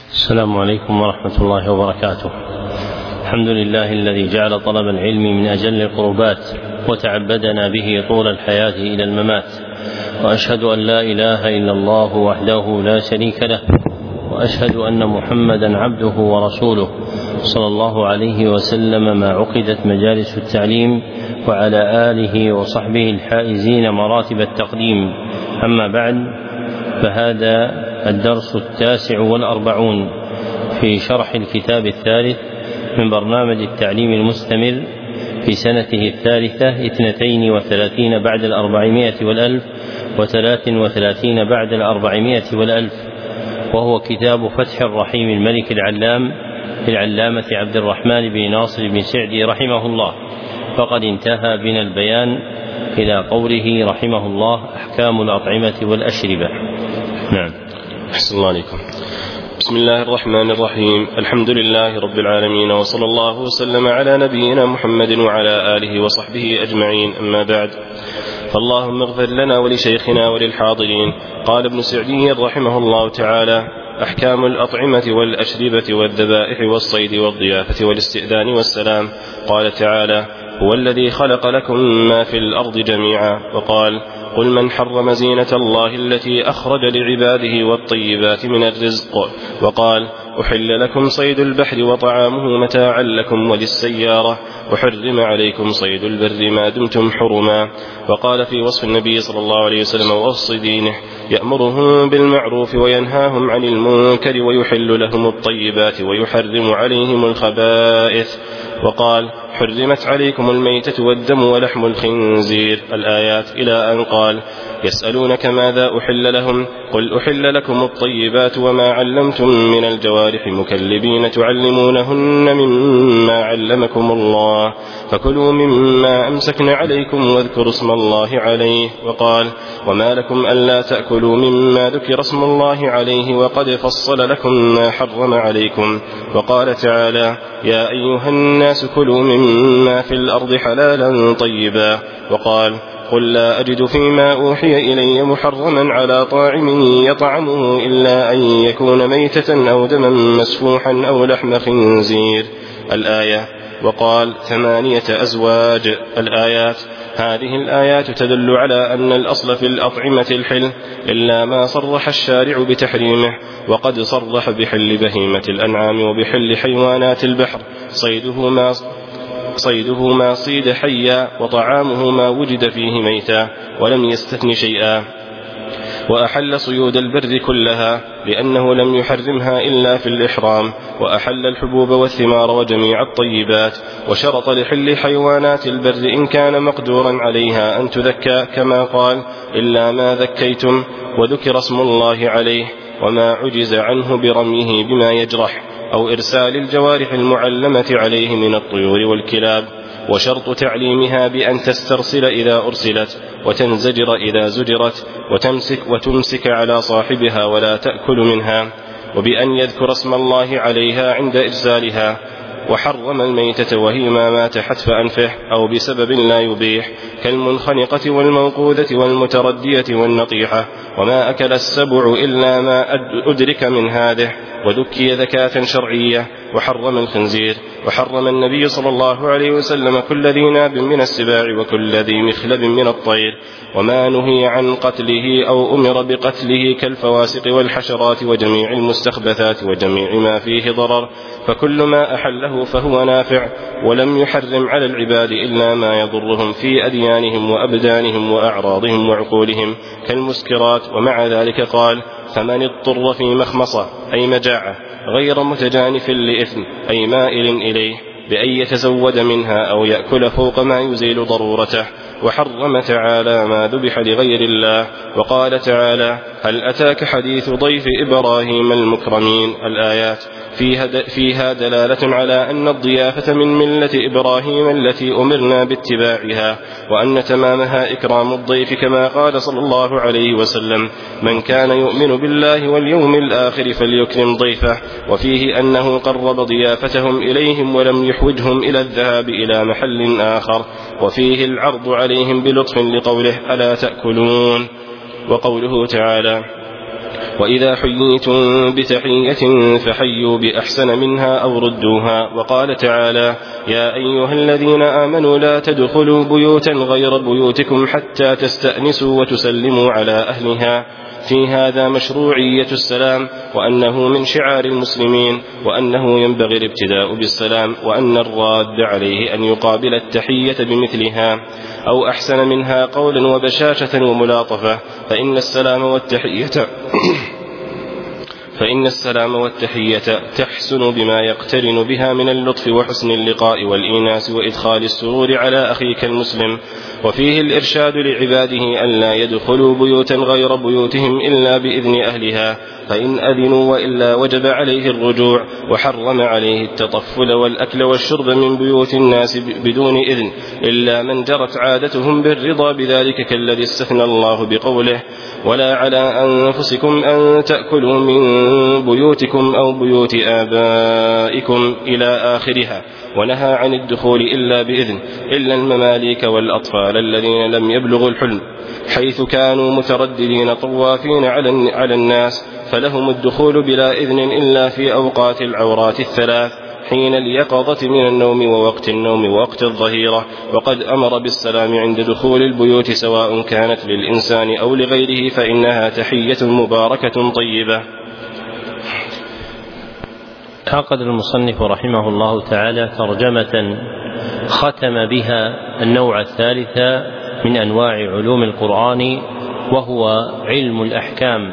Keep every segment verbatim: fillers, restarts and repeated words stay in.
السلام عليكم ورحمة الله وبركاته. الحمد لله الذي جعل طلب العلم من أجل القربات وتعبدنا به طول الحياة إلى الممات، وأشهد أن لا إله إلا الله وحده لا شريك له، وأشهد أن محمدا عبده ورسوله صلى الله عليه وسلم ما عقدت مجالس التعليم، وعلى آله وصحبه الحائزين مراتب التقديم. أما بعد، فهذا الدرس التاسع والأربعون في شرح الكتاب الثالث من برنامج التعليم المستمر في سنته الثالثة اثنتين وثلاثين بعد الأربعمائة والألف وثلاث وثلاثين بعد الأربعمائة والألف، وهو كتاب فتح الرحيم الملك العلام للعلامة عبد الرحمن بن ناصر بن سعدي رحمه الله. فقد انتهى بنا البيان إلى قوله رحمه الله: أحكام الأطعمة والأشربة. نعم. أحسن الله عليكم. بسم الله الرحمن الرحيم. الحمد لله رب العالمين، وصلى الله وسلم على نبينا محمد وعلى آله وصحبه أجمعين. أما بعد، فاللهم اغفر لنا ولشيخنا وللحاضرين. قال ابن سعدي رحمه الله تعالى: أحكام الأطعمة والأشربة والذبائح والصيد والضيافة والاستئذان والسلام. قال تعالى: هو الذي خلق لكم ما في الأرض جميعا. وقال: قل من حرم زينة الله التي أخرج لعباده والطيبات من الرزق. وقال: أحل لكم صيد البحر وطعامه متاعا لكم وللسيارة، وحرم عليكم صيد البر ما دمتم حرما. وقال في وصف النبي صلى الله عليه وسلم ووصف دينه: يأمرهم بالمعروف وينهاهم عن المنكر ويحل لهم الطيبات ويحرم عليهم الخبائث. وقال: حرمت عليكم الميتة والدم ولحم الخنزير. الآيات إلى أن قال: يسألونك ماذا أحل لهم، قل أحل لكم الطيبات وما علمتم من الجوارح مكلبين تعلمونهن مما علمكم الله، فكلوا مما أمسكن عليكم واذكروا اسم الله عليه. وقال: وما لكم ألا تأكلوا مما ذكر اسم الله عليه وقد فصل لكم ما حرم عليكم. وقال تعالى: يا أيها الناس كلوا مما في الأرض حلالا طيبا. وقال: قل لا أجد فيما أوحي إلي محرما على طاعم يطعمه إلا أن يكون ميتة أو دما مسفوحا أو لحم خنزير. الآية. وقال: ثمانية أزواج. الآيات. هذه الآيات تدل على أن الأصل في الأطعمة الحل، إلا ما صرح الشارع بتحريمه، وقد صرح بحل بهيمة الأنعام وبحل حيوانات البحر، صيده ما صيده ما صيد حيا، وطعامه ما وجد فيه ميتا، ولم يستثن شيئا. وأحل صيود البر كلها لأنه لم يحرمها إلا في الإحرام، وأحل الحبوب والثمار وجميع الطيبات. وشرط لحل حيوانات البر إن كان مقدورا عليها أن تذكى، كما قال: إلا ما ذكيتم، وذكر اسم الله عليه، وما عجز عنه برميه بما يجرح، أو إرسال الجوارح المعلمة عليه من الطيور والكلاب. وشرط تعليمها بأن تسترسل إذا أرسلت، وتنزجر إذا زجرت، وتمسك وتمسك على صاحبها ولا تأكل منها، وبأن يذكر اسم الله عليها عند إرسالها. وحرم الميتة وهي ما مات حتف أنفه أو بسبب لا يبيح، كالمنخنقة والموقوذة والمتردية والنطيحة، وما أكل السبع إلا ما أدرك من هذه، وذكي ذكاة شرعية. وحرم الخنزير. وحرم النبي صلى الله عليه وسلم كل ذي ناب من السباع وكل ذي مخلب من الطير، وما نهي عن قتله أو أمر بقتله كالفواسق والحشرات وجميع المستخبثات وجميع ما فيه ضرر، فكل ما أحله فهو نافع، ولم يحرم على العباد إلا ما يضرهم في أديانهم وأبدانهم وأعراضهم وعقولهم كالمسكرات. ومع ذلك قال: فمن اضطر في مخمصة أي مجاعة غير متجانف لإثم أي مائل إليه بأن يتزود منها أو يأكل فوق ما يزيل ضرورته. وحرم تعالى ما ذبح لغير الله. وقال تعالى: هل أتاك حديث ضيف إبراهيم المكرمين. الآيات. فيها دلالة على أن الضيافة من ملة إبراهيم التي أمرنا باتباعها، وأن تمامها إكرام الضيف، كما قال صلى الله عليه وسلم: من كان يؤمن بالله واليوم الآخر فليكرم ضيفه. وفيه أنه قرب ضيافتهم إليهم ولم يحوجهم إلى الذهاب إلى محل آخر. وفيه العرض عليهم بلطف لقوله: ألا تأكلون. وقوله تعالى: وإذا حييتم بتحية فحيوا بأحسن منها أو ردوها. وقال تعالى: يا أيها الذين آمنوا لا تدخلوا بيوتا غير بيوتكم حتى تستأنسوا وتسلموا على أهلها. في هذا مشروعية السلام، وأنه من شعار المسلمين، وأنه ينبغي الابتداء بالسلام، وأن الراد عليه أن يقابل التحية بمثلها أو أحسن منها قولا وبشاشة وملاطفة، فإن السلام والتحية فإن السلام والتحية تحسن بما يقترن بها من اللطف وحسن اللقاء والإيناس وإدخال السرور على أخيك المسلم. وفيه الإرشاد لعباده أن لا يدخلوا بيوتا غير بيوتهم إلا بإذن أهلها، فإن أذنوا وإلا وجب عليه الرجوع، وحرم عليه التطفل والأكل والشرب من بيوت الناس بدون إذن إلا من جرت عادتهم بالرضا بذلك، كالذي استثنى الله بقوله: ولا على أنفسكم أن تأكلوا من بيوتكم أو بيوت آبائكم إلى آخرها. ونهى عن الدخول إلا بإذن إلا المماليك والأطفال الذين لم يبلغوا الحلم، حيث كانوا مترددين طوافين على الناس، فلهم الدخول بلا إذن إلا في أوقات العورات الثلاث: حين اليقظة من النوم، ووقت النوم، ووقت الظهيرة. وقد أمر بالسلام عند دخول البيوت سواء كانت للإنسان أو لغيره، فإنها تحية مباركة طيبة. عقد المصنف رحمه الله تعالى ترجمة ختم بها النوع الثالث من أنواع علوم القرآن، وهو علم الأحكام،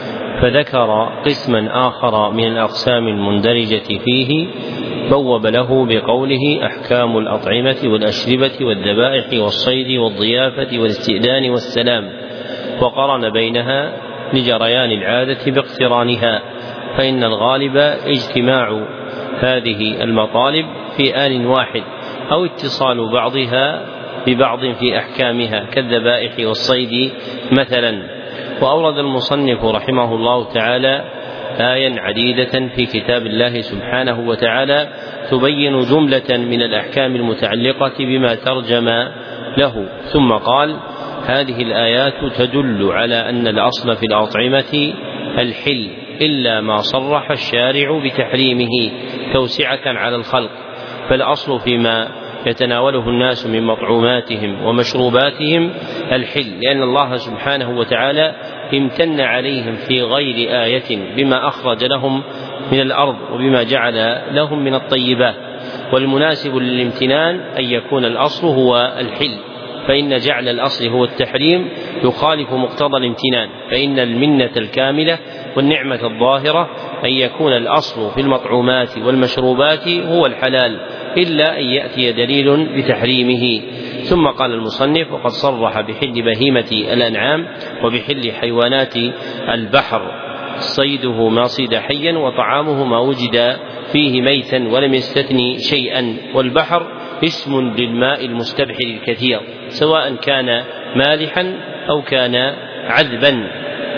فذكر قسما آخر من الأقسام المندرجة فيه بوب له بقوله: أحكام الأطعمة والأشربة والذبائح والصيد والضيافة والاستئذان والسلام، وقرن بينها لجريان العادة باقترانها، فإن الغالب اجتماع هذه المطالب في آن واحد أو اتصال بعضها ببعض في أحكامها كالذبائح والصيد مثلا. وأورد المصنف رحمه الله تعالى آية عديدة في كتاب الله سبحانه وتعالى تبين جملة من الأحكام المتعلقة بما ترجم له، ثم قال: هذه الآيات تدل على أن الأصل في الأطعمة الحل إلا ما صرح الشارع بتحريمه توسعة على الخلق، فالأصل فيما يتناوله الناس من مطعوماتهم ومشروباتهم الحل، لأن الله سبحانه وتعالى امتن عليهم في غير آية بما أخرج لهم من الأرض وبما جعل لهم من الطيبات، والمناسب للامتنان أن يكون الأصل هو الحل، فإن جعل الأصل هو التحريم يخالف مقتضى الامتنان، فإن المنة الكاملة والنعمة الظاهرة أن يكون الأصل في المطعومات والمشروبات هو الحلال إلا أن يأتي دليل بتحريمه. ثم قال المصنف: وقد صرح بحل بهيمة الأنعام وبحل حيوانات البحر، صيده ما صيد حيا وطعامه ما وجد فيه ميتا ولم يستثني شيئا، والبحر اسم للماء المستبحر الكثير سواء كان مالحا أو كان عذبا.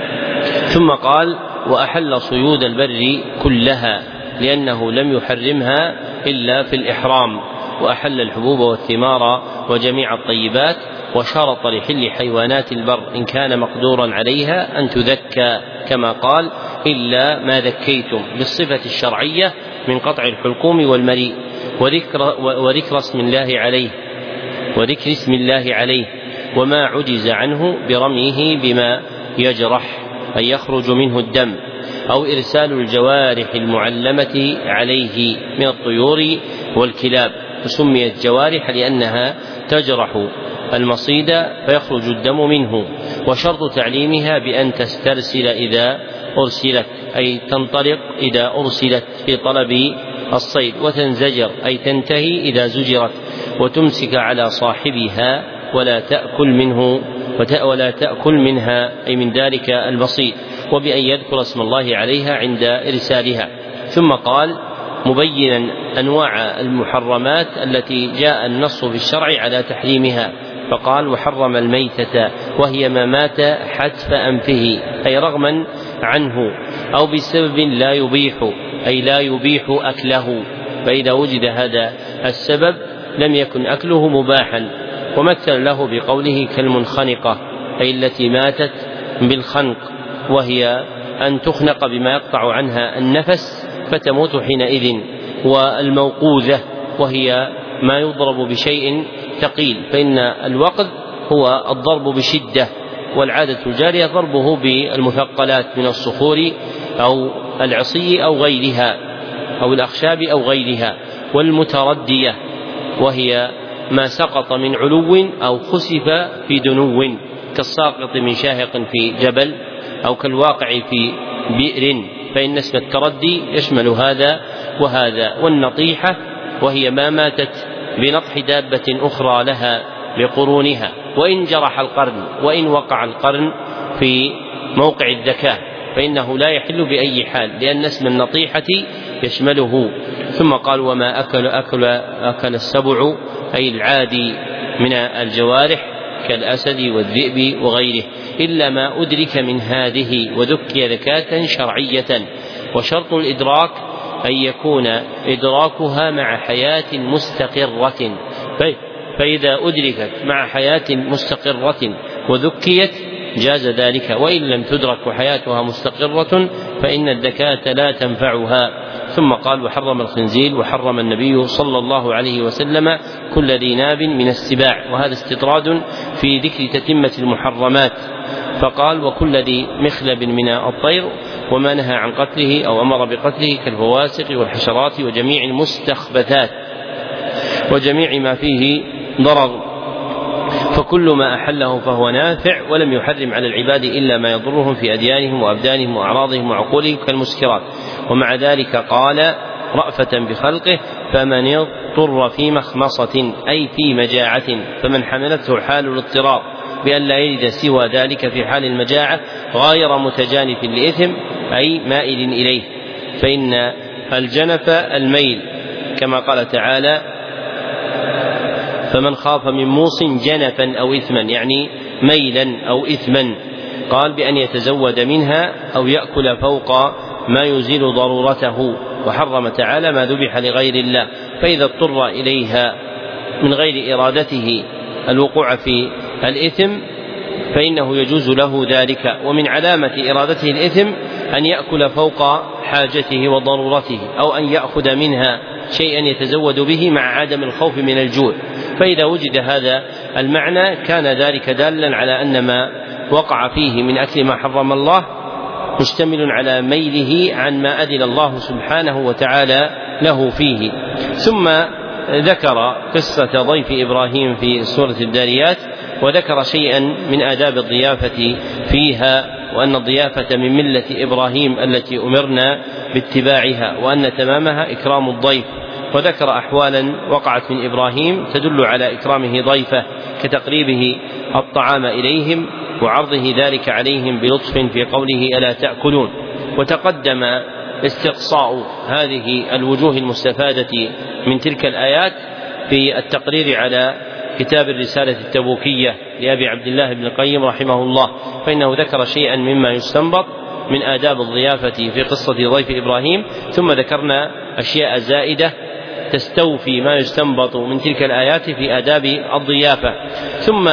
ثم قال: وأحل صيود البر كلها، لأنه لم يحرمها إلا في الإحرام، وأحل الحبوب والثمار وجميع الطيبات، وشرط لحل حيوانات البر إن كان مقدورا عليها أن تذكى، كما قال: إلا ما ذكيتم، بالصفة الشرعية من قطع الحلقوم والمريء، وذكر, وذكر اسم الله عليه وذكر اسم الله عليه وما عجز عنه برميه بما يجرح أن يخرج منه الدم، أو إرسال الجوارح المعلمة عليه من الطيور والكلاب، فسميت جوارح لأنها تجرح المصيد فيخرج الدم منه. وشرط تعليمها بأن تسترسل إذا أرسلت، أي تنطلق إذا أرسلت في طلب الصيد، وتنزجر أي تنتهي إذا زجرت، وتمسك على صاحبها ولا تأكل منه ولا تأكل منها أي من ذلك المصيد، وبأن يذكر اسم الله عليها عند إرسالها. ثم قال مبينا أنواع المحرمات التي جاء النص في الشرع على تحريمها، فقال: وحرم الميتة وهي ما مات حتف أنفه، أي رغما عنه أو بسبب لا يبيح، أي لا يبيح أكله، فإذا وجد هذا السبب لم يكن أكله مباحا. ومثل له بقوله: كالمنخنقة، أي التي ماتت بالخنق، وهي أن تخنق بما يقطع عنها النفس فتموت حينئذ. والموقوذة وهي ما يضرب بشيء ثقيل، فإن الوقذ هو الضرب بشدة، والعادة الجارية ضربه بالمثقلات من الصخور أو العصي أو غيرها أو الأخشاب أو غيرها. والمتردية وهي ما سقط من علو أو خسف في دنو، كالساقط من شاهق في جبل أو كالواقع في بئر، فإن اسم التردي يشمل هذا وهذا. والنطيحة وهي ما ماتت بنطح دابة أخرى لها بقرونها، وإن جرح القرن وإن وقع القرن في موقع الذكاء فإنه لا يحل بأي حال، لأن اسم النطيحة يشمله. ثم قال وما أكل أكل أكل السبع أي العادي من الجوارح كالأسد والذئب وغيره، إلا ما أدرك من هذه وذكي ذكاة شرعية. وشرط الإدراك أن يكون إدراكها مع حياة مستقرة، فإذا أدركت مع حياة مستقرة وذكيت جاز ذلك، وإن لم تدرك وحياتها مستقرة فإن الذكاة لا تنفعها. ثم قال وحرم الخنزير، وحرم النبي صلى الله عليه وسلم كل ذي ناب من السباع، وهذا استطراد في ذكر تتمة المحرمات، فقال وكل ذي مخلب من الطير، وما نهى عن قتله أو أمر بقتله كالفواسق والحشرات وجميع المستخبثات وجميع ما فيه ضرر، فكل ما أحله فهو نافع، ولم يحرم على العباد إلا ما يضرهم في أديانهم وأبدانهم وأعراضهم وعقولهم كالمسكرات. ومع ذلك قال رأفة بخلقه فمن اضطر في مخمصة أي في مجاعة، فمن حملته حال الاضطرار بأن لا يجد سوى ذلك في حال المجاعة غير متجانف لإثم أي مائل إليه، فإن الجنف الميل كما قال تعالى فمن خاف من موص جنفا أو إثما، يعني ميلا أو إثما. قال بأن يتزود منها أو يأكل فوق ما يزيل ضرورته. وحرم تعالى ما ذبح لغير الله، فإذا اضطر إليها من غير إرادته الوقوع في الإثم فإنه يجوز له ذلك. ومن علامة إرادته الإثم أن يأكل فوق حاجته وضرورته، أو أن يأخذ منها شيئا يتزود به مع عدم الخوف من الجوع، فإذا وجد هذا المعنى كان ذلك دالا على أن ما وقع فيه من أكل ما حرم الله مشتمل على ميله عن ما أذن الله سبحانه وتعالى له فيه. ثم ذكر قصة ضيف إبراهيم في سورة الذاريات، وذكر شيئا من آداب الضيافة فيها، وأن الضيافة من ملة إبراهيم التي أمرنا باتباعها، وأن تمامها إكرام الضيف. وذكر أحوالا وقعت من إبراهيم تدل على إكرامه ضيفه، كتقريبه الطعام إليهم وعرضه ذلك عليهم بلطف في قوله ألا تأكلون. وتقدم استقصاء هذه الوجوه المستفادة من تلك الآيات في التقرير على كتاب الرسالة التبوكية لأبي عبد الله بن القيم رحمه الله، فإنه ذكر شيئا مما يستنبط من آداب الضيافة في قصة ضيف إبراهيم، ثم ذكرنا أشياء زائدة تستوفي ما يستنبط من تلك الآيات في آداب الضيافة. ثم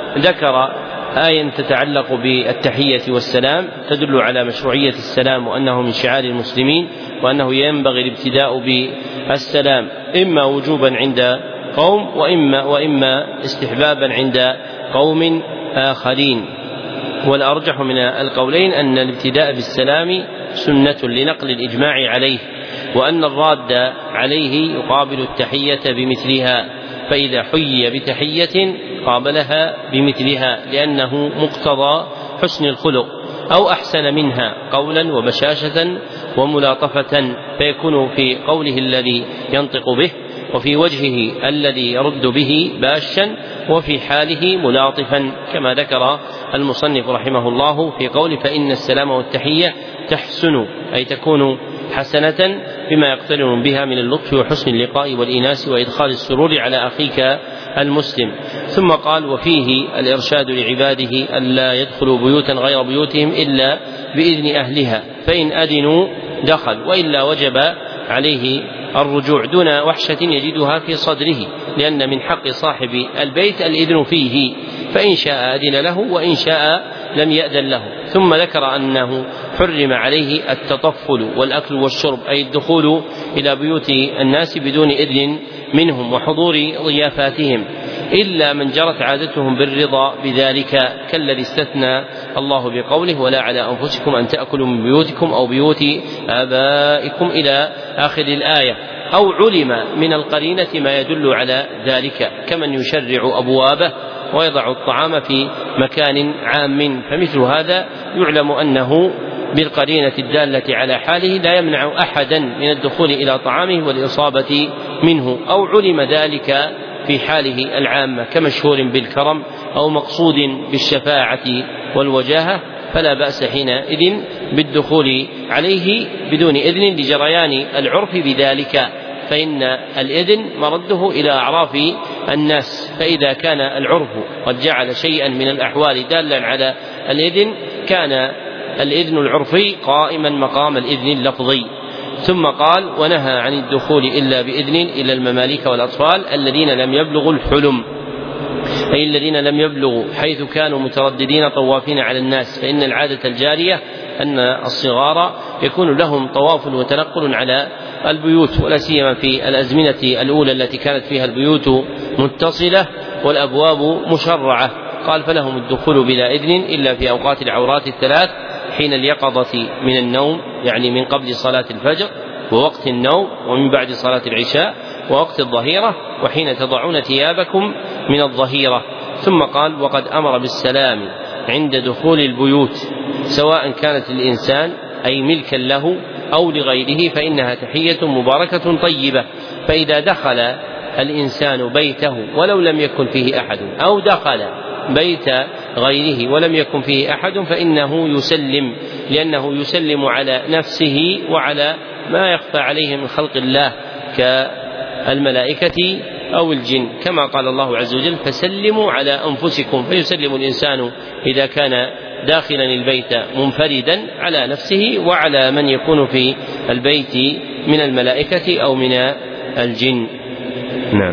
ذكر آية تتعلق بالتحية والسلام تدل على مشروعية السلام، وأنه من شعار المسلمين، وأنه ينبغي الابتداء بالسلام إما وجوبا عند قوم وإما, وإما استحبابا عند قوم آخرين. والأرجح من القولين أن الابتداء بالسلام سنة لنقل الإجماع عليه، وأن الراد عليه يقابل التحية بمثلها، فإذا حيي بتحية قابلها بمثلها، لأنه مقتضى حسن الخلق، أو أحسن منها قولا وبشاشة وملاطفة، فيكون في قوله الذي ينطق به، وفي وجهه الذي يرد به باشا، وفي حاله ملاطفا، كما ذكر المصنف رحمه الله في قوله فإن السلام والتحية تحسن، أي تكون حسنة بما يقترن بها من اللطف وحسن اللقاء والإناس وإدخال السرور على أخيك المسلم. ثم قال وفيه الإرشاد لعباده ألا يدخلوا بيوتا غير بيوتهم إلا بإذن أهلها، فإن أذنوا دخل، وإلا وجب عليه الرجوع دون وحشة يجدها في صدره، لأن من حق صاحب البيت الإذن فيه، فإن شاء أذن له وإن شاء لم يأذن له. ثم ذكر أنه حرم عليه التطفل والأكل والشرب، أي الدخول إلى بيوت الناس بدون إذن منهم وحضور ضيافاتهم، إلا من جرت عادتهم بالرضا بذلك، كالذي استثنى الله بقوله ولا على أنفسكم أن تأكلوا من بيوتكم أو بيوت آبائكم إلى آخر الآية. أو علم من القرينة ما يدل على ذلك، كمن يشرع أبوابه ويضع الطعام في مكان عام، فمثل هذا يعلم أنه بالقرينة الدالة على حاله لا يمنع أحدا من الدخول إلى طعامه والإصابة منه. أو علم ذلك في حاله العامة كمشهور بالكرم أو مقصود بالشفاعة والوجاهة، فلا بأس حينئذ بالدخول عليه بدون إذن لجريان العرف بذلك، فإن الإذن مرده إلى أعراف الناس، فإذا كان العرف قد جعل شيئا من الأحوال دالا على الإذن كان الإذن العرفي قائما مقام الإذن اللفظي. ثم قال ونهى عن الدخول إلا بإذن إلى المماليك والأطفال الذين لم يبلغوا الحلم، أي الذين لم يبلغوا حيث كانوا مترددين طوافين على الناس، فإن العادة الجارية أن الصغار يكون لهم طواف وتنقل على البيوت، ولا سيما في الأزمنة الأولى التي كانت فيها البيوت متصلة والأبواب مشرعة. قال فلهم الدخول بلا إذن إلا في أوقات العورات الثلاث، حين اليقظة من النوم يعني من قبل صلاة الفجر، ووقت النوم، ومن بعد صلاة العشاء، ووقت الظهيرة، وحين تضعون ثيابكم من الظهيرة. ثم قال وقد أمر بالسلام عند دخول البيوت سواء كانت للإنسان أي ملكا له أو لغيره، فإنها تحية مباركة طيبة. فإذا دخل الإنسان بيته ولو لم يكن فيه أحد، أو دخل بيت غيره ولم يكن فيه أحد، فإنه يسلم، لأنه يسلم على نفسه وعلى ما يخفى عليه من خلق الله كالملائكة أو الجن، كما قال الله عز وجل فسلموا على أنفسكم. فيسلم الإنسان إذا كان داخلا البيت منفردا على نفسه وعلى من يكون في البيت من الملائكة أو من الجن. نعم.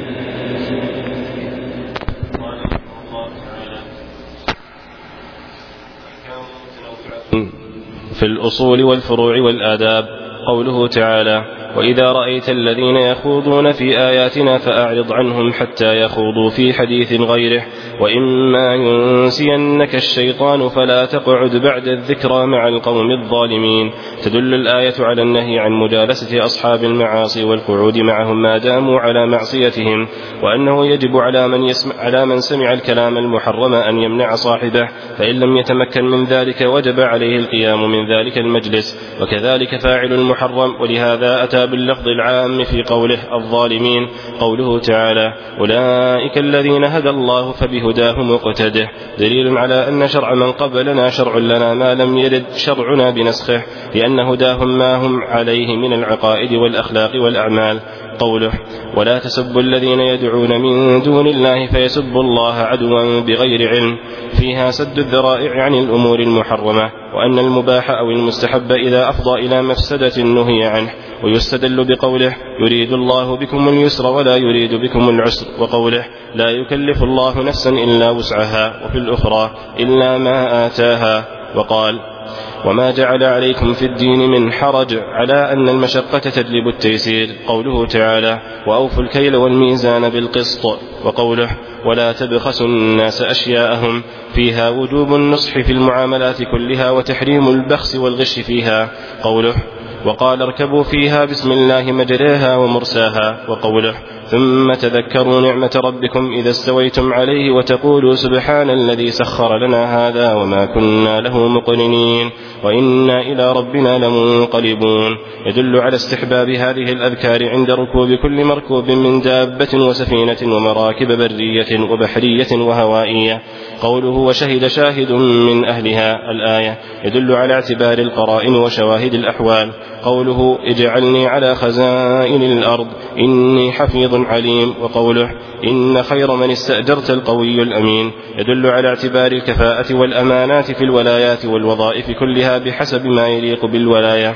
في الأصول والفروع والآداب. قوله تعالى وإذا رأيت الذين يخوضون في آياتنا فأعرض عنهم حتى يخوضوا في حديث غيره، وإما ينسينك الشيطان فلا تقعد بعد الذكرى مع القوم الظالمين. تدل الآية على النهي عن مجالسة أصحاب المعاصي والقعود معهم ما داموا على معصيتهم، وأنه يجب على من, يسمع على من سمع الكلام المحرم أن يمنع صاحبه، فإن لم يتمكن من ذلك وجب عليه القيام من ذلك المجلس، وكذلك فاعل المحرم. ولهذا أتى باللفظ العام في قوله الظالمين قوله تعالى أولئك الذين هدى الله فبهداه مقتده، دليل على أن شرع من قبلنا شرع لنا ما لم يرد شرعنا بنسخه، لأن هداهم ما هم عليه من العقائد والأخلاق والأعمال. قوله ولا تسبوا الذين يدعون من دون الله فيسبوا الله عدوا بغير علم، فيها سد الذرائع عن الأمور المحرمة، وأن المباح أو المستحب إذا أفضى إلى مفسدة نهي عنه. ويستدل بقوله يريد الله بكم اليسر ولا يريد بكم العسر، وقوله لا يكلف الله نفسا إلا وسعها، وفي الأخرى إلا ما آتاها. وقال وما جعل عليكم في الدين من حرج، على أن المشقة تجلب التيسير. قوله تعالى وأوفوا الكيل والميزان بالقسط. وقوله ولا تبخسوا الناس أشياءهم، فيها وجوب النصح في المعاملات كلها وتحريم البخس والغش فيها. قوله وقال اركبوا فيها بسم الله مجريها ومرساها. وقوله ثم تذكروا نعمة ربكم إذا استويتم عليه وتقولوا سبحان الذي سخر لنا هذا وما كنا له مقرنين وإنا إلى ربنا لمنقلبون. يدل على استحباب هذه الأذكار عند ركوب كل مركوب من دابة وسفينة ومراكب برية وبحرية وهوائية. قوله وشهد شاهد من أهلها الآية يدل على اعتبار القرائن وشواهد الأحوال. قوله اجعلني على خزائن الأرض إني حفيظ عليم. وقوله إن خير من استأجرت القوي الأمين يدل على اعتبار الكفاءة والأمانات في الولايات والوظائف كلها بحسب ما يليق بالولاية،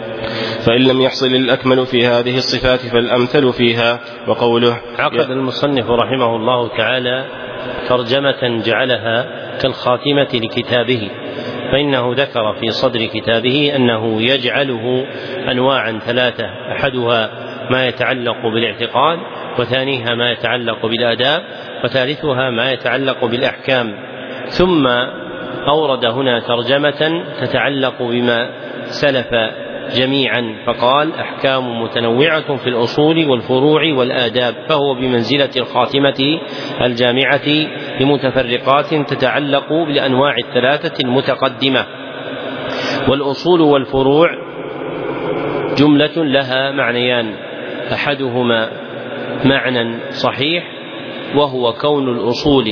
فإن لم يحصل الأكمل في هذه الصفات فالأمثل فيها. وقوله عقد المصنف رحمه الله تعالى ترجمة جعلها كالخاتمة لكتابه، فإنه ذكر في صدر كتابه أنه يجعله أنواعا ثلاثة: أحدها ما يتعلق بالاعتقاد، وثانيها ما يتعلق بالآداب، وثالثها ما يتعلق بالأحكام. ثم أورد هنا ترجمة تتعلق بما سلف جميعا، فقال: أحكام متنوعة في الأصول والفروع والآداب، فهو بمنزلة الخاتمة الجامعة لمتفرقات تتعلق بالأنواع الثلاثة المتقدمة. والأصول والفروع جملة لها معنيان: أحدهما معنى صحيح، وهو كون الأصول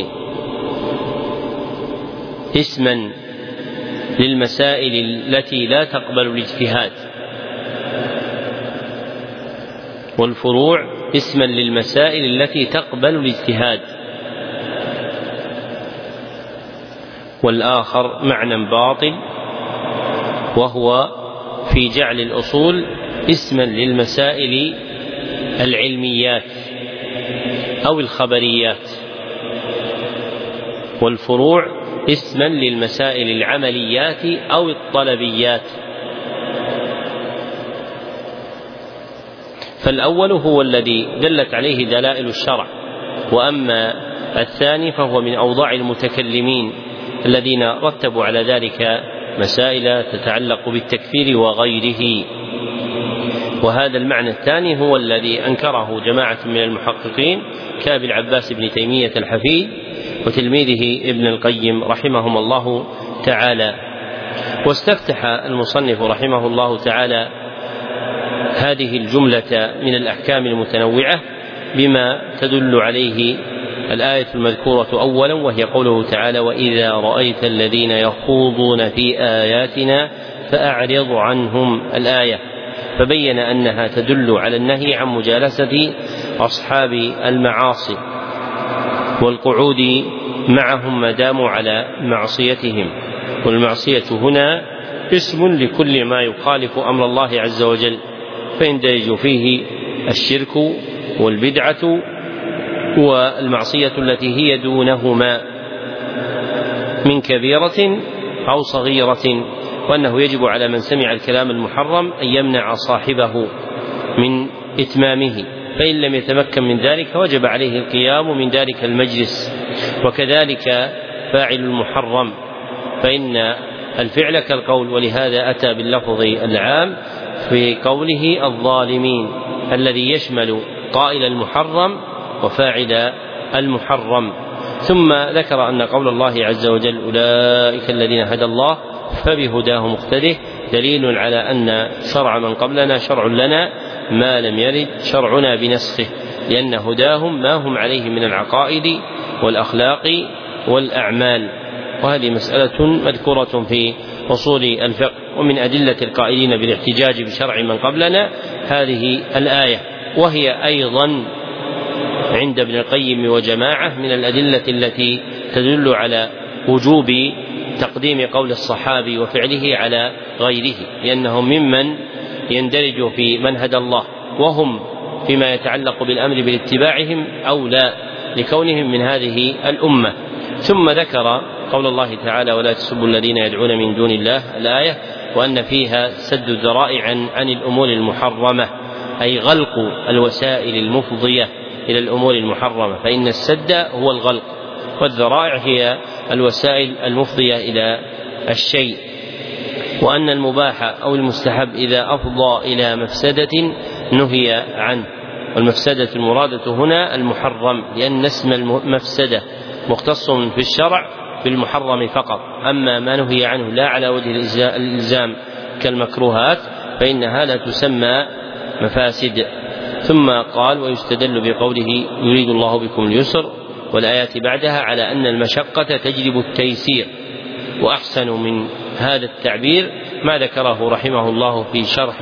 اسما للمسائل التي لا تقبل الاجتهاد، والفروع اسما للمسائل التي تقبل الاجتهاد. والآخر معنى باطل، وهو في جعل الأصول اسما للمسائل العلميات أو الخبريات، والفروع اسما للمسائل العمليات أو الطلبيات. فالأول هو الذي دلت عليه دلائل الشرع، وأما الثاني فهو من أوضاع المتكلمين الذين رتبوا على ذلك مسائل تتعلق بالتكفير وغيره. وهذا المعنى الثاني هو الذي أنكره جماعة من المحققين كأبي العباس بن تيمية الحفيد وتلميذه ابن القيم رحمهم الله تعالى. واستفتح المصنف رحمه الله تعالى هذه الجملة من الأحكام المتنوعة بما تدل عليه الآية المذكورة أولا، وهي قوله تعالى: وإذا رأيت الذين يخوضون في آياتنا فأعرض عنهم، الآية. فبين أنها تدل على النهي عن مجالسة أصحاب المعاصي والقعود معهم ما داموا على معصيتهم. والمعصية هنا اسم لكل ما يخالف أمر الله عز وجل، فيندرج فيه الشرك والبدعة والمعصية التي هي دونهما من كبيرة أو صغيرة، وأنه يجب على من سمع الكلام المحرم أن يمنع صاحبه من إتمامه، فإن لم يتمكن من ذلك وجب عليه القيام من ذلك المجلس. وكذلك فاعل المحرم، فإن الفعل كالقول، ولهذا أتى باللفظ العام في قوله الظالمين الذي يشمل قائل المحرم وفاعل المحرم. ثم ذكر أن قول الله عز وجل: أولئك الذين هدى الله فبهداه مقتده، دليل على أن شرع من قبلنا شرع لنا ما لم يرد شرعنا بنسخه، لأن هداهم ما هم عليه من العقائد والأخلاق والأعمال. وهذه مسألة مذكورة في أصول الفقه. ومن أدلة القائلين بالاحتجاج بشرع من قبلنا هذه الآية، وهي أيضا عند ابن القيم وجماعة من الأدلة التي تدل على وجوب تقديم قول الصحابي وفعله على غيره، لأنهم ممن يندرج في من هدى الله، وهم فيما يتعلق بالأمر باتباعهم أولى لكونهم من هذه الأمة. ثم ذكر قول الله تعالى: ولا تسبوا الذين يدعون من دون الله، الآية، وأن فيها سد الذرائع عن, عن الأمور المحرمة، أي غلق الوسائل المفضية إلى الأمور المحرمة، فإن السد هو الغلق، والذرائع هي الوسائل المفضية إلى الشيء. وأن المباح أو المستحب إذا أفضى إلى مفسدة نهي عنه، والمفسدة المرادة هنا المحرم، لأن اسم المفسدة مختص في الشرع بالمحرم فقط، أما ما نهي عنه لا على وجه الإلزام كالمكروهات فإنها لا تسمى مفاسد. ثم قال: ويستدل بقوله يريد الله بكم اليسر، والآيات بعدها على أن المشقة تجلب التيسير. وأحسن من هذا التعبير ما ذكره رحمه الله في شرح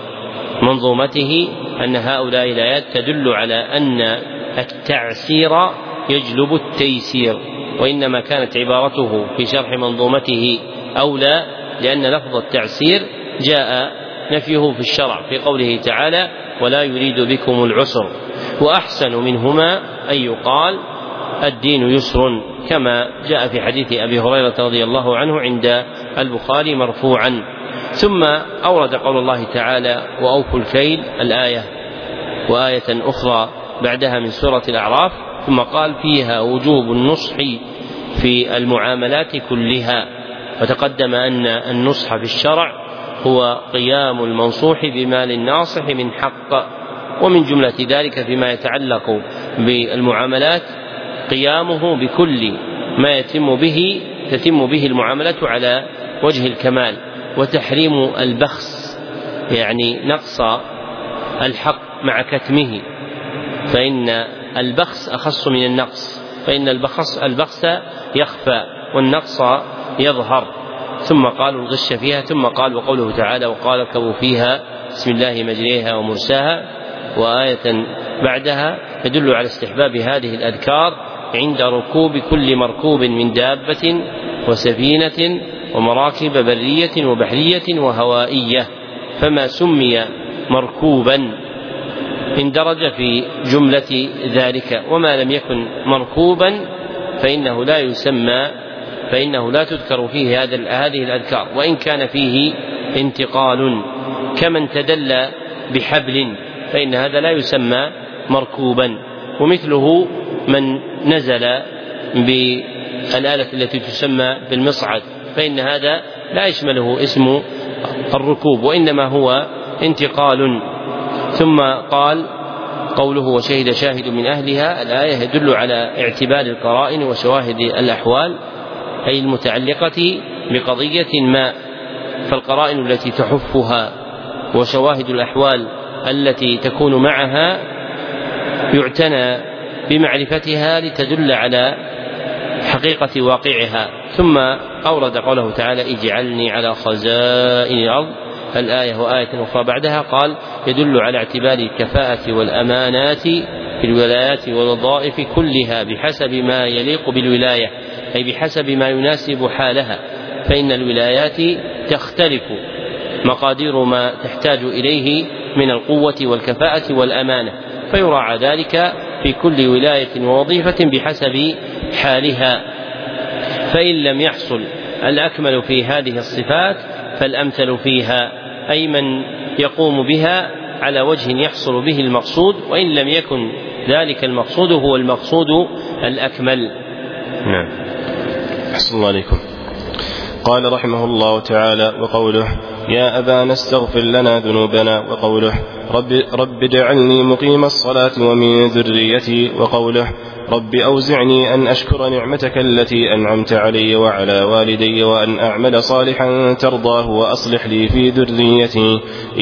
منظومته، أن هؤلاء الآيات تدل على أن التعسير يجلب التيسير، وإنما كانت عبارته في شرح منظومته أولى، لأن لفظ التعسير جاء نفيه في الشرع في قوله تعالى: ولا يريد بكم العسر. وأحسن منهما أن يقال الدين يسر، كما جاء في حديث أبي هريرة رضي الله عنه عند البخاري مرفوعا. ثم أورد قول الله تعالى وأوفوا الكيل الآية وآية أخرى بعدها من سورة الأعراف، ثم قال فيها وجوب النصح في المعاملات كلها. وتقدم أن النصح في الشرع هو قيام المنصوح بما للناصح من حق، ومن جملة ذلك فيما يتعلق بالمعاملات قيامه بكل ما يتم به تتم به المعاملة على وجه الكمال، وتحريم البخس يعني نقص الحق مع كتمه، فإن البخس أخص من النقص، فإن البخس البخس يخفى والنقص يظهر. ثم قالوا الغش فيها، ثم قال وقوله تعالى وقال اركبوا فيها بسم الله مجريها ومرساها، وآية بعدها تدل على استحباب هذه الأذكار عند ركوب كل مركوب من دابة وسفينة ومراكب برية وبحرية وهوائية، فما سمي مركوبا اندرج في جملة ذلك، وما لم يكن مركوبا فإنه لا يسمى فإنه لا تذكر فيه هذه الأذكار، وإن كان فيه انتقال كمن تدلى بحبل فإن هذا لا يسمى مركوبا، ومثله من نزل بالآلة التي تسمى بالمصعد فإن هذا لا يشمله اسم الركوب وإنما هو انتقال. ثم قال قوله وشهد شاهد من أهلها الآية يدل على اعتبار القرائن وشواهد الأحوال، أي المتعلقة بقضية ما، فالقرائن التي تحفها وشواهد الأحوال التي تكون معها يعتنى بمعرفتها لتدل على حقيقة واقعها. ثم أورد قوله تعالى اجعلني على خزائن الأرض الآية وآية أخرى بعدها قال يدل على اعتبار الكفاءة والأمانات في الولايات والوظائف كلها بحسب ما يليق بالولاية، أي بحسب ما يناسب حالها، فإن الولايات تختلف مقادير ما تحتاج إليه من القوة والكفاءة والأمانة، فيراعى ذلك في كل ولاية ووظيفة بحسب حالها. فإن لم يحصل الأكمل في هذه الصفات فالأمثل فيها، أي من يقوم بها على وجه يحصل به المقصود، وإن لم يكن ذلك المقصود هو المقصود الأكمل. نعم. أحسن الله عليكم. قال رحمه الله تعالى وقوله يا أبانا استغفر لنا ذنوبنا، وقوله رب, رب اجعلني مقيم الصلاة ومن ذريتي، وقوله رب أوزعني أن أشكر نعمتك التي أنعمت علي وعلى والدي وأن أعمل صالحا ترضاه وأصلح لي في ذريتي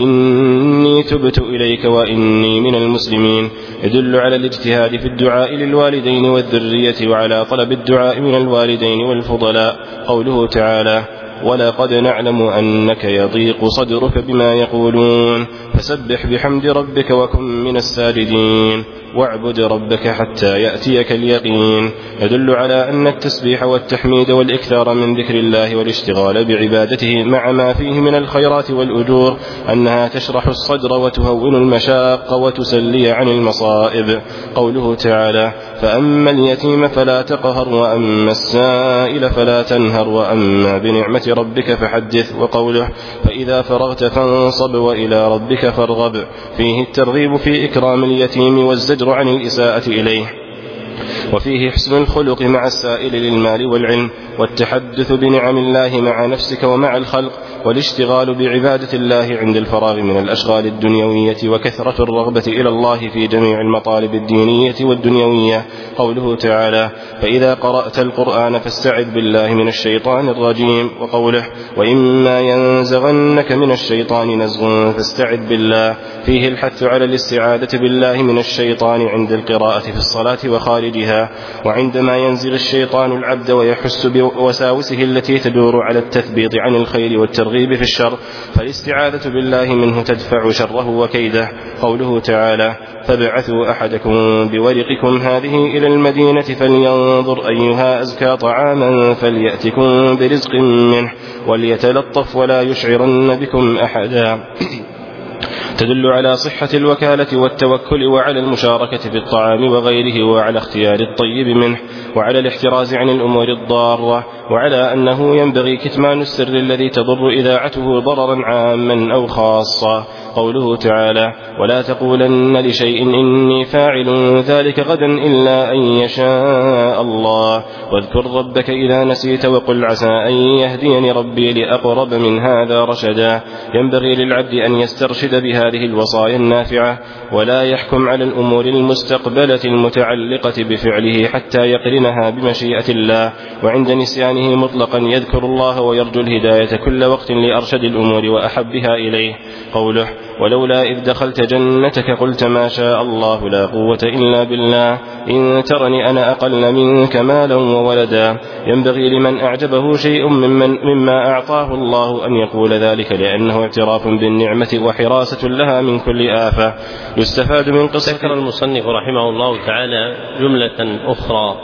إني تبت إليك وإني من المسلمين، يدل على الاجتهاد في الدعاء للوالدين والذرية وعلى طلب الدعاء من الوالدين والفضلاء. قوله تعالى ولقد نعلم أنك يضيق صدرك بما يقولون فسبح بحمد ربك وكن من الساجدين واعبد ربك حتى يأتيك اليقين، يدل على أن التسبيح والتحميد والإكثار من ذكر الله والاشتغال بعبادته مع ما فيه من الخيرات والأجور أنها تشرح الصدر وتهون المشاق وتسلي عن المصائب. قوله تعالى فأما اليتيم فلا تقهر وأما السائل فلا تنهر وأما بنعمة ربك فحدث. وقوله فإذا فرغت فانصب وإلى ربك فارغب، فيه الترغيب في إكرام اليتيم والزجر عن الإساءة إليه، وفيه حسن الخلق مع السائل للمال والعلم، والتحدث بنعم الله مع نفسك ومع الخلق، والاشتغال بعبادة الله عند الفراغ من الأشغال الدنيوية، وكثرة الرغبة إلى الله في جميع المطالب الدينية والدنيوية. قوله تعالى فإذا قرأت القرآن فاستعذ بالله من الشيطان الرجيم. وقوله وإما ينزغنك من الشيطان نزغ فاستعذ بالله، فيه الحث على الاستعاذة بالله من الشيطان عند القراءة في الصلاة وخارجها، وعندما ينزل الشيطان العبد ويحس بوساوسه التي تدور على التثبيط عن الخير والترغيب في الشر، فالاستعاذة بالله منه تدفع شره وكيده. قوله تعالى فابعثوا أحدكم بورقكم هذه إلى المدينة فلينظر أيها أزكى طعاما فليأتكم برزق منه وليتلطف ولا يشعرن بكم أحدا، تدل على صحة الوكالة والتوكل وعلى المشاركة في الطعام وغيره وعلى اختيار الطيب منه. وعلى الاحتراز عن الأمور الضارة، وعلى أنه ينبغي كتمان السر الذي تضر إذاعته ضررا عاما أو خاصا. قوله تعالى: ولا تقولن لشيء إني فاعل ذلك غدا إلا أن يشاء الله، واذكر ربك إذا نسيت وقل عسى أن يهديني ربي لأقرب من هذا رشدا. ينبغي للعبد أن يسترشد بهذه الوصايا النافعة، ولا يحكم على الأمور المستقبلة المتعلقة بفعله حتى يقرنها بمشيئة الله، وعند نسيانه مطلقا يذكر الله ويرجو الهداية كل وقت لأرشد الأمور وأحبها إليه. قوله: ولولا إذ دخلت جنتك قلت ما شاء الله لا قوة إلا بالله إن ترني أنا أقل منك مالا وولدا. ينبغي لمن أعجبه شيء ممن مما أعطاه الله أن يقول ذلك، لأنه اعتراف بالنعمة وحراسة لها من كل آفة. يستفاد من قصة. ذكر المصنف رحمه الله تعالى جملة أخرى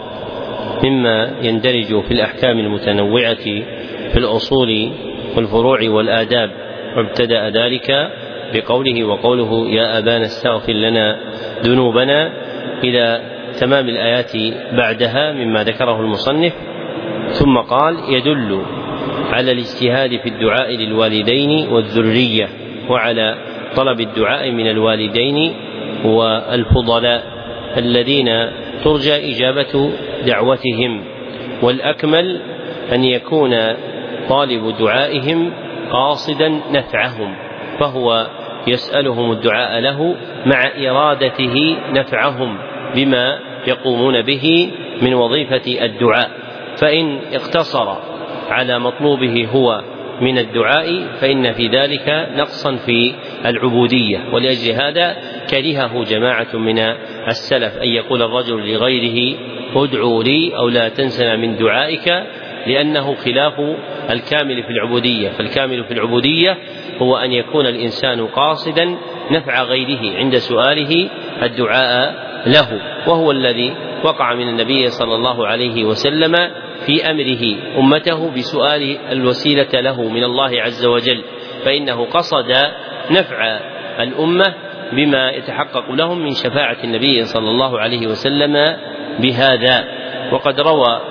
مما يندرج في الأحكام المتنوعة في الأصول والفروع والآداب، وابتدأ ذلك بقوله: وقوله يا أبانا استغفر لنا ذنوبنا، إلى تمام الآيات بعدها مما ذكره المصنف. ثم قال: يدل على الاجتهاد في الدعاء للوالدين والذرية، وعلى طلب الدعاء من الوالدين والفضلاء الذين ترجى إجابة دعوتهم، والأكمل أن يكون طالب دعائهم قاصدا نفعهم، فهو يسألهم الدعاء له مع إرادته نفعهم بما يقومون به من وظيفة الدعاء. فإن اقتصر على مطلوبه هو من الدعاء فإن في ذلك نقصا في العبودية، ولأجل هذا كرهه جماعة من السلف أن يقول الرجل لغيره ادعوا لي أو لا تنسنا من دعائك، لأنه خلاف الكامل في العبودية. فالكامل في العبودية هو أن يكون الإنسان قاصدا نفع غيره عند سؤاله الدعاء له، وهو الذي وقع من النبي صلى الله عليه وسلم في أمره أمته بسؤال الوسيلة له من الله عز وجل، فإنه قصد نفع الأمة بما يتحقق لهم من شفاعة النبي صلى الله عليه وسلم بهذا. وقد روى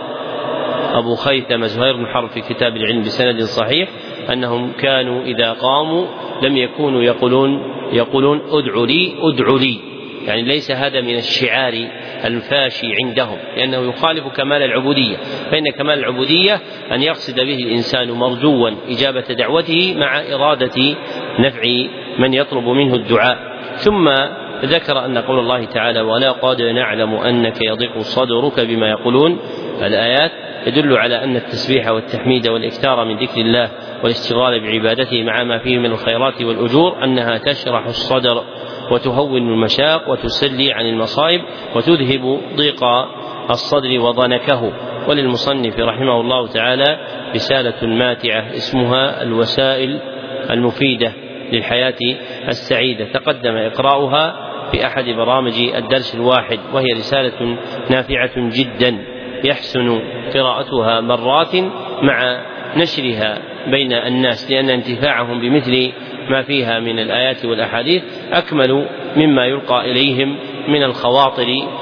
أبو خيثمة زهير بن حرب في كتاب العلم بسند صحيح أنهم كانوا إذا قاموا لم يكونوا يقولون يقولون ادعوا لي ادعوا لي، يعني ليس هذا من الشعار الفاشي عندهم، لأنه يخالف كمال العبودية. فإن كمال العبودية أن يقصد به الإنسان مرجوا إجابة دعوته مع إرادة نفع من يطلب منه الدعاء. ثم ذكر أن قول الله تعالى ولقد نعلم أنك يضيق صدرك بما يقولون، الآيات يدل على أن التسبيح والتحميد والإكثار من ذكر الله والاشتغال بعبادته مع ما فيه من الخيرات والأجور أنها تشرح الصدر وتهون المشاق وتسلي عن المصائب وتذهب ضيق الصدر وضنكه. وللمصنف رحمه الله تعالى رسالة ماتعة اسمها الوسائل المفيدة للحياة السعيدة، تقدم إقراؤها في أحد برامج الدرس الواحد، وهي رسالة نافعة جدا يحسن قراءتها مرات مع نشرها بين الناس، لأن انتفاعهم بمثل ما فيها من الآيات والأحاديث أكمل مما يلقى إليهم من الخواطر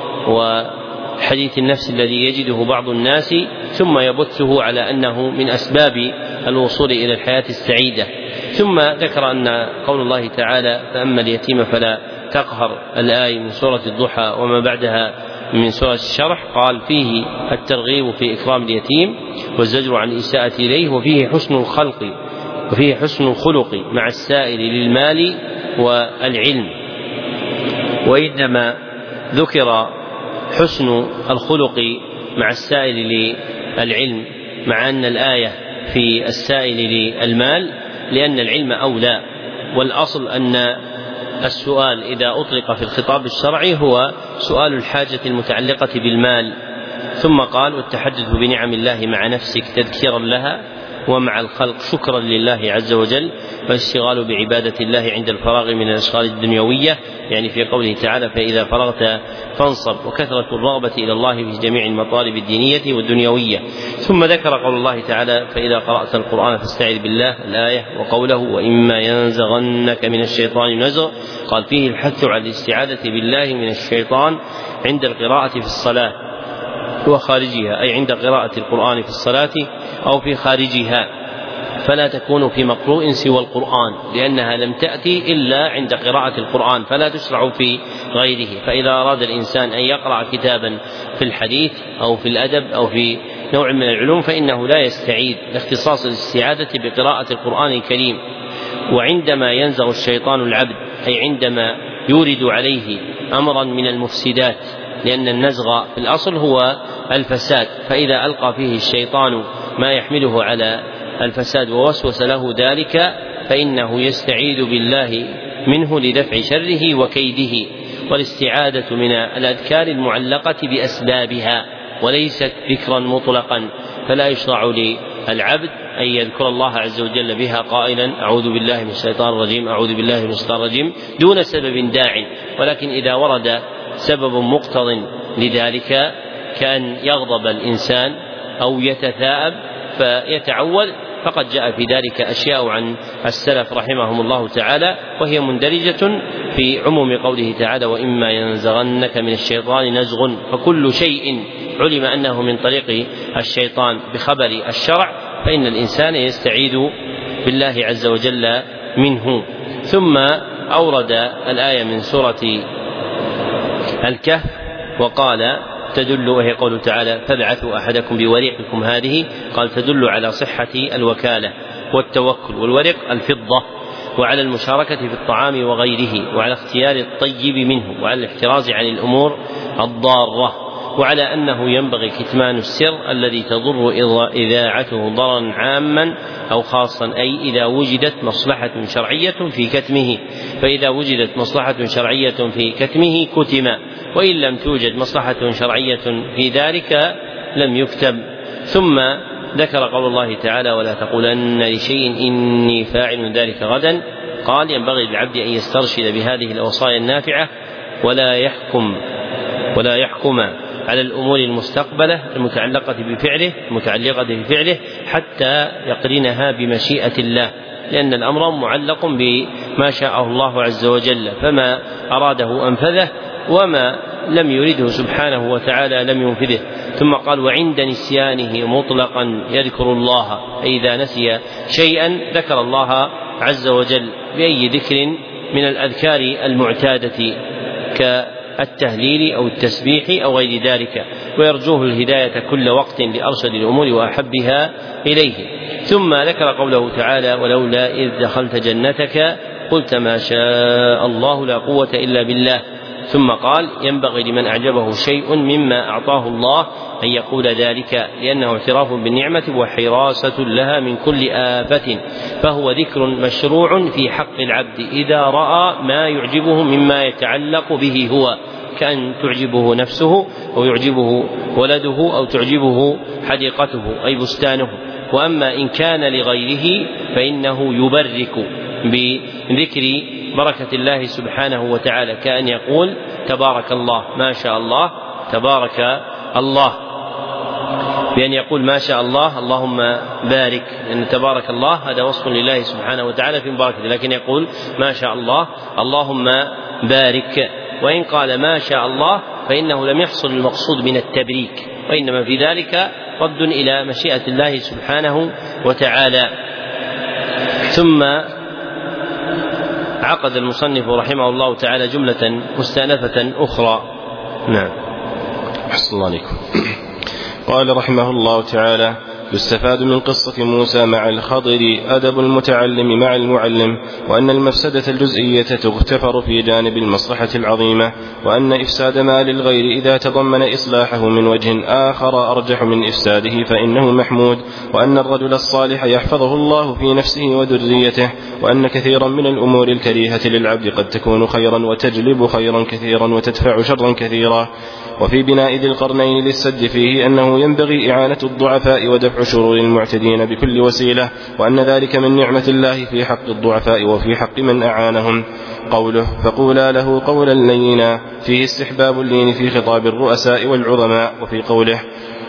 وحديث النفس الذي يجده بعض الناس ثم يبثه على أنه من أسباب الوصول إلى الحياة السعيدة. ثم ذكر أن قول الله تعالى فأما اليتيم فلا تقهر، الآية من سورة الضحى وما بعدها من سورة الشرح، قال فيه الترغيب في إكرام اليتيم والزجر عن الإساءة إليه، وفيه حسن الخلق وفيه حسن الخلق مع السائل للمال والعلم. وإنما ذكر حسن الخلق مع السائل للعلم مع أن الآية في السائل للمال لأن العلم أولى، والأصل أن السؤال إذا أطلق في الخطاب الشرعي هو سؤال الحاجة المتعلقة بالمال. ثم قال والتحدث بنعم الله مع نفسك تذكيرا لها ومع الخلق شكرا لله عز وجل، والاشتغال بعبادة الله عند الفراغ من الأشغال الدنيوية، يعني في قوله تعالى فإذا فرغت فانصب، وكثرة الرغبة إلى الله في جميع المطالب الدينية والدنيوية. ثم ذكر قول الله تعالى فإذا قرأت القرآن فاستعذ بالله الآية، وقوله وإما ينزغنك من الشيطان نزغ، قال فيه الحث على الاستعاذة بالله من الشيطان عند القراءة في الصلاة. وخارجها، أي عند قراءة القرآن في الصلاة أو في خارجها، فلا تكون في مقروء سوى القرآن، لأنها لم تأتي إلا عند قراءة القرآن فلا تشرع في غيره. فإذا أراد الإنسان أن يقرأ كتابا في الحديث أو في الأدب أو في نوع من العلوم فإنه لا يستعيد لاختصاص الاستعادة بقراءة القرآن الكريم. وعندما ينزغ الشيطان العبد، أي عندما يورد عليه أمرا من المفسدات، لأن النزغ في الأصل هو الفساد، فإذا ألقى فيه الشيطان ما يحمله على الفساد ووسوس له ذلك فإنه يستعيذ بالله منه لدفع شره وكيده. والاستعادة من الأذكار المعلقة بأسبابها وليست ذكرا مطلقا، فلا يشرع للعبد أن يذكر الله عز وجل بها قائلا أعوذ بالله من الشيطان الرجيم أعوذ بالله من الشيطان الرجيم دون سبب داع، ولكن إذا ورد سبب مقتض لذلك كأن يغضب الإنسان أو يتثاءب فيتعوذ، فقد جاء في ذلك أشياء عن السلف رحمهم الله تعالى، وهي مندرجة في عموم قوله تعالى وإما ينزغنك من الشيطان نزغ، فكل شيء علم أنه من طريق الشيطان بخبر الشرع فإن الإنسان يستعيذ بالله عز وجل منه. ثم أورد الآية من سورة الكهف وقال تدل، وهي قوله تعالى فابعثوا أحدكم بورقكم هذه، قال تدل على صحة الوكالة والتوكل، والورق الفضة، وعلى المشاركة في الطعام وغيره، وعلى اختيار الطيب منه، وعلى الاحتراز عن الأمور الضارة، وعلى أنه ينبغي كتمان السر الذي تضر إذاعته ضررا عاما أو خاصا، أي إذا وجدت مصلحة شرعية في كتمه، فإذا وجدت مصلحة شرعية في كتمه كتم، وإن لم توجد مصلحة شرعية في ذلك لم يكتب. ثم ذكر قول الله تعالى ولا تقولن لشيء إني فاعل ذلك غدا، قال ينبغي للعبد أن يسترشد بهذه الوصايا النافعة ولا يحكم ولا يحكم على الأمور المستقبلة المتعلقة بفعله المتعلقة بفعله حتى يقرنها بمشيئة الله، لأن الأمر معلق بما شاءه الله عز وجل، فما أراده أنفذه وما لم يرده سبحانه وتعالى لم ينفذه. ثم قال وعند نسيانه مطلقا يذكر الله، أي إذا نسي شيئا ذكر الله عز وجل بأي ذكر من الأذكار المعتادة كالتهليل أو التسبيح أو غير ذلك، ويرجوه الهداية كل وقت لأرشد الأمور وأحبها إليه. ثم ذكر قوله تعالى ولولا إذ دخلت جنتك قلت ما شاء الله لا قوة إلا بالله. ثم قال ينبغي لمن أعجبه شيء مما أعطاه الله أن يقول ذلك، لأنه اعتراف بالنعمة وحراسة لها من كل آفة، فهو ذكر مشروع في حق العبد إذا رأى ما يعجبه مما يتعلق به هو، كأن تعجبه نفسه أو يعجبه ولده أو تعجبه حديقته أي بستانه. وأما إن كان لغيره فإنه يبرك بذكر بركة الله سبحانه وتعالى، كأن يقول تبارك الله ما شاء الله تبارك الله، بأن يقول ما شاء الله اللهم بارك، لأن تبارك الله هذا وصف لله سبحانه وتعالى في مباركته، لكن يقول ما شاء الله اللهم بارك. وإن قال ما شاء الله فإنه لم يحصل المقصود من التبريك، وإنما في ذلك رد إلى مشيئة الله سبحانه وتعالى. ثم عقد المصنف رحمه الله تعالى جملة مستأنفة أخرى. نعم. أحسن الله عليكم. قال رحمه الله تعالى يستفاد من قصة موسى مع الخضر أدب المتعلم مع المعلم، وأن المفسدة الجزئية تغتفر في جانب المصلحة العظيمة، وأن إفساد مال الغير إذا تضمن إصلاحه من وجه آخر أرجح من إفساده فإنه محمود، وأن الرجل الصالح يحفظه الله في نفسه وذريته، وأن كثيرا من الأمور الكريهة للعبد قد تكون خيرا وتجلب خيرا كثيرا وتدفع شرا كثيرا. وفي بناء ذي القرنين للسد فيه أنه ينبغي إعانة الضعفاء ودفع شرور المعتدين بكل وسيلة، وأن ذلك من نعمة الله في حق الضعفاء وفي حق من أعانهم. قوله فقولا له قولا لينا فيه استحباب اللين في خطاب الرؤساء والعظماء، وفي قوله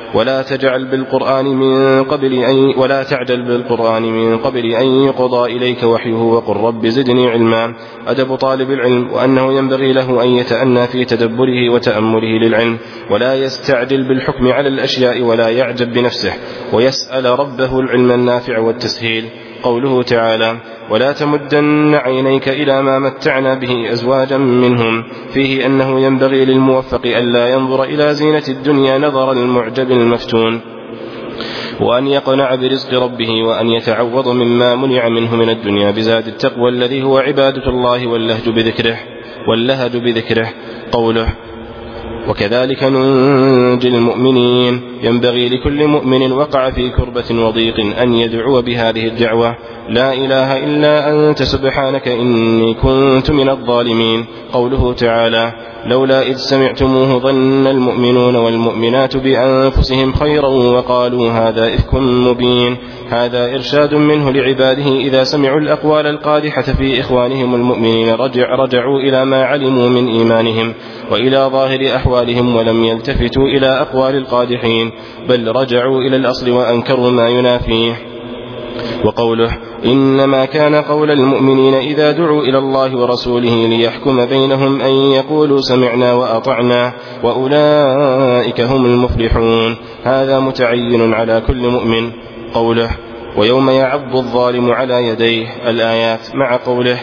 ولا تجعل بالقرآن من قبل أن ولا تعجل بالقرآن من قبل أن يقضى إليك وحيه وقل رب زدني علما. أدب طالب العلم، وأنه ينبغي له أن يتأنى في تدبره وتأمله للعلم، ولا يستعجل بالحكم على الأشياء، ولا يعجب بنفسه، ويسأل ربه العلم النافع والتسهيل. قوله تعالى: ولا تمدن عينيك إلى ما متعنا به أزواجا منهم، فيه أنه ينبغي للموفق ألا ينظر إلى زينة الدنيا نظر المعجب المفتون، وأن يقنع برزق ربه، وأن يتعوض مما منع منه من الدنيا بزاد التقوى الذي هو عبادة الله واللهج بذكره واللهج بذكره. قوله: وكذلك ننجي المؤمنين، ينبغي لكل مؤمن وقع في كربة وضيق أن يدعو بهذه الدعوة: لا إله إلا أنت سبحانك إني كنت من الظالمين. قوله تعالى: لولا إذ سمعتموه ظن المؤمنون والمؤمنات بأنفسهم خيرا وقالوا هذا إفك مبين. هذا إرشاد منه لعباده إذا سمعوا الأقوال القادحة في إخوانهم المؤمنين رجع رجعوا إلى ما علموا من إيمانهم وإلى ظاهر أحوالهم، ولم يلتفتوا إلى أقوال القادحين، بل رجعوا إلى الأصل وأنكروا ما ينافيه. وقوله: إنما كان قول المؤمنين إذا دعوا إلى الله ورسوله ليحكم بينهم أن يقولوا سمعنا وأطعنا وأولئك هم المفلحون. هذا متعين على كل مؤمن. قوله: ويوم يعض الظالم على يديه، الآيات، مع قوله: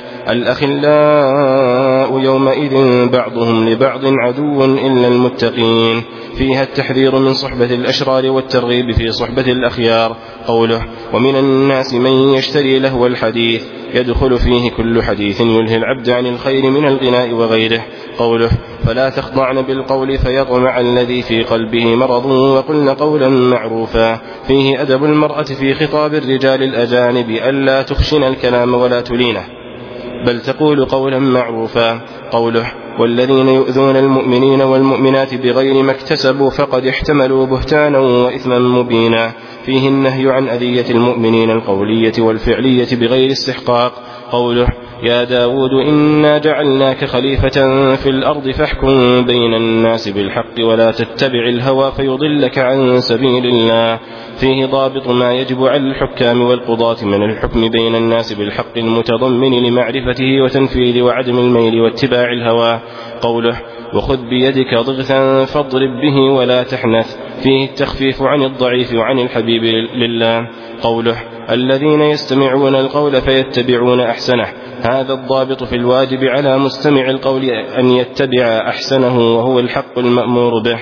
الأخلاء يومئذ بعضهم لبعض عدو إلا المتقين، فيها التحذير من صحبة الأشرار والترغيب في صحبة الأخيار. قوله: ومن الناس من يشتري لهو الحديث، يدخل فيه كل حديث يلهي العبد عن الخير من الغناء وغيره. قوله: فلا تخضعن بالقول فيطمع الذي في قلبه مرض وقلن قولا معروفا، فيه أدب المرأة في خطاب الرجال الأجانب ألا تخشن الكلام ولا تلينه، بل تقول قولا معروفا. قوله: والذين يؤذون المؤمنين والمؤمنات بغير ما اكتسبوا فقد احتملوا بهتانا وإثما مبينا، فيه النهي عن أذية المؤمنين القولية والفعلية بغير استحقاق. قوله: يا داود إنا جعلناك خليفة في الأرض فاحكم بين الناس بالحق ولا تتبع الهوى فيضلك عن سبيل الله، فيه ضابط ما يجب على الحكام والقضاة من الحكم بين الناس بالحق المتضمن لمعرفته وتنفيذ وعدم الميل واتباع الهوى. قوله: وخذ بيدك ضغثا فاضرب به ولا تحنث، فيه التخفيف عن الضعيف وعن الحبيب لله. قوله: الذين يستمعون القول فيتبعون أحسنه، هذا الضابط في الواجب على مستمع القول أن يتبع أحسنه وهو الحق المأمور به.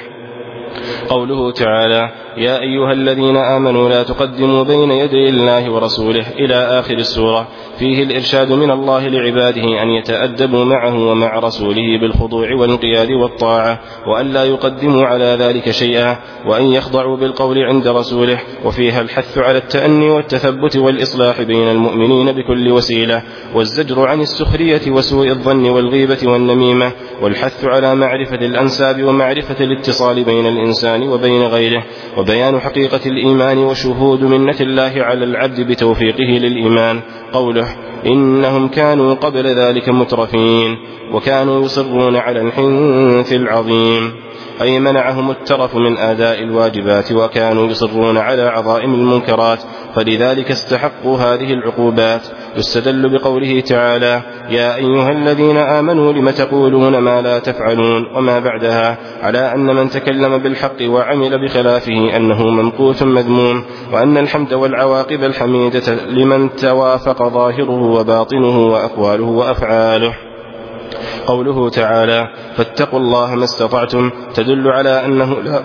قوله تعالى: يا أيها الذين آمنوا لا تقدموا بين يدي الله ورسوله إلى آخر السورة، فيه الإرشاد من الله لعباده أن يتأدبوا معه ومع رسوله بالخضوع والانقياد والطاعة، وأن لا يقدموا على ذلك شيئا، وأن يخضعوا بالقول عند رسوله. وفيها الحث على التأني والتثبت والإصلاح بين المؤمنين بكل وسيلة، والزجر عن السخرية وسوء الظن والغيبة والنميمة، والحث على معرفة الأنساب ومعرفة الاتصال بين الإنسان وبين غيره، وبيان حقيقة الإيمان وشهود منة الله على العبد بتوفيقه للإيمان. قوله: إنهم كانوا قبل ذلك مترفين وكانوا يصرون على الحنث العظيم، أي منعهم الترف من أداء الواجبات وكانوا يصرون على عظائم المنكرات، فلذلك استحقوا هذه العقوبات. يستدل بقوله تعالى: يا أيها الذين آمنوا لم تقولون ما لا تفعلون، وما بعدها، على أن من تكلم بالحق وعمل بخلافه أنه ممقوت مذموم، وأن الحمد والعواقب الحميدة لمن توافق ظاهره وباطنه وأقواله وأفعاله. قوله تعالى: فاتقوا الله ما استطعتم، تدل على أنه لا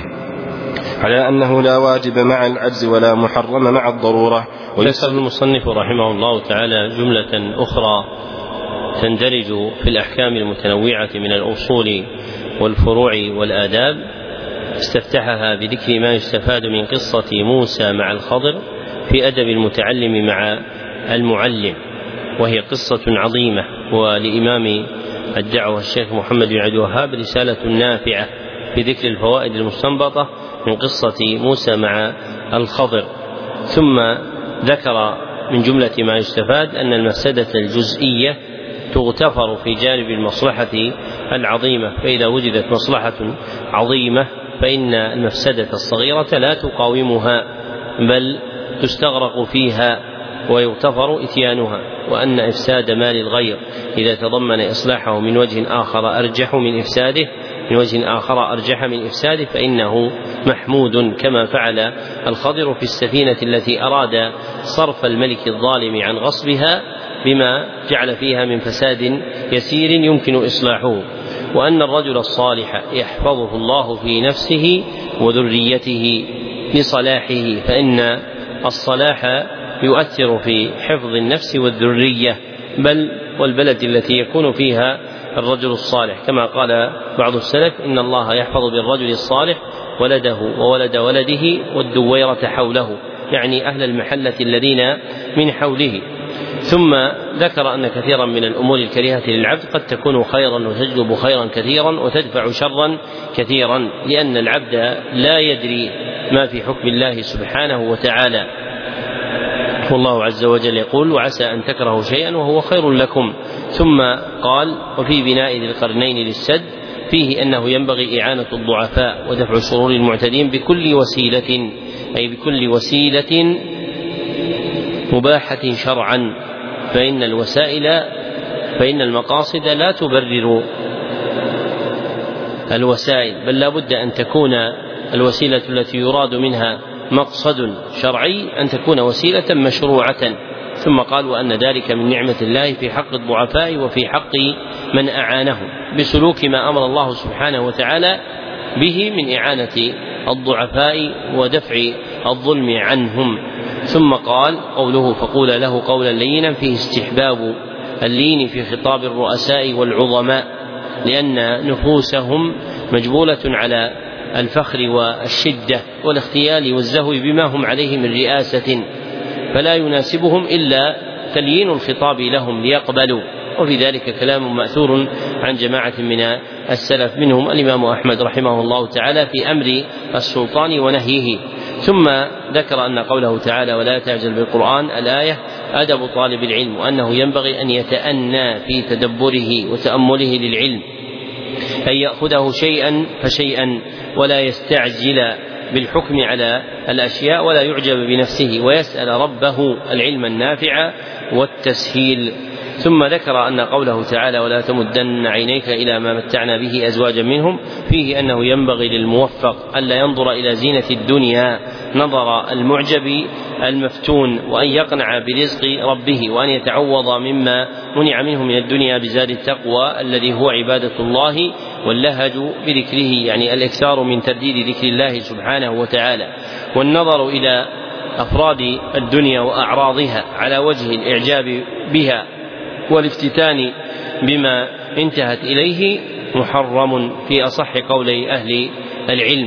على أنه لا واجب مع العجز ولا محرم مع الضرورة. ويسأل المصنف رحمه الله تعالى جملة أخرى تندرج في الأحكام المتنوعة من الأصول والفروع والآداب، استفتحها بذكر ما يستفاد من قصة موسى مع الخضر في أدب المتعلم مع المعلم، وهي قصة عظيمة. ولإمام الدعوة الشيخ محمد بن عبد الوهاب رسالة نافعة في ذكر الفوائد المستنبطة من قصة موسى مع الخضر. ثم ذكر من جملة ما يستفاد أن المفسدة الجزئية تغتفر في جانب المصلحة العظيمة، فإذا وجدت مصلحة عظيمة فإن المفسدة الصغيرة لا تقاومها بل تستغرق فيها ويغتفر إتيانها، وأن إفساد مال الغير إذا تضمن إصلاحه من وجه آخر أرجح من إفساده من وجه آخر أرجح من إفساده فإنه محمود، كما فعل الخضر في السفينة التي أراد صرف الملك الظالم عن غصبها بما جعل فيها من فساد يسير يمكن إصلاحه. وأن الرجل الصالح يحفظه الله في نفسه وذريته لصلاحه، فإن الصلاح يؤثر في حفظ النفس والذرية بل والبلد التي يكون فيها الرجل الصالح، كما قال بعض السلف: إن الله يحفظ بالرجل الصالح ولده وولد ولده والدويرة حوله، يعني أهل المحلة الذين من حوله. ثم ذكر أن كثيرا من الأمور الكريهة للعبد قد تكون خيرا وتجلب خيرا كثيرا وتدفع شرا كثيرا، لأن العبد لا يدري ما في حكم الله سبحانه وتعالى. والله عز وجل يقول: وعسى أن تكرهوا شيئا وهو خير لكم. ثم قال: وفي بناء ذي القرنين للسد فيه أنه ينبغي إعانة الضعفاء ودفع شرور المعتدين بكل وسيلة، أي بكل وسيلة مباحة شرعا، فإن الوسائل فإن المقاصد لا تبرر الوسائل، بل لا بد أن تكون الوسيلة التي يراد منها مقصد شرعي أن تكون وسيلة مشروعة. ثم قال: وأن ذلك من نعمة الله في حق الضعفاء وفي حق من أعانهم بسلوك ما أمر الله سبحانه وتعالى به من إعانة الضعفاء ودفع الظلم عنهم. ثم قال: قوله: فقول له قولا لينا، فيه استحباب اللين في خطاب الرؤساء والعظماء، لأن نفوسهم مجبولة على الفخر والشدة والاختيال والزهو بما هم عليه من رئاسة، فلا يناسبهم إلا تليين الخطاب لهم ليقبلوا. وفي ذلك كلام مأثور عن جماعة من السلف، منهم الإمام أحمد رحمه الله تعالى في أمر السلطان ونهيه. ثم ذكر أن قوله تعالى: ولا تعجل بالقرآن، الآية أدب طالب العلم، وأنه ينبغي أن يتأنى في تدبره وتأمله للعلم، أن يأخذه شيئا فشيئا ولا يستعجل بالحكم على الأشياء ولا يعجب بنفسه، ويسأل ربه العلم النافع والتسهيل. ثم ذكر أن قوله تعالى: ولا تمدن عينيك إلى ما متعنا به أزواجا منهم، فيه أنه ينبغي للموفق ألا ينظر إلى زينة الدنيا نظر المعجب المفتون، وأن يقنع برزق ربه، وأن يتعوض مما منع منه من الدنيا بزاد التقوى الذي هو عبادة الله واللهج بذكره، يعني الإكثار من ترديد ذكر الله سبحانه وتعالى. والنظر إلى أفراد الدنيا وأعراضها على وجه الإعجاب بها والافتتان بما انتهت إليه محرم في أصح قولي أهل العلم.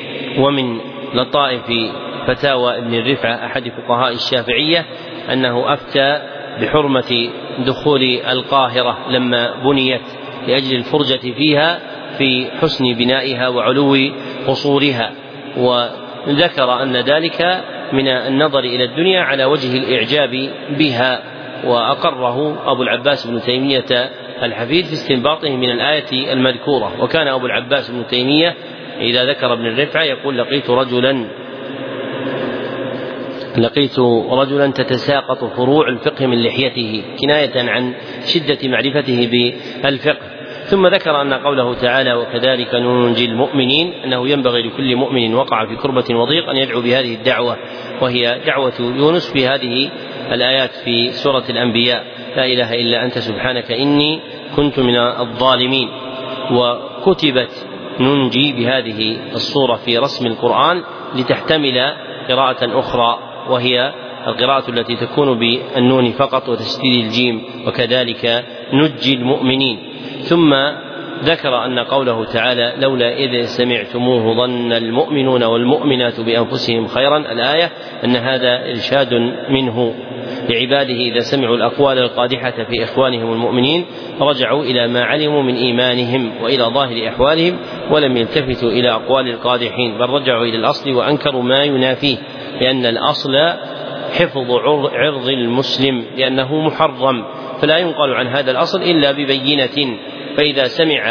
ومن لطائف فتاوى ابن الرفعة أحد فقهاء الشافعية أنه أفتى بحرمة دخول القاهرة لما بنيت لأجل الفرجة فيها في حسن بنائها وعلو قصورها، وذكر أن ذلك من النظر إلى الدنيا على وجه الإعجاب بها، وأقره أبو العباس بن تيمية الحفيد في استنباطه من الآية المذكورة. وكان أبو العباس بن تيمية إذا ذكر ابن الرفعة يقول: لقيت رجلا لقيت رجلا تتساقط فروع الفقه من لحيته، كناية عن شدة معرفته بالفقه. ثم ذكر أن قوله تعالى: وكذلك ننجي المؤمنين، أنه ينبغي لكل مؤمن وقع في كربة وضيق أن يدعو بهذه الدعوة، وهي دعوة يونس في هذه الآيات في سورة الأنبياء: لا إله إلا أنت سبحانك إني كنت من الظالمين. وكتبت ننجي بهذه الصورة في رسم القرآن لتحتمل قراءة أخرى، وهي القراءة التي تكون بالنون فقط وتشديد الجيم: وكذلك نجي المؤمنين. ثم ذكر أن قوله تعالى: لولا إذ سمعتموه ظن المؤمنون والمؤمنات بأنفسهم خيرا، الآية أن هذا إرشاد منه لعباده إذا سمعوا الأقوال القادحة في إخوانهم المؤمنين رجعوا إلى ما علموا من إيمانهم وإلى ظاهر أحوالهم، ولم يلتفتوا إلى أقوال القادحين، بل رجعوا إلى الأصل وأنكروا ما ينافيه، لأن الأصل حفظ عرض المسلم لأنه محرم، فلا ينقل عن هذا الأصل إلا ببينة. فإذا سمع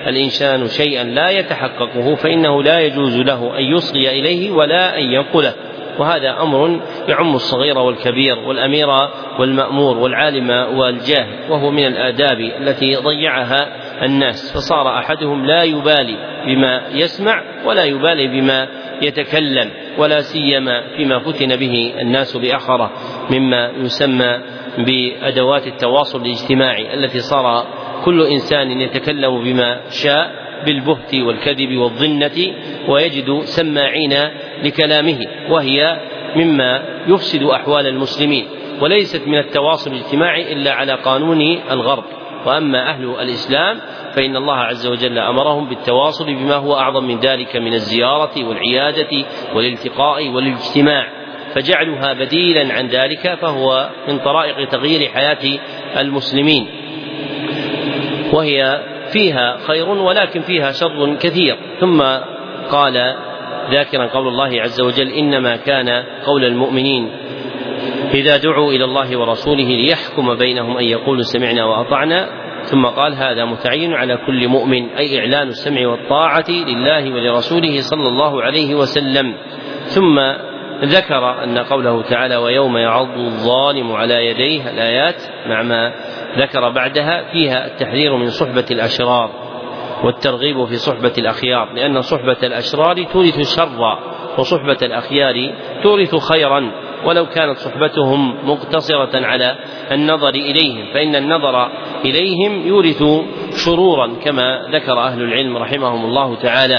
الإنسان شيئا لا يتحققه فإنه لا يجوز له أن يصغي إليه ولا أن ينقله، وهذا أمر يعم الصغير والكبير والأمير والمأمور والعالم والجاهل، وهو من الآداب التي ضيعها الناس، فصار أحدهم لا يبالي بما يسمع ولا يبالي بما يتكلم، ولا سيما فيما فتن به الناس بأخره مما يسمى بأدوات التواصل الاجتماعي التي صار كل إنسان يتكلم بما شاء بالبهت والكذب والظنة ويجد سماعين لكلامه، وهي مما يفسد أحوال المسلمين، وليست من التواصل الاجتماعي إلا على قانون الغرب. وأما أهل الإسلام فإن الله عز وجل أمرهم بالتواصل بما هو أعظم من ذلك من الزيارة والعيادة والالتقاء والاجتماع، فجعلها بديلا عن ذلك فهو من طرائق تغيير حياة المسلمين، وهي فيها خير ولكن فيها شر كثير. ثم قال ذاكرا قول الله عز وجل: إنما كان قول المؤمنين إذا دعوا إلى الله ورسوله ليحكم بينهم أن يقولوا سمعنا وأطعنا. ثم قال: هذا متعين على كل مؤمن، أي إعلان السمع والطاعة لله ولرسوله صلى الله عليه وسلم. ثم ذكر أن قوله تعالى: ويوم يعض الظالم على يديه، الآيات مع ما ذكر بعدها فيها التحذير من صحبة الأشرار والترغيب في صحبة الأخيار، لأن صحبة الأشرار تورث شرا وصحبة الأخيار تورث خيرا، ولو كانت صحبتهم مقتصرة على النظر إليهم، فإن النظر إليهم يورث شرورا كما ذكر أهل العلم رحمهم الله تعالى.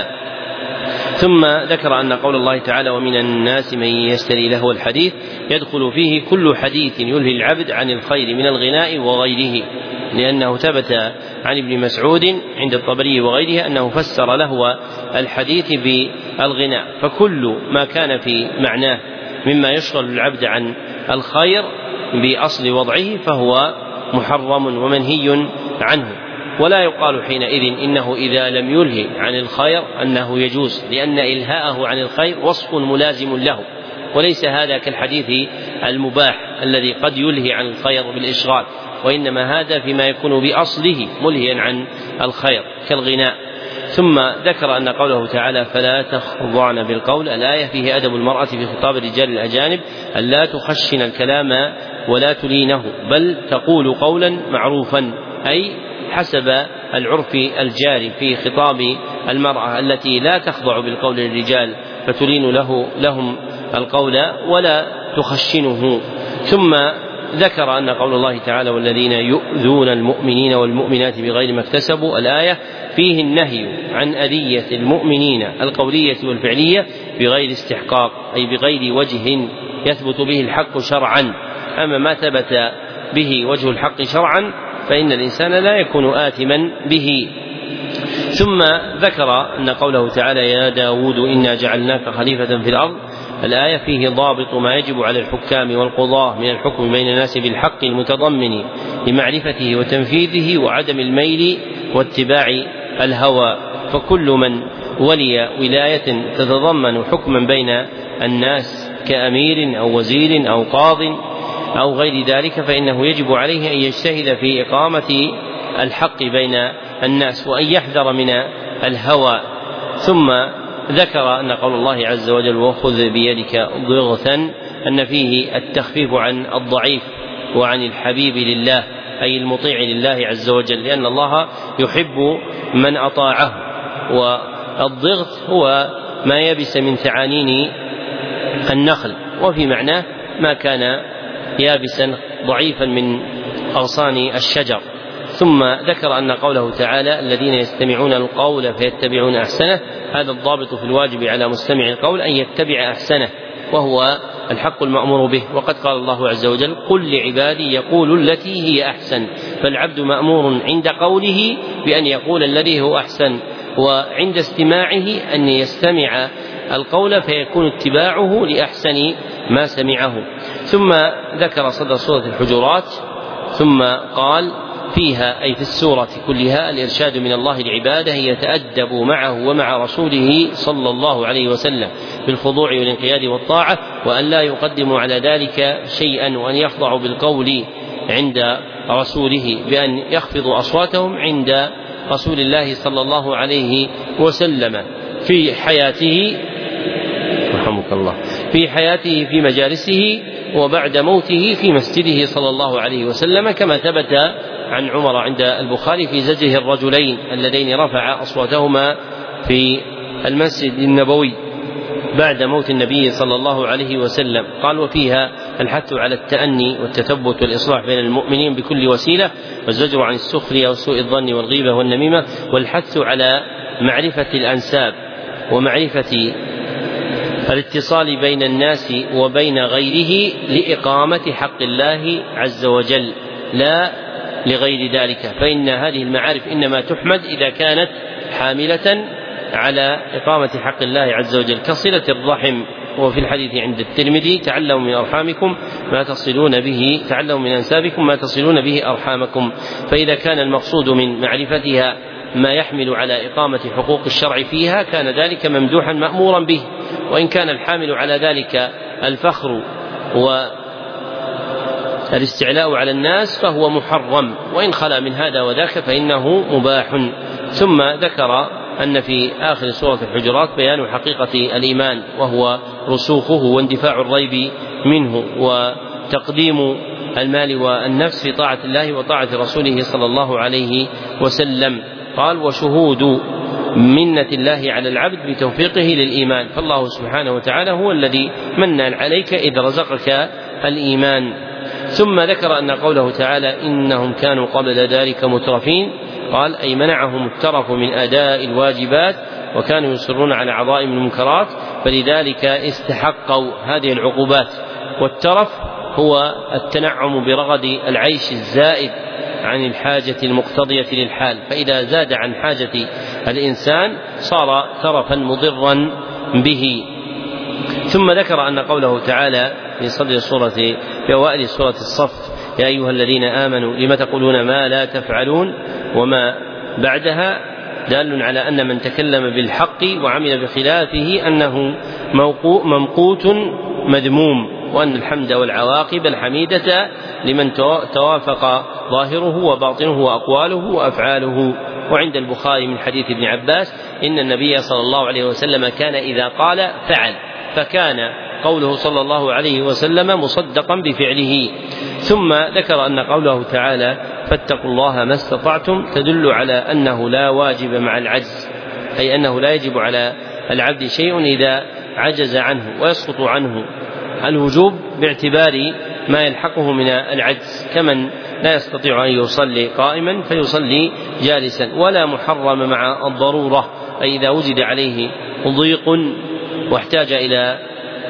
ثم ذكر أن قول الله تعالى: ومن الناس من يشتري لهو الحديث يدخل فيه كل حديث يلهي العبد عن الخير من الغناء وغيره، لأنه ثبت عن ابن مسعود عند الطبري وغيره أنه فسر لهو الحديث بالغناء، فكل ما كان في معناه مما يشغل العبد عن الخير بأصل وضعه فهو محرم ومنهي عنه. ولا يقال حينئذ إنه إذا لم يلهي عن الخير أنه يجوز، لأن إلهاءه عن الخير وصف ملازم له، وليس هذا كالحديث المباح الذي قد يلهي عن الخير بالإشغال، وإنما هذا فيما يكون بأصله ملهيا عن الخير كالغناء. ثم ذكر أن قوله تعالى: فلا تخضعن بالقول، الآية فيه أدب المرأة في خطاب الرجال الأجانب أن لا تخشن الكلام ولا تلينه، بل تقول قولا معروفا، أي حسب العرف الجاري في خطاب المرأة التي لا تخضع بالقول للرجال فتلين له لهم القول ولا تخشنه. ثم ذكر أن قول الله تعالى: والذين يؤذون المؤمنين والمؤمنات بغير ما اكتسبوا، الآية فيه النهي عن أذية المؤمنين القولية والفعلية بغير استحقاق، أي بغير وجه يثبت به الحق شرعا. أما ما ثبت به وجه الحق شرعا فإن الإنسان لا يكون آثما به. ثم ذكر أن قوله تعالى: يا داود إنا جعلناك خليفة في الأرض، الآية فيه ضابط ما يجب على الحكام والقضاة من الحكم بين الناس بالحق المتضمن لمعرفته وتنفيذه وعدم الميل واتباع الهوى، فكل من ولي ولاية تتضمن حكما بين الناس كأمير أو وزير أو قاض أو غير ذلك فإنه يجب عليه أن يجتهد في إقامة الحق بين الناس وأن يحذر من الهوى. ثم ذكر أن قول الله عز وجل: وخذ بيدك ضغثا، أن فيه التخفيف عن الضعيف وعن الحبيب لله، أي المطيع لله عز وجل، لأن الله يحب من أطاعه. والضغث هو ما يبس من ثعانين النخل، وفي معناه ما كان يابسا ضعيفا من أغصان الشجر. ثم ذكر أن قوله تعالى: الذين يستمعون القول فيتبعون أحسنه، هذا الضابط في الواجب على مستمع القول أن يتبع أحسنه، وهو الحق المأمور به. وقد قال الله عز وجل: قل لعبادي يقولوا التي هي أحسن، فالعبد مأمور عند قوله بأن يقول الذي هو أحسن، وعند استماعه أن يستمع القول فيكون اتباعه لأحسن ما سمعه. ثم ذكر صدر سورة الحجرات ثم قال: فيها أي في السورة كلها الإرشاد من الله لعباده يتأدبوا معه ومع رسوله صلى الله عليه وسلم بالخضوع والانقياد والطاعة، وأن لا يقدموا على ذلك شيئا، وأن يخضعوا بالقول عند رسوله بأن يخفضوا أصواتهم عند رسول الله صلى الله عليه وسلم في حياته رحمك الله في حياته في مجالسه وبعد موته في مسجده صلى الله عليه وسلم، كما ثبت عن عمر عند البخاري في زجه الرجلين اللذين رفع أصواتهما في المسجد النبوي بعد موت النبي صلى الله عليه وسلم. قال: وفيها الحث على التأني والتثبت والإصلاح بين المؤمنين بكل وسيلة، والزجر عن السخرية وسوء الظن والغيبة والنميمة، والحث على معرفة الأنساب ومعرفة الاتصال بين الناس وبين غيره لإقامة حق الله عز وجل لا لغير ذلك، فإن هذه المعارف إنما تحمد إذا كانت حاملة على إقامة حق الله عز وجل، كصلة الرحم. وفي الحديث عند الترمذي: تعلموا من أرحامكم ما تصلون به تعلموا من أنسابكم ما تصلون به أرحامكم. فإذا كان المقصود من معرفتها ما يحمل على إقامة حقوق الشرع فيها كان ذلك ممدوحا مأمورا به، وإن كان الحامل على ذلك الفخر والاستعلاء على الناس فهو محرم، وإن خلا من هذا وذاك فإنه مباح. ثم ذكر أن في آخر سورة الحجرات بيان حقيقة الإيمان، وهو رسوخه واندفاع الريب منه وتقديم المال والنفس في طاعة الله وطاعة رسوله صلى الله عليه وسلم. قال: وشهود منة الله على العبد بتوفيقه للإيمان، فالله سبحانه وتعالى هو الذي من عليك إذ رزقك الإيمان. ثم ذكر أن قوله تعالى: إنهم كانوا قبل ذلك مترفين، قال: أي منعهم الترف من أداء الواجبات وكانوا يصرون على عظائم المنكرات، فلذلك استحقوا هذه العقوبات. والترف هو التنعم برغد العيش الزائد عن الحاجة المقتضية للحال، فإذا زاد عن حاجة الإنسان صار ترفا مضرا به. ثم ذكر أن قوله تعالى في صدر سورة في أوائل سورة الصف: يا أيها الذين آمنوا لم تقولون ما لا تفعلون، وما بعدها دال على أن من تكلم بالحق وعمل بخلافه أنه ممقوت مذموم، وأن الحمد والعواقب الحميدة لمن توافق ظاهره وباطنه وأقواله وأفعاله. وعند البخاري من حديث ابن عباس: إن النبي صلى الله عليه وسلم كان إذا قال فعل، فكان قوله صلى الله عليه وسلم مصدقا بفعله. ثم ذكر أن قوله تعالى: فاتقوا الله ما استطعتم، تدل على أنه لا واجب مع العجز، أي أنه لا يجب على العبد شيء إذا عجز عنه، ويسقط عنه الوجوب باعتبار ما يلحقه من العجز، كمن لا يستطيع أن يصلي قائما فيصلي جالسا، ولا محرم مع الضرورة، أي إذا وجد عليه ضيق واحتاج إلى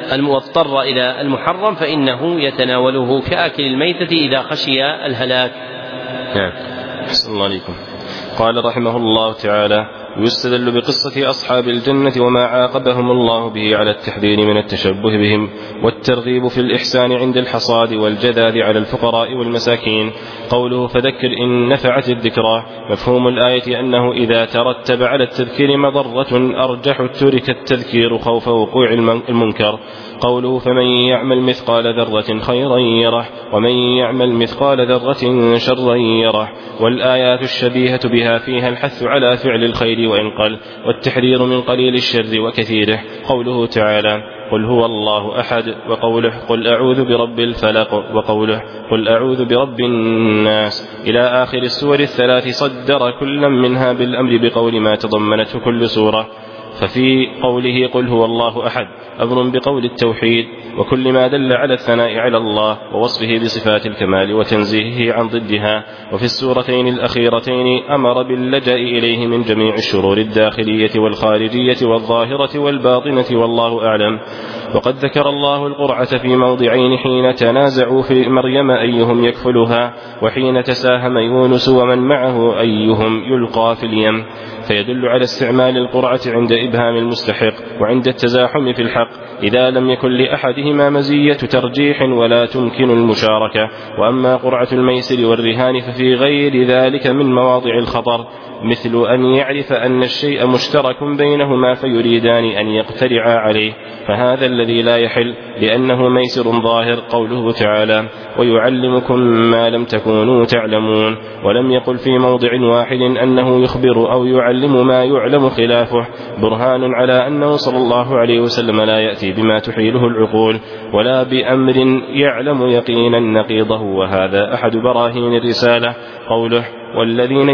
واضطر إلى المحرم فإنه يتناوله كآكل الميتة إذا خشي الهلاك. نعم. أحسن الله عليكم. قال رحمه الله تعالى: يستدل بقصة أصحاب الجنة وما عاقبهم الله به على التحذير من التشبه بهم والترغيب في الإحسان عند الحصاد والجذاذ على الفقراء والمساكين. قوله: فذكر إن نفعت الذكرى، مفهوم الآية أنه إذا ترتب على التذكير مضرة أرجح ترك التذكير خوف وقوع المنكر. قوله: فمن يعمل مثقال ذرة خيرا يره ومن يعمل مثقال ذرة شرا يره. والآيات الشبيهة بها فيها الحث على فعل الخير وإن قل، والتحذير من قليل الشر وكثيره. قوله تعالى: قل هو الله أحد، وقوله: قل أعوذ برب الفلق، وقوله: قل أعوذ برب الناس، إلى آخر السور الثلاث صدر كل منها بالأمر بقول ما تضمنته كل سورة. ففي قوله قل هو الله أحد أمر بقول التوحيد وكل ما دل على الثناء على الله ووصفه بصفات الكمال وتنزيهه عن ضدها. وفي السورتين الأخيرتين أمر باللجأ إليه من جميع الشرور الداخلية والخارجية والظاهرة والباطنة، والله أعلم. وقد ذكر الله القرعة في موضعين: حين تنازعوا في مريم أيهم يكفلها، وحين تساهم يونس ومن معه أيهم يلقى في اليم. فيدل على استعمال القرعة عند إبهام المستحق وعند التزاحم في الحق إذا لم يكن لأحدهما مزية ترجيح ولا تمكن المشاركة. وأما قرعة الميسر والرهان ففي غير ذلك من مواضع الخطر، مثل أن يعرف أن الشيء مشترك بينهما فيريدان أن يقترعا عليه، فهذا الذي لا يحل لأنه ميسر ظاهر. قوله تعالى: ويعلمكم ما لم تكونوا تعلمون، ولم يقل في موضع واحد أنه يخبر أو يعلم ما يعلم خلافه، برهان على أنه صلى الله عليه وسلم لا يأتي بما تحيله العقول ولا بأمر يعلم يقينا نقيضه، وهذا أحد براهين الرسالة. قوله: والذين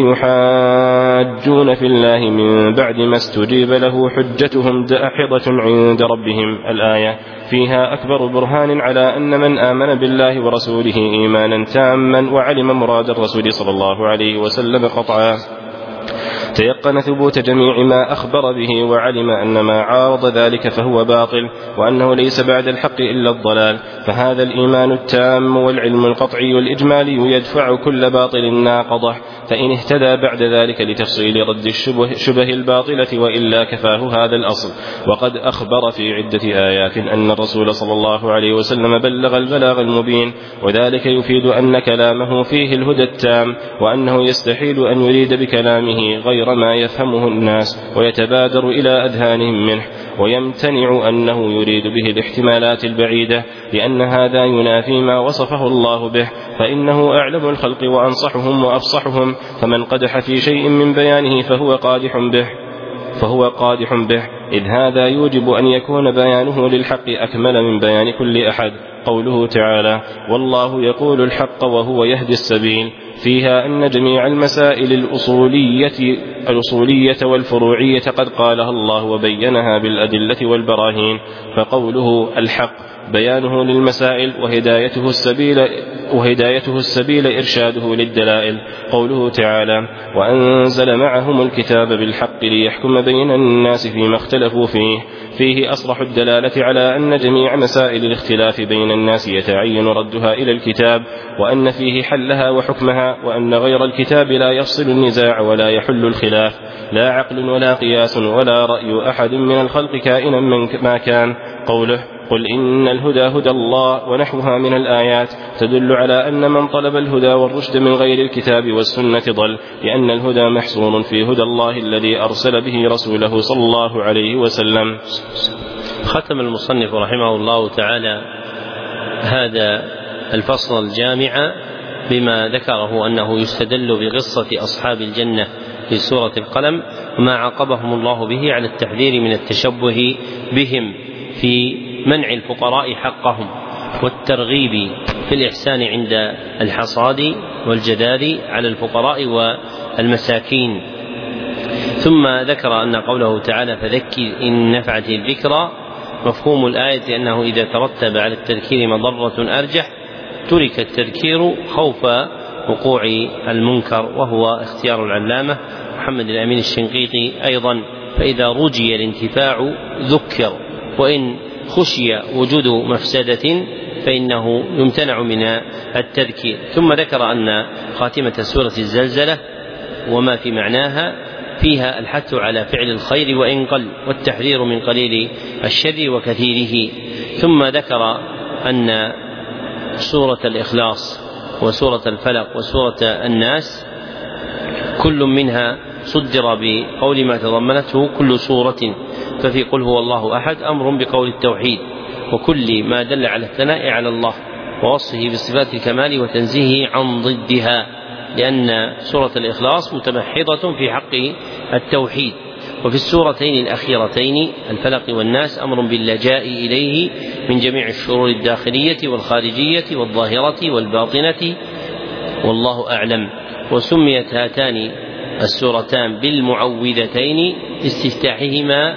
يحاجون في الله من بعد ما استجيب له حجتهم داحضة عند ربهم، الآية فيها أكبر برهان على أن من آمن بالله ورسوله إيمانا تاما وعلم مراد الرسول صلى الله عليه وسلم قطعا، تيقن ثبوت جميع ما أخبر به وعلم أن ما عارض ذلك فهو باطل، وأنه ليس بعد الحق إلا الضلال، فهذا الإيمان التام والعلم القطعي والإجمالي يدفع كل باطل ناقضه، فإن اهتدى بعد ذلك لتفصيل رد الشبه شبه الباطلة وإلا كفاه هذا الأصل. وقد أخبر في عدة آيات أن الرسول صلى الله عليه وسلم بلغ البلاغ المبين، وذلك يفيد أن كلامه فيه الهدى التام، وأنه يستحيل أن يريد بكلامه غير ما يفهمه الناس ويتبادر إلى أذهانهم منه، ويمتنع أنه يريد به الاحتمالات البعيدة، لأن هذا ينافي ما وصفه الله به، فإنه أعلم الخلق وأنصحهم وأفصحهم، فمن قدح في شيء من بيانه فهو قادح به فهو قادح به إذ هذا يوجب أن يكون بيانه للحق أكمل من بيان كل أحد. قوله تعالى: والله يقول الحق وهو يهدي السبيل، فيها أن جميع المسائل الأصولية, الأصولية والفروعية قد قالها الله وبينها بالأدلة والبراهين، فقوله الحق بيانه للمسائل وهدايته السبيل, وهدايته السبيل إرشاده للدلائل. قوله تعالى: وأنزل معهم الكتاب بالحق ليحكم بين الناس فيما اختلفوا فيه، فيه أصرح الدلالة على أن جميع مسائل الاختلاف بين الناس يتعين ردها إلى الكتاب، وأن فيه حلها وحكمها، وأن غير الكتاب لا يفصل النزاع ولا يحل الخلاف، لا عقل ولا قياس ولا رأي أحد من الخلق كائنا من ما كان. قوله: قل إن الهدى هدى الله ونحوها من الآيات تدل على أن من طلب الهدى والرشد من غير الكتاب والسنة ضل، لأن الهدى محصور في هدى الله الذي أرسل به رسوله صلى الله عليه وسلم. ختم المصنف رحمه الله تعالى هذا الفصل الجامع بما ذكره أنه يستدل بقصة أصحاب الجنة في سورة القلم وما عاقبهم الله به على التحذير من التشبه بهم في منع الفقراء حقهم والترغيب في الإحسان عند الحصاد والجداد على الفقراء والمساكين. ثم ذكر أن قوله تعالى: فذكر إن نفعت الذكرى، مفهوم الآية أنه إذا ترتب على التذكير مضرة أرجح ترك التذكير خوف وقوع المنكر، وهو اختيار العلامة محمد الأمين الشنقيطي أيضا، فإذا رجي الانتفاع ذكر، وإن خشي وجود مفسدة فإنه يمتنع من التذكير. ثم ذكر أن خاتمة سورة الزلزلة وما في معناها فيها الحث على فعل الخير وإن قل، والتحذير من قليل الشر وكثيره. ثم ذكر أن سورة الإخلاص وسورة الفلق وسورة الناس كل منها صدر بقول ما تضمنته كل سورة، ففي قل هو الله أحد أمر بقول التوحيد وكل ما دل على الثناء على الله ووصفه بصفات الكمال وتنزيهه عن ضدها، لأن سورة الإخلاص متمحضة في حق التوحيد. وفي السورتين الأخيرتين الفلق والناس أمر باللجاء إليه من جميع الشرور الداخلية والخارجية والظاهرة والباطنة، والله أعلم. وسميت هاتان السورتان بالمعوذتين لاستفتاحهما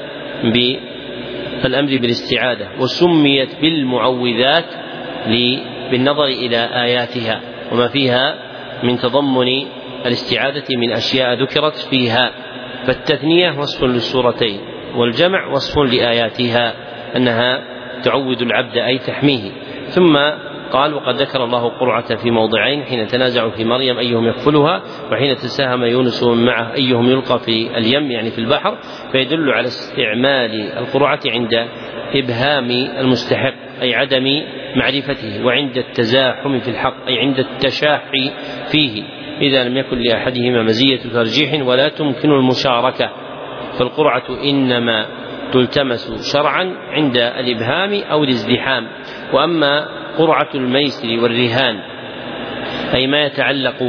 بالأمر بالاستعاذة، وسميت بالمعوذات بالنظر إلى آياتها وما فيها من تضمن الاستعاذة من أشياء ذكرت فيها، فالتثنية وصف للسورتين والجمع وصف لآياتها أنها تعوذ العبد أي تحميه. ثم قال وقد ذكر الله قرعة في موضعين حين تنازعوا في مريم أيهم يكفلها وحين تساهم يونس ومن معه أيهم يلقى في اليم يعني في البحر، فيدل على استعمال القرعة عند إبهام المستحق أي عدم معرفته، وعند التزاحم في الحق أي عند التشاحي فيه إذا لم يكن لأحدهما مزية ترجيح ولا تمكن المشاركة. فالقرعة إنما تلتمس شرعا عند الإبهام أو الازدحام. وأما قرعة الميسر والرهان أي ما يتعلق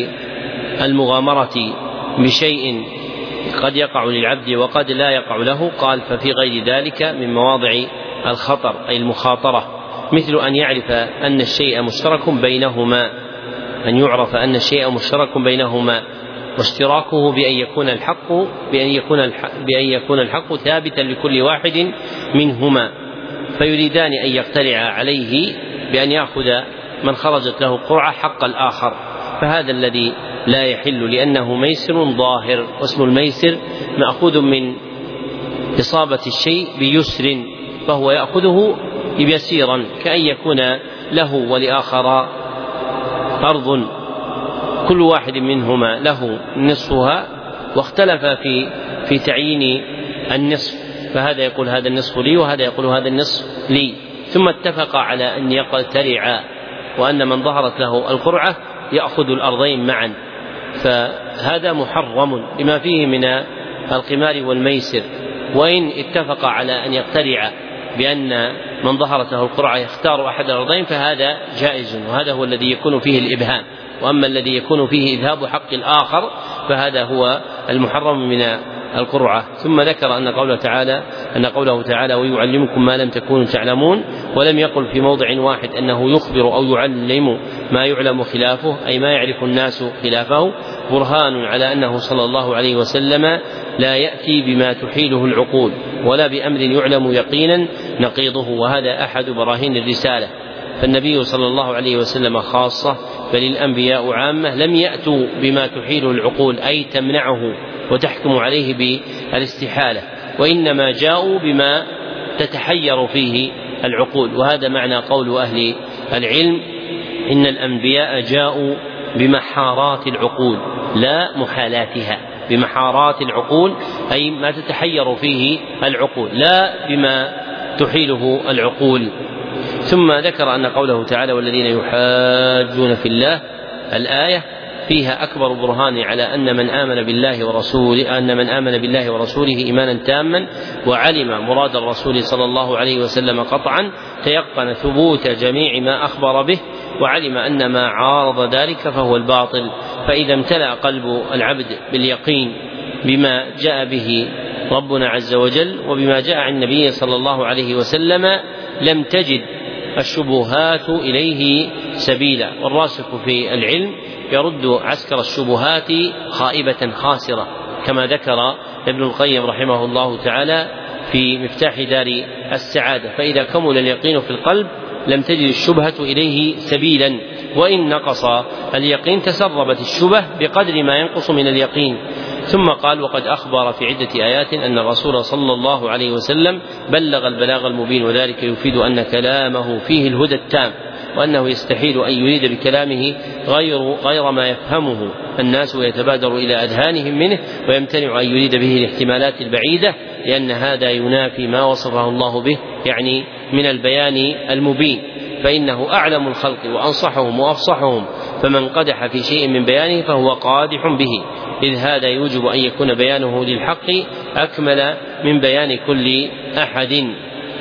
بالمغامرة بشيء قد يقع للعبد وقد لا يقع له، قال ففي غير ذلك من مواضع الخطر أي المخاطرة، مثل أن يعرف أن الشيء مشترك بينهما أن يعرف أن الشيء مشترك بينهما واشتراكه بأن يكون الحق بأن يكون الحق, بأن يكون الحق ثابتا لكل واحد منهما، فيريدان أن يقتلع عليه بأن يأخذ من خرجت له قرعة حق الآخر، فهذا الذي لا يحل لأنه ميسر ظاهر، واسم الميسر مأخوذ من إصابة الشيء بيسر، فهو يأخذه يسيرا كأن يكون له ولآخر أرض كل واحد منهما له نصفها، واختلف في في تعيين النصف، فهذا يقول هذا النصف لي وهذا يقول هذا النصف لي، ثم اتفق على أن يقترعا وأن من ظهرت له القرعة يأخذ الأرضين معا، فهذا محرم بما فيه من القمار والميسر. وإن اتفق على أن يقترع بأن من ظهرت له القرعة يختار أحد الأرضين فهذا جائز، وهذا هو الذي يكون فيه الإبهام. وأما الذي يكون فيه إذهاب حق الآخر فهذا هو المحرم من القرعة. ثم ذكر أن قوله تعالى أن قوله تعالى ويعلمكم ما لم تكونوا تعلمون، ولم يقل في موضع واحد أنه يخبر أو يعلم ما يعلم خلافه أي ما يعرف الناس خلافه، برهان على أنه صلى الله عليه وسلم لا يأتي بما تحيله العقول ولا بأمر يعلم يقينا نقيضه، وهذا أحد براهين الرسالة. فالنبي صلى الله عليه وسلم خاصة بل الأنبياء عامة لم يأتوا بما تحيله العقول أي تمنعه وتحكم عليه بالاستحالة، وإنما جاءوا بما تتحير فيه العقول، وهذا معنى قول أهل العلم إن الأنبياء جاءوا بمحارات العقول لا محالاتها، بمحارات العقول أي ما تتحير فيه العقول لا بما تحيله العقول. ثم ذكر أن قوله تعالى والذين يحاجون في الله الآية فيها أكبر برهان على أن من آمن بالله ورسوله أن من آمن بالله ورسوله إيمانا تاما وعلم مراد الرسول صلى الله عليه وسلم قطعا تيقن ثبوت جميع ما أخبر به، وعلم أن ما عارض ذلك فهو الباطل. فإذا امتلأ قلب العبد باليقين بما جاء به ربنا عز وجل وبما جاء عن النبي صلى الله عليه وسلم لم تجد الشبهات إليه سبيلا. والراسخ في العلم يرد عسكر الشبهات خائبة خاسرة، كما ذكر ابن القيم رحمه الله تعالى في مفتاح دار السعادة. فإذا كمل اليقين في القلب لم تجد الشبهة إليه سبيلا، وإن نقص اليقين تسربت الشبه بقدر ما ينقص من اليقين. ثم قال وقد أخبر في عدة آيات أن الرسول صلى الله عليه وسلم بلغ البلاغ المبين، وذلك يفيد أن كلامه فيه الهدى التام، وأنه يستحيل أن يريد بكلامه غير, غير ما يفهمه الناس ويتبادر إلى أذهانهم منه، ويمتنع أن يريد به الاحتمالات البعيدة، لأن هذا ينافي ما وصفه الله به يعني من البيان المبين، فإنه أعلم الخلق وأنصحهم وأفصحهم، فمن قدح في شيء من بيانه فهو قادح به، إذ هذا يوجب أن يكون بيانه للحق أكمل من بيان كل أحد.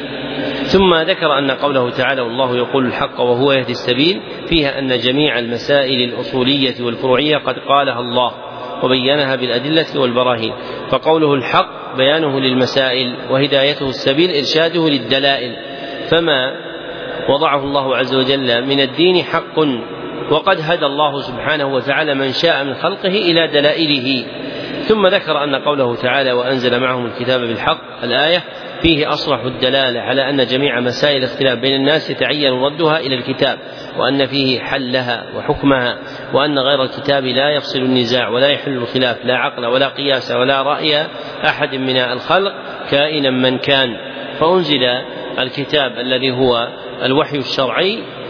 ثم ذكر أن قوله تعالى والله يقول الحق وهو يهدي السبيل فيها أن جميع المسائل الأصولية والفروعية قد قالها الله وبينها بالأدلة والبراهين، فقوله الحق بيانه للمسائل وهدايته السبيل إرشاده للدلائل، فما وضعه الله عز وجل من الدين حق، وقد هدى الله سبحانه وتعالى من شاء من خلقه إلى دلائله. ثم ذكر أن قوله تعالى وأنزل معهم الكتاب بالحق الآية فيه أصرح الدلالة على أن جميع مسائل الاختلاف بين الناس يتعين ردها إلى الكتاب، وأن فيه حلها وحكمها، وأن غير الكتاب لا يفصل النزاع ولا يحل الخلاف لا عقل ولا قياس ولا رأي أحد من الخلق كائنا من كان. فأنزل الكتاب الذي هو الوحي الشرعي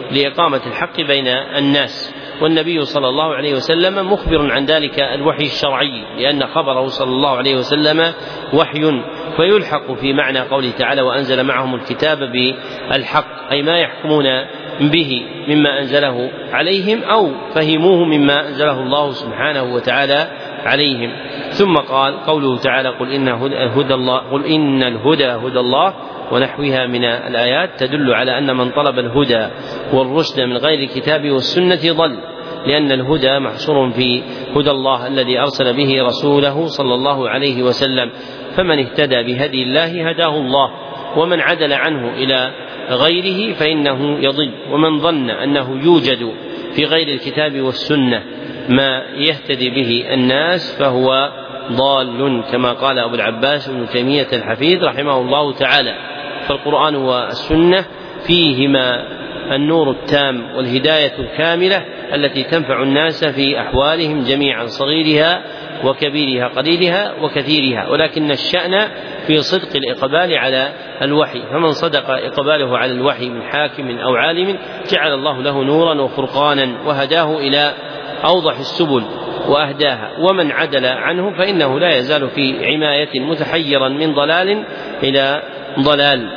لإقامة الحق بين الناس، والنبي صلى الله عليه وسلم مخبر عن ذلك الوحي الشرعي، لأن خبره صلى الله عليه وسلم وحي، فيلحق في معنى قوله تعالى وأنزل معهم الكتاب بالحق، أي ما يحكمون به مما أنزله عليهم أو فهموه مما أنزله الله سبحانه وتعالى عليهم. ثم قال قوله تعالى قل إن هدى الله قل إن الهدى هدى الله ونحوها من الآيات تدل على أن من طلب الهدى والرشد من غير الكتاب والسنة ضل، لأن الهدى محصور في هدى الله الذي أرسل به رسوله صلى الله عليه وسلم، فمن اهتدى بهدي الله هداه الله، ومن عدل عنه إلى غيره فإنه يضل. ومن ظن أنه يوجد في غير الكتاب والسنة ما يهتدي به الناس فهو ضال، كما قال أبو العباس ابن تيمية الحفيد رحمه الله تعالى. فالقرآن والسنة فيهما النور التام والهداية الكاملة التي تنفع الناس في أحوالهم جميعا، صغيرها وكبيرها، قليلها وكثيرها، ولكن الشأن في صدق الإقبال على الوحي، فمن صدق إقباله على الوحي من حاكم أو عالم جعل الله له نورا وفرقانا وهداه إلى أوضح السبل وأهداها، ومن عدل عنه فإنه لا يزال في عماية متحيرا من ضلال إلى ضلال.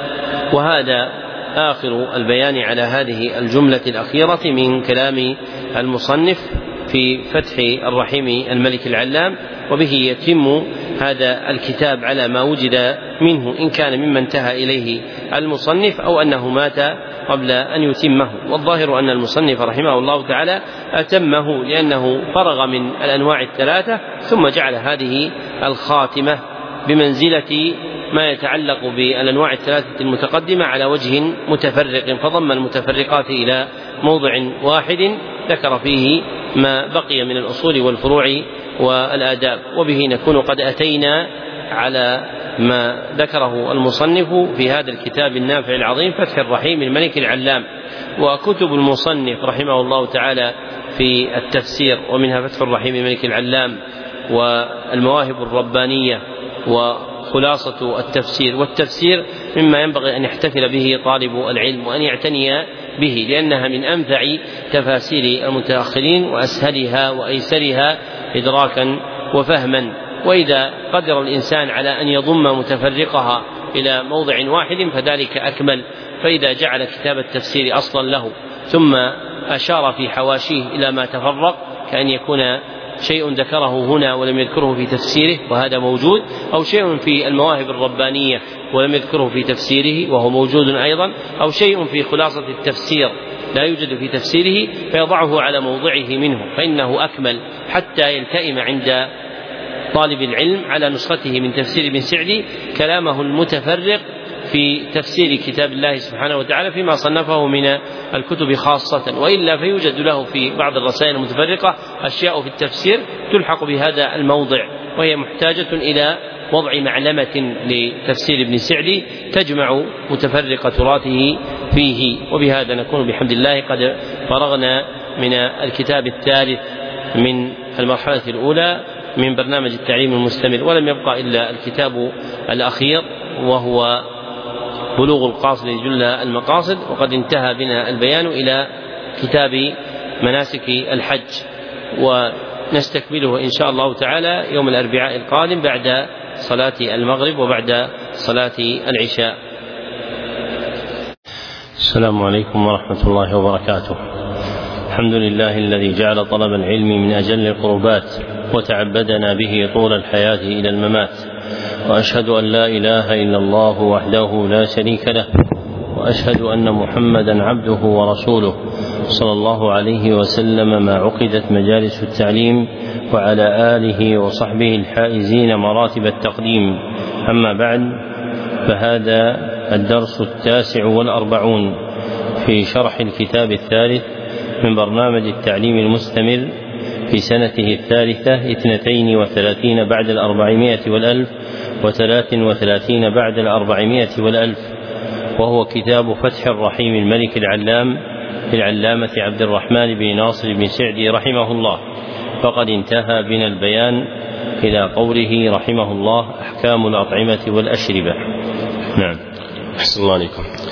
وهذا آخر البيان على هذه الجملة الأخيرة من كلام المصنف في فتح الرحيم الملك العلام، وبه يتم هذا الكتاب على ما وجد منه، إن كان مما انتهى إليه المصنف أو أنه مات قبل أن يتمه. والظاهر أن المصنف رحمه الله تعالى أتمه، لأنه فرغ من الأنواع الثلاثة ثم جعل هذه الخاتمة بمنزلة ما يتعلق بالأنواع الثلاثة المتقدمة على وجه متفرق، فضم المتفرقات إلى موضع واحد ذكر فيه ما بقي من الأصول والفروع والآداب. وبه نكون قد أتينا على ما ذكره المصنف في هذا الكتاب النافع العظيم فتح الرحيم الملك العلام. وكتب المصنف رحمه الله تعالى في التفسير، ومنها فتح الرحيم الملك العلام والمواهب الربانية وخلاصة التفسير. والتفسير مما ينبغي أن يحتفل به طالب العلم وأن يعتني به، لأنها من أنفع تفاسير المتأخرين وأسهلها وأيسرها إدراكا وفهما. وإذا قدر الإنسان على أن يضم متفرقها إلى موضع واحد فذلك أكمل، فإذا جعل كتاب التفسير أصلا له ثم أشار في حواشيه إلى ما تفرق، كأن يكون شيء ذكره هنا ولم يذكره في تفسيره وهذا موجود، أو شيء في المواهب الربانية ولم يذكره في تفسيره وهو موجود أيضا، أو شيء في خلاصة التفسير لا يوجد في تفسيره فيضعه على موضعه منه، فإنه أكمل حتى يلتئم عند طالب العلم على نسخته من تفسير ابن سعدي كلامه المتفرق في تفسير كتاب الله سبحانه وتعالى فيما صنفه من الكتب خاصة. وإلا فيوجد له في بعض الرسائل المتفرقة أشياء في التفسير تلحق بهذا الموضع، وهي محتاجة إلى وضع معلمة لتفسير ابن سعدي تجمع متفرق تراثه فيه. وبهذا نكون بحمد الله قد فرغنا من الكتاب الثالث من المرحلة الأولى من برنامج التعليم المستمر، ولم يبقى إلا الكتاب الأخير وهو بلوغ القاصد جل المقاصد، وقد انتهى بنا البيان إلى كتاب مناسك الحج، ونستكمله إن شاء الله تعالى يوم الأربعاء القادم بعد صلاة المغرب وبعد صلاة العشاء. السلام عليكم ورحمة الله وبركاته. الحمد لله الذي جعل طلب العلم من أجل القربات وتعبدنا به طول الحياة إلى الممات، وأشهد أن لا إله إلا الله وحده لا شريك له، وأشهد أن محمدا عبده ورسوله صلى الله عليه وسلم ما عقدت مجالس التعليم، وعلى آله وصحبه الحائزين مراتب التقديم. أما بعد، فهذا الدرس التاسع والأربعون في شرح الكتاب الثالث من برنامج التعليم المستمر في سنته الثالثة اثنتين وثلاثين بعد الأربعمائة والألف وثلاث وثلاثين بعد الأربعمائة والألف، وهو كتاب فتح الرحيم الملك العلام للعلامة عبد الرحمن بن ناصر بن سعدي رحمه الله. فقد انتهى بنا البيان إلى قوله رحمه الله: أحكام الأطعمة والأشربة. نعم. أحسن الله عليكم.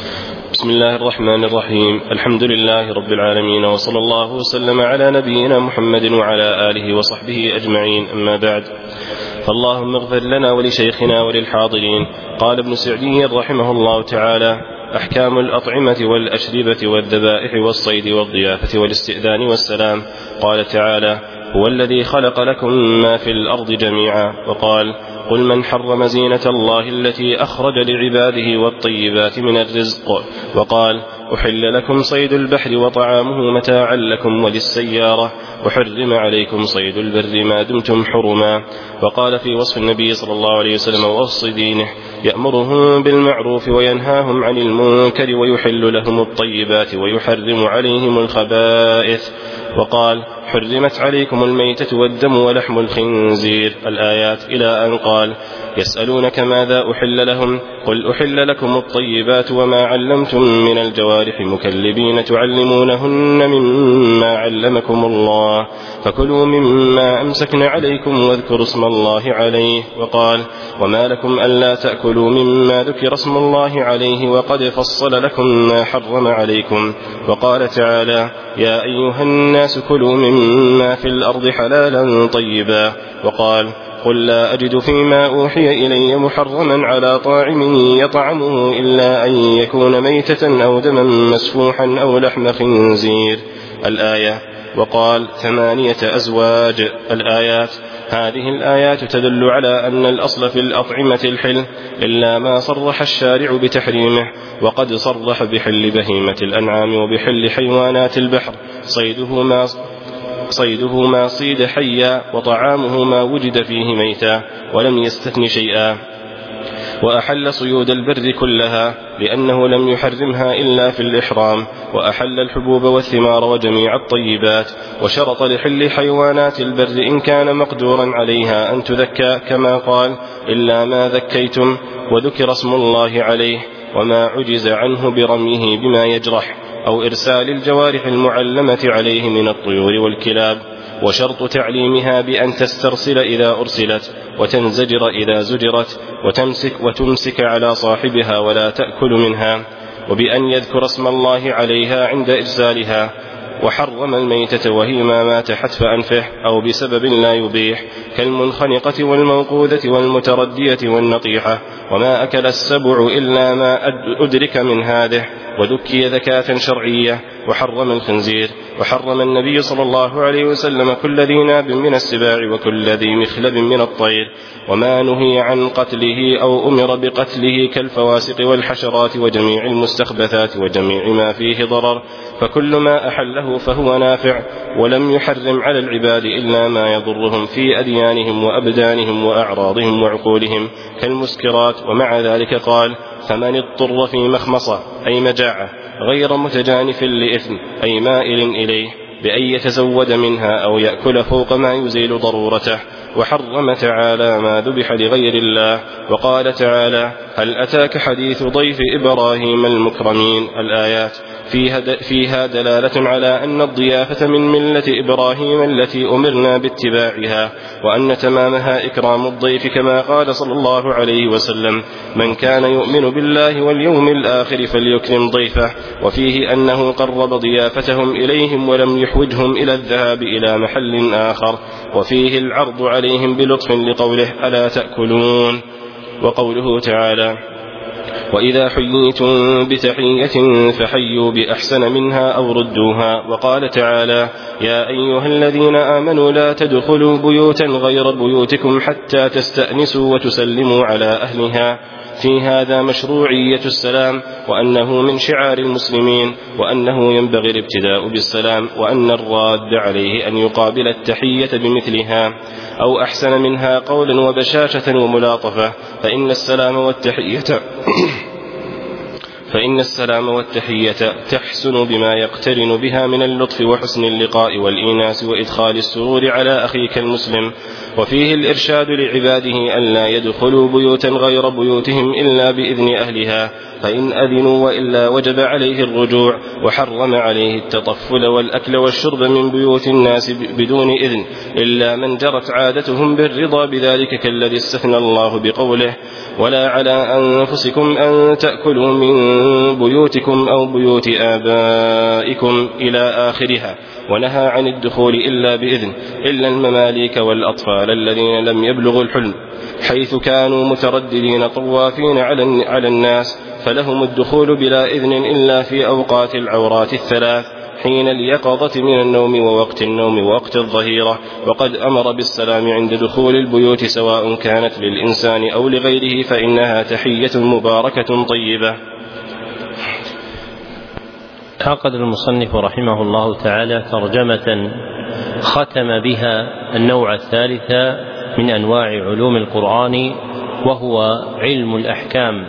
بسم الله الرحمن الرحيم. الحمد لله رب العالمين، وصلى الله وسلم على نبينا محمد وعلى آله وصحبه أجمعين، أما بعد، فاللهم اغفر لنا ولشيخنا وللحاضرين. قال ابن سعدي رحمه الله تعالى: أحكام الأطعمة والأشربة والذبائح والصيد والضيافة والاستئذان والسلام. قال تعالى: هو الذي خلق لكم ما في الأرض جميعا. وقال: قل من حرم زينة الله التي أخرج لعباده والطيبات من الرزق. وقال: أحل لكم صيد البحر وطعامه متاعا لكم وللسيارة، وحرم عليكم صيد البر ما دمتم حرما. وقال في وصف النبي صلى الله عليه وسلم ووصف دينه: يأمرهم بالمعروف وينهاهم عن المنكر ويحل لهم الطيبات ويحرم عليهم الخبائث. وقال: حرمت عليكم الميتة والدم ولحم الخنزير، الآيات، إلى أن قال: يسألونك ماذا أحل لهم، قل أحل لكم الطيبات وما علمتم من الجوارح مكلبين تعلمونهن مما علمكم الله، فكلوا مما أمسكن عليكم واذكروا اسم الله عليه. وقال: وما لكم ألا تأكلوا مما ذكر اسم الله عليه وقد فصل لكم ما حرم عليكم. وقال تعالى: يا أيها الناس كلوا مما في الأرض حلالا طيبا. وقال: قل لا أجد فيما أوحي إلي محرما على طاعم يطعمه إلا أن يكون ميتة أو دما مسفوحا أو لحم خنزير، الآية. وقال: ثمانية أزواج، الآيات. هذه الآيات تدل على أن الأصل في الأطعمة الحل إلا ما صرح الشارع بتحريمه، وقد صرح بحل بهيمة الأنعام وبحل حيوانات البحر، صيده ما صيده ما صيد حيا، وطعامه ما وجد فيه ميتا، ولم يستثن شيئا. وأحل صيود البر كلها لأنه لم يحرمها إلا في الإحرام، وأحل الحبوب والثمار وجميع الطيبات، وشرط لحل حيوانات البر إن كان مقدورا عليها أن تذكى، كما قال: إلا ما ذكيتم، وذكر اسم الله عليه، وما عجز عنه برميه بما يجرح، أو إرسال الجوارح المعلمة عليه من الطيور والكلاب. وشرط تعليمها بأن تسترسل إذا أرسلت، وتنزجر إذا زجرت، وتمسك, وتمسك على صاحبها ولا تأكل منها، وبأن يذكر اسم الله عليها عند إرسالها. وحرم الميتة وهي ما مات حتف أنفه أو بسبب لا يبيح، كالمنخنقة والموقوذة والمتردية والنطيحة، وما أكل السبع إلا ما أدرك من هذه، وذكي ذكاة شرعية. وحرم الخنزير. وحرم النبي صلى الله عليه وسلم كل ذي ناب من السباع وكل ذي مخلب من الطير، وما نهي عن قتله أو أمر بقتله كالفواسق والحشرات وجميع المستخبثات وجميع ما فيه ضرر، فكل ما أحله فهو نافع، ولم يحرم على العباد إلا ما يضرهم في أديانهم وأبدانهم وأعراضهم وعقولهم كالمسكرات. ومع ذلك قال: فمن اضطر في مخمصة، أي مجاعة، غير متجانف لإثم، أي مائل إليه، بأن يتزود منها أو يأكل فوق ما يزيل ضرورته. وحرم تعالى ما ذبح لغير الله. وقال تعالى: هل أتاك حديث ضيف إبراهيم المكرمين، الآيات. فيها دلالة على أن الضيافة من ملة إبراهيم التي أمرنا باتباعها، وأن تمامها إكرام الضيف، كما قال صلى الله عليه وسلم: من كان يؤمن بالله واليوم الآخر فليكرم ضيفه. وفيه أنه قرب ضيافتهم إليهم ولم يحوجهم إلى الذهاب إلى محل آخر. وفيه العرض عليهم بلطف لقوله: ألا تأكلون. وقوله تعالى: وإذا حييتم بتحية فحيوا بأحسن منها أو ردوها. وقال تعالى: يا أيها الذين آمنوا لا تدخلوا بيوتا غير بيوتكم حتى تستأنسوا وتسلموا على أهلها. في هذا مشروعية السلام، وأنه من شعار المسلمين، وأنه ينبغي الابتداء بالسلام، وأن الراد عليه أن يقابل التحية بمثلها أو أحسن منها قولا وبشاشة وملاطفة، فإن السلام والتحية فإن السلام والتحية تحسن بما يقترن بها من اللطف وحسن اللقاء والإيناس وإدخال السرور على أخيك المسلم. وفيه الإرشاد لعباده أن لا يدخلوا بيوتا غير بيوتهم إلا بإذن أهلها، فإن أذنوا وإلا وجب عليه الرجوع. وحرم عليه التطفل والأكل والشرب من بيوت الناس بدون إذن إلا من جرت عادتهم بالرضا بذلك، كالذي استثنى الله بقوله: ولا على أنفسكم أن تأكلوا من بيوتكم أو بيوت آبائكم إلى آخرها، ونهى عن الدخول إلا بإذن إلا المماليك والأطفال الذين لم يبلغوا الحلم، حيث كانوا مترددين طوافين على الناس، فلهم الدخول بلا إذن إلا في أوقات العورات الثلاث، حين اليقظة من النوم ووقت النوم ووقت الظهيرة. وقد أمر بالسلام عند دخول البيوت سواء كانت للإنسان أو لغيره، فإنها تحية مباركة طيبة. عقد المصنف رحمه الله تعالى ترجمة ختم بها النوع الثالث من أنواع علوم القرآن، وهو علم الأحكام،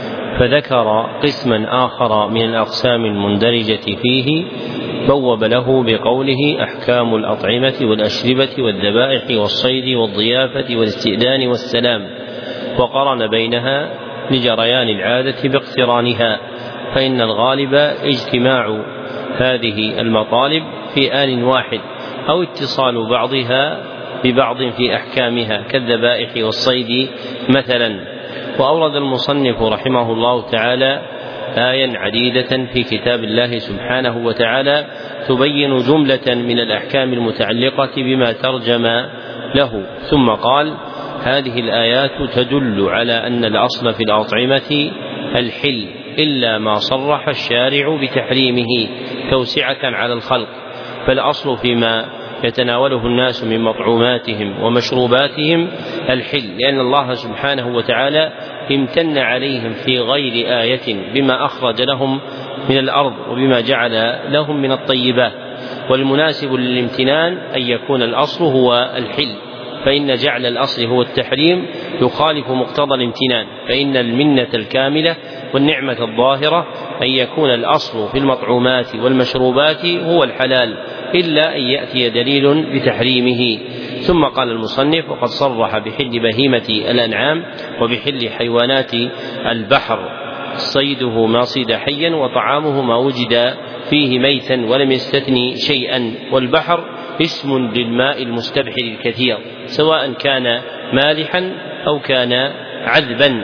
فذكر قسما آخر من الأقسام المندرجة فيه بوب له بقوله أحكام الأطعمة والأشربة والذبائح والصيد والضيافة والاستئذان والسلام، وقرن بينها لجريان العادة باقترانها، فإن الغالب اجتماع هذه المطالب في آن واحد أو اتصال بعضها ببعض في أحكامها كالذبائح والصيد مثلا. وأورد المصنف رحمه الله تعالى آية عديدة في كتاب الله سبحانه وتعالى تبين جملة من الأحكام المتعلقة بما ترجم له، ثم قال: هذه الآيات تدل على أن الأصل في الأطعمة الحل إلا ما صرح الشارع بتحريمه توسعة على الخلق، فالأصل فيما يتناوله الناس من مطعوماتهم ومشروباتهم الحل، لأن الله سبحانه وتعالى امتن عليهم في غير آية بما أخرج لهم من الأرض وبما جعل لهم من الطيبات، والمناسب للامتنان أن يكون الأصل هو الحل، فإن جعل الأصل هو التحريم يخالف مقتضى الامتنان، فإن المنة الكاملة والنعمة الظاهرة أن يكون الأصل في المطعومات والمشروبات هو الحلال إلا أن يأتي دليل بتحريمه. ثم قال المصنف: وقد صرح بحل بهيمة الأنعام وبحل حيوانات البحر صيده ما صيد حيا وطعامه ما وجد فيه ميتا ولم يستثني شيئا، والبحر اسم للماء المستبحر الكثير سواء كان مالحا أو كان عذبا.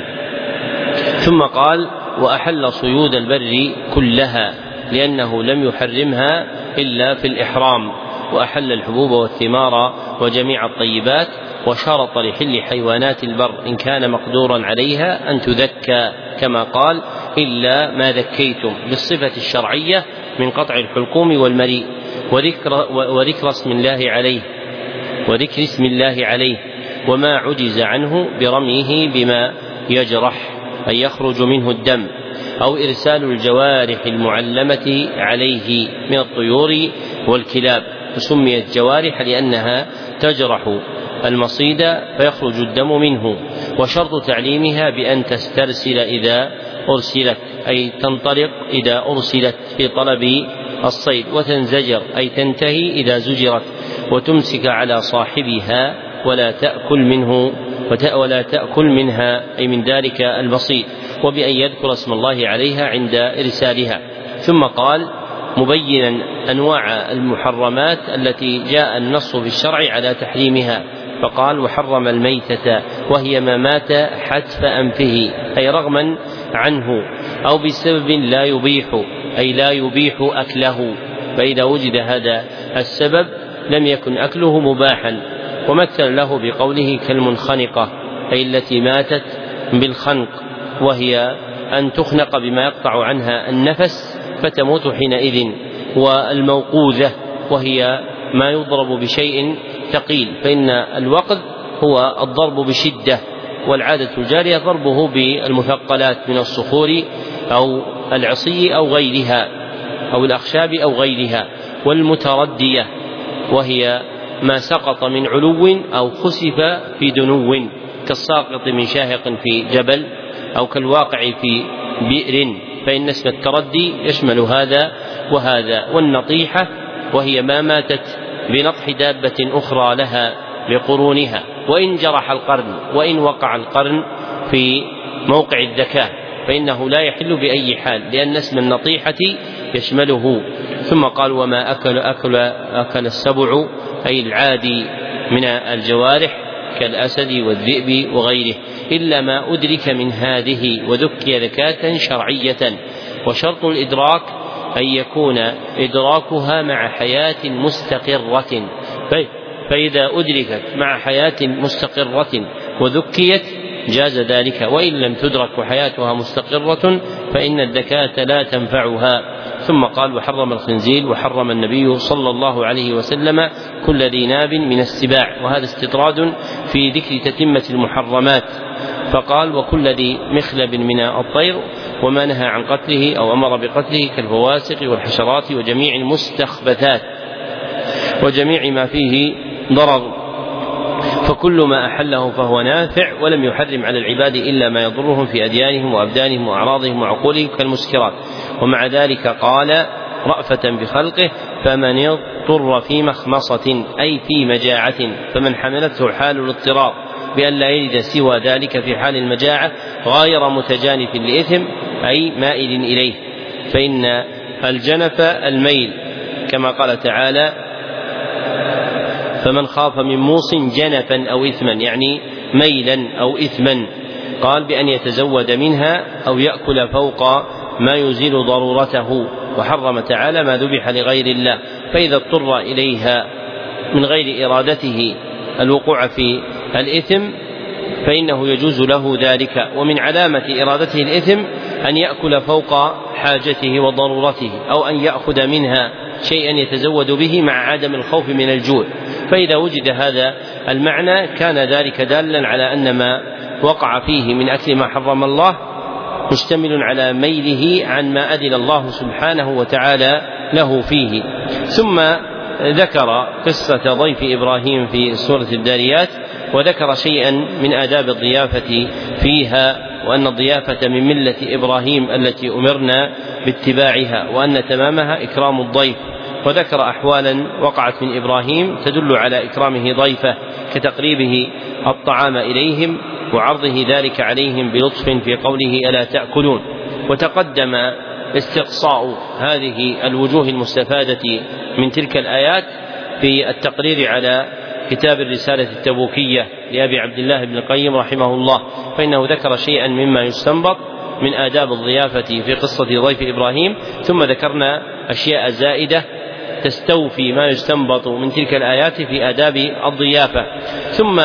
ثم قال: وأحل صيود البر كلها لأنه لم يحرمها إلا في الإحرام، وأحل الحبوب والثمار وجميع الطيبات، وشرط لحل حيوانات البر إن كان مقدورا عليها أن تذكى كما قال: إلا ما ذكيتم بالصفة الشرعية من قطع الحلقوم والمريء وذكر, وذكر اسم الله عليه وذكر اسم الله عليه وما عجز عنه برميه بما يجرح أن يخرج منه الدم، أو إرسال الجوارح المعلمة عليه من الطيور والكلاب، فسميت جوارح لأنها تجرح المصيد فيخرج الدم منه. وشرط تعليمها بأن تسترسل إذا أرسلت، أي تنطلق إذا أرسلت في طلب الصيد، وتنزجر أي تنتهي إذا زجرت، وتمسك على صاحبها ولا تأكل منه ولا تأكل منها أي من ذلك المصيد، وبأن يذكر اسم الله عليها عند إرسالها. ثم قال مبينا أنواع المحرمات التي جاء النص في الشرع على تحريمها، فقال: وحرم الميتة وهي ما مات حتف أنفه، أي رغما عنه أو بسبب لا يبيح، أي لا يبيح أكله، فإذا وجد هذا السبب لم يكن أكله مباحا. ومثل له بقوله: كالمنخنقة، أي التي ماتت بالخنق، وهي أن تخنق بما يقطع عنها النفس فتموت حينئذ. والموقوذة وهي ما يضرب بشيء ثقيل، فإن الوقذ هو الضرب بشدة، والعادة الجارية ضربه بالمثقلات من الصخور أو العصي أو غيرها أو الأخشاب أو غيرها. والمتردية وهي ما سقط من علو أو خسف في دنو، كالساقط من شاهق في جبل أو كالواقع في بئر، فإن اسم التردي يشمل هذا وهذا. والنطيحة وهي ما ماتت بنطح دابة أخرى لها بقرونها، وإن جرح القرن وإن وقع القرن في موقع الذكاء فإنه لا يحل بأي حال، لأن اسم النطيحة يشمله. ثم قال: وما أكل أكل أكل السبع، أي العادي من الجوارح كالأسد والذئب وغيره، إلا ما أدرك من هذه وذكي ذكاة شرعية. وشرط الإدراك أن يكون إدراكها مع حياة مستقرة، فإذا أدركت مع حياة مستقرة وذكيت جاز ذلك، وإن لم تدرك وحياتها مستقرة فإن الذكاة لا تنفعها. ثم قال: وحرم الخنزير، وحرم النبي صلى الله عليه وسلم كل ذي ناب من السباع. وهذا استطراد في ذكر تتمة المحرمات، فقال: وكل ذي مخلب من الطير، وما نهى عن قتله أو أمر بقتله كالفواسق والحشرات وجميع المستخبثات وجميع ما فيه ضرر، فكل ما أحله فهو نافع، ولم يحرم على العباد إلا ما يضرهم في أديانهم وأبدانهم وأعراضهم وعقولهم كالمسكرات. ومع ذلك قال رأفة بخلقه: فمن اضطر في مخمصة أي في مجاعة، فمن حملته حال الاضطرار بأن لا يجد سوى ذلك في حال المجاعة غير متجانف لإثم أي مائل إليه، فإن الجنف الميل، كما قال تعالى: فمن خاف من موص جنفا أو إثما، يعني ميلا أو إثما. قال: بأن يتزود منها أو يأكل فوق ما يزيل ضرورته. وحرم تعالى ما ذبح لغير الله، فإذا اضطر إليها من غير إرادته الوقوع في الإثم فإنه يجوز له ذلك. ومن علامة إرادته الإثم أن يأكل فوق حاجته وضرورته، أو أن يأخذ منها شيئا يتزود به مع عدم الخوف من الجوع، فإذا وجد هذا المعنى كان ذلك دالا على أن ما وقع فيه من أكل ما حرم الله مشتمل على ميله عن ما أذن الله سبحانه وتعالى له فيه. ثم ذكر قصة ضيف إبراهيم في سورة الذاريات، وذكر شيئا من آداب الضيافة فيها، وأن الضيافة من ملة إبراهيم التي أمرنا باتباعها، وأن تمامها إكرام الضيف. وذكر أحوالا وقعت من إبراهيم تدل على إكرامه ضيفه، كتقريبه الطعام إليهم وعرضه ذلك عليهم بلطف في قوله: ألا تأكلون. وتقدم استقصاء هذه الوجوه المستفادة من تلك الآيات في التقرير على كتاب الرسالة التبوكية لأبي عبد الله بن القيم رحمه الله، فإنه ذكر شيئا مما يستنبط من آداب الضيافة في قصة ضيف إبراهيم، ثم ذكرنا أشياء زائدة تستوفي ما يستنبط من تلك الآيات في آداب الضيافة. ثم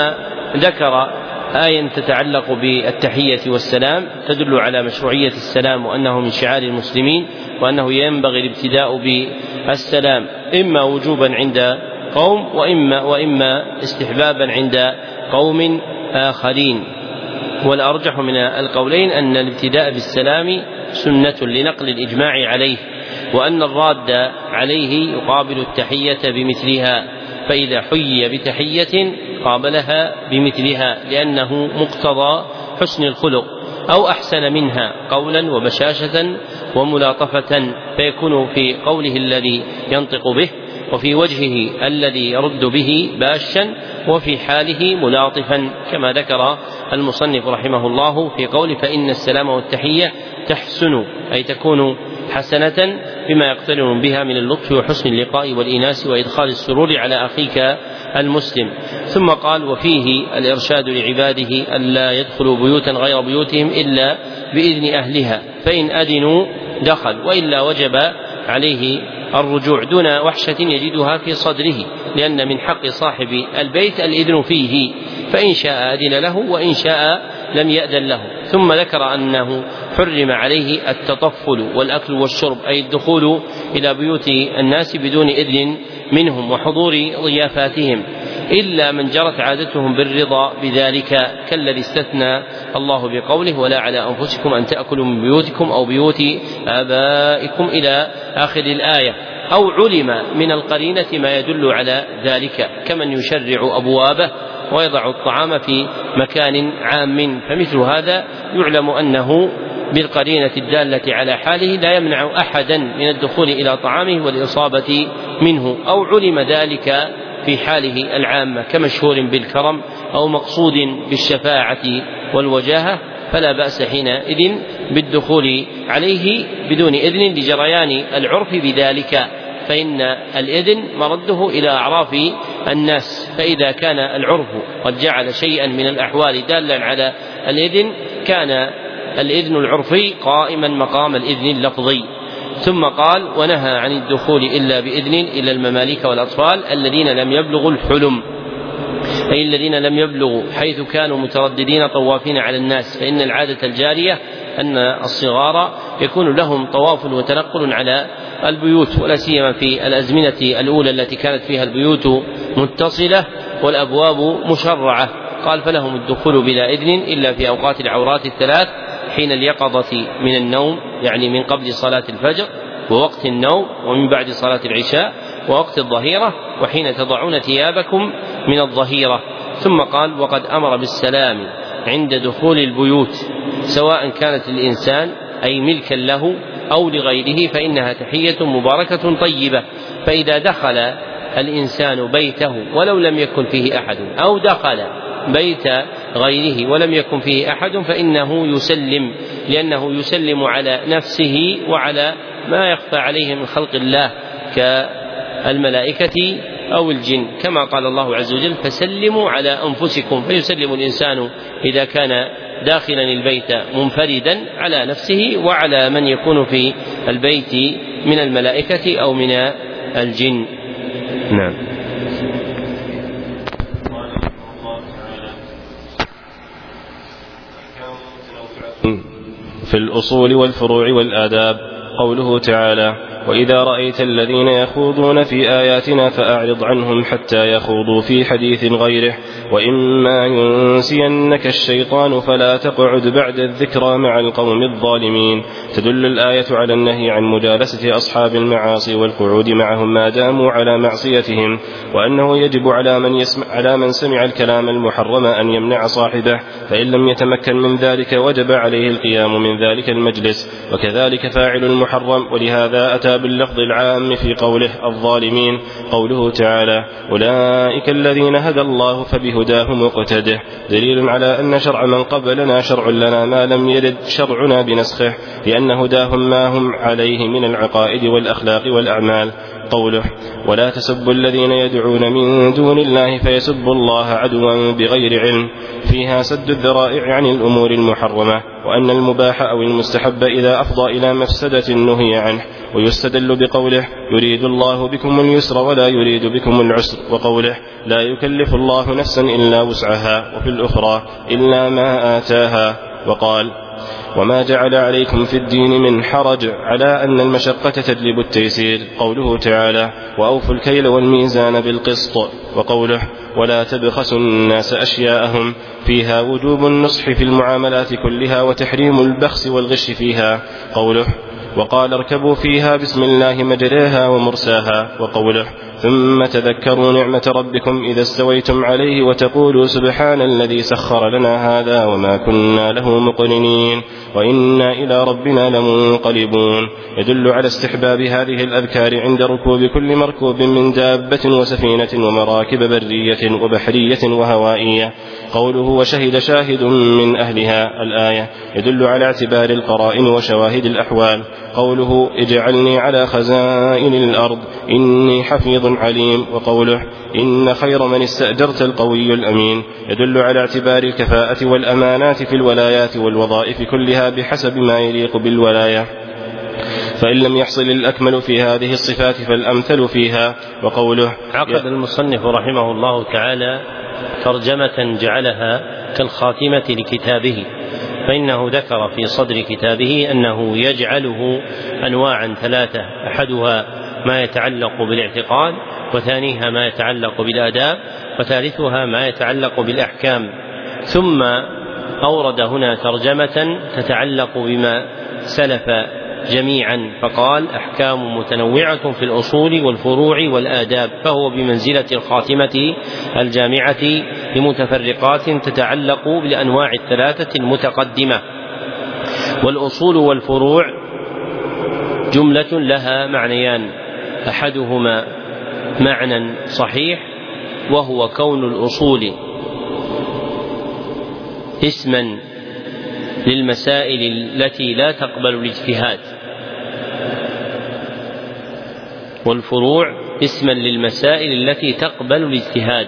ذكر آية تتعلق بالتحية والسلام تدل على مشروعية السلام، وأنه من شعار المسلمين، وأنه ينبغي الابتداء بالسلام إما وجوبا عند قوم وإما, وإما استحبابا عند قوم آخرين. والأرجح من القولين أن الابتداء بالسلام سنة لنقل الإجماع عليه، وأن الراد عليه يقابل التحية بمثلها، فإذا حيي بتحية قابلها بمثلها، لأنه مقتضى حسن الخلق، أو أحسن منها قولا وبشاشة وملاطفة، فيكون في قوله الذي ينطق به، وفي وجهه الذي يرد به باشا، وفي حاله ملاطفا، كما ذكر المصنف رحمه الله في قوله: فإن السلام والتحية تحسن، أي تكون حسنة بما يقترن بها من اللطف وحسن اللقاء والإناس وإدخال السرور على أخيك المسلم. ثم قال: وفيه الإرشاد لعباده ألا يدخلوا بيوتا غير بيوتهم إلا بإذن أهلها، فإن أذنوا دخل، وإلا وجب عليه الرجوع دون وحشة يجدها في صدره، لأن من حق صاحب البيت الإذن فيه، فإن شاء أذن له وإن شاء لم يأذن له. ثم ذكر أنه حرم عليه التطفل والأكل والشرب، أي الدخول إلى بيوت الناس بدون إذن منهم وحضور ضيافاتهم، إلا من جرت عادتهم بالرضا بذلك، كالذي استثنى الله بقوله: ولا على أنفسكم أن تأكلوا من بيوتكم أو بيوت آبائكم إلى آخر الآية. أو علم من القرينة ما يدل على ذلك، كمن يشرع أبوابه ويضع الطعام في مكان عام، فمثل هذا يعلم أنه بالقرينة الدالة على حاله لا يمنع أحدا من الدخول إلى طعامه والإصابة منه. أو علم ذلك في حاله العامة كمشهور بالكرم أو مقصود بالشفاعة والوجاهة، فلا بأس حينئذ بالدخول عليه بدون إذن لجريان العرف بذلك، فإن الإذن مرده إلى أعراف الناس، فإذا كان العرف قد جعل شيئا من الأحوال دالا على الإذن كان الإذن العرفي قائما مقام الإذن اللفظي. ثم قال: ونهى عن الدخول إلا بإذن إلى المماليك والأطفال الذين لم يبلغوا الحلم، أي الذين لم يبلغوا حيث كانوا مترددين طوافين على الناس، فإن العادة الجارية أن الصغار يكون لهم طواف وتنقل على البيوت، ولا سيما في الأزمنة الأولى التي كانت فيها البيوت متصلة والأبواب مشرعة. قال: فلهم الدخول بلا إذن إلا في أوقات العورات الثلاث: حين اليقظة من النوم، يعني من قبل صلاة الفجر، ووقت النوم، ومن بعد صلاة العشاء، ووقت الظهيرة، وحين تضعون ثيابكم من الظهيرة. ثم قال: وقد أمر بالسلام عند دخول البيوت، سواء كانت للإنسان أي ملكا له أو لغيره، فإنها تحية مباركة طيبة. فإذا دخل الإنسان بيته ولو لم يكن فيه أحد، أو دخل بيت غيره ولم يكن فيه أحد، فإنه يسلم، لأنه يسلم على نفسه وعلى ما يخفى عليه من خلق الله كالملائكة أو الجن، كما قال الله عز وجل: فسلموا على أنفسكم. فيسلم الإنسان إذا كان داخلا البيت منفردا على نفسه وعلى من يكون في البيت من الملائكة أو من الجن. نعم. في الأصول والفروع والآداب. قوله تعالى: وإذا رأيت الذين يخوضون في آياتنا فأعرض عنهم حتى يخوضوا في حديث غيره، وإما ينسينك الشيطان فلا تقعد بعد الذكرى مع القوم الظالمين. تدل الآية على النهي عن مجالسة أصحاب المعاصي والقعود معهم ما داموا على معصيتهم، وأنه يجب على من, يسمع على من سمع الكلام المحرم أن يمنع صاحبه، فإن لم يتمكن من ذلك وجب عليه القيام من ذلك المجلس، وكذلك فاعل المحرم. ولهذا أتى باللفظ العام في قوله الظالمين. قوله تعالى: أولئك الذين هدى الله فبهداه مقتده، دليل على أن شرع من قبلنا شرع لنا ما لم يرد شرعنا بنسخه، لأن هداهم ما هم عليه من العقائد والأخلاق والأعمال. قوله: ولا تسبوا الذين يدعون من دون الله فيسبوا الله عدوا بغير علم، فيها سد الذرائع عن الأمور المحرمة، وأن المباح أو المستحب إذا أفضى إلى مفسدة نهي عنه. ويستدل بقوله: يريد الله بكم اليسر ولا يريد بكم العسر، وقوله: لا يكلف الله نفسا إلا وسعها، وفي الأخرى: إلا ما آتاها. وقال: وما جعل عليكم في الدين من حرج، على أن المشقة تجلب التيسير. قوله تعالى: وأوفوا الكيل والميزان بالقسط. وقوله: ولا تبخسوا الناس أشياءهم، فيها وجوب النصح في المعاملات كلها وتحريم البخس والغش فيها. قوله: وقال: اركبوا فيها بسم الله مجريها ومرساها. وقوله: ثم تذكروا نعمة ربكم إذا استويتم عليه وتقولوا سبحان الذي سخر لنا هذا وما كنا له مقرنين وإنا إلى ربنا لمنقلبون. يدل على استحباب هذه الأذكار عند ركوب كل مركوب من دابة وسفينة ومراكب برية وبحرية وهوائية. قوله: وشهد شاهد من أهلها، الآية يدل على اعتبار القرائن وشواهد الأحوال. قوله: اجعلني على خزائن الأرض إني حفيظ عليم. وقوله: إن خير من استأجرت القوي الأمين، يدل على اعتبار الكفاءة والأمانات في الولايات والوظائف كلها بحسب ما يليق بالولاية، فإن لم يحصل الأكمل في هذه الصفات فالأمثل فيها. وقوله: عقد المصنف رحمه الله تعالى ترجمة جعلها كالخاتمة لكتابه، فإنه ذكر في صدر كتابه أنه يجعله أنواعا ثلاثة: أحدها ما يتعلق بالاعتقاد، وثانيها ما يتعلق بالآداب، وثالثها ما يتعلق بالأحكام. ثم أورد هنا ترجمة تتعلق بما سلف جميعا، فقال: أحكام متنوعة في الأصول والفروع والآداب، فهو بمنزلة الخاتمة الجامعة لمتفرقات تتعلق بالأنواع الثلاثة المتقدمة. والأصول والفروع جملة لها معنيان: أحدهما معنى صحيح، وهو كون الأصول اسما للمسائل التي لا تقبل الاجتهاد، والفروع اسما للمسائل التي تقبل الاجتهاد،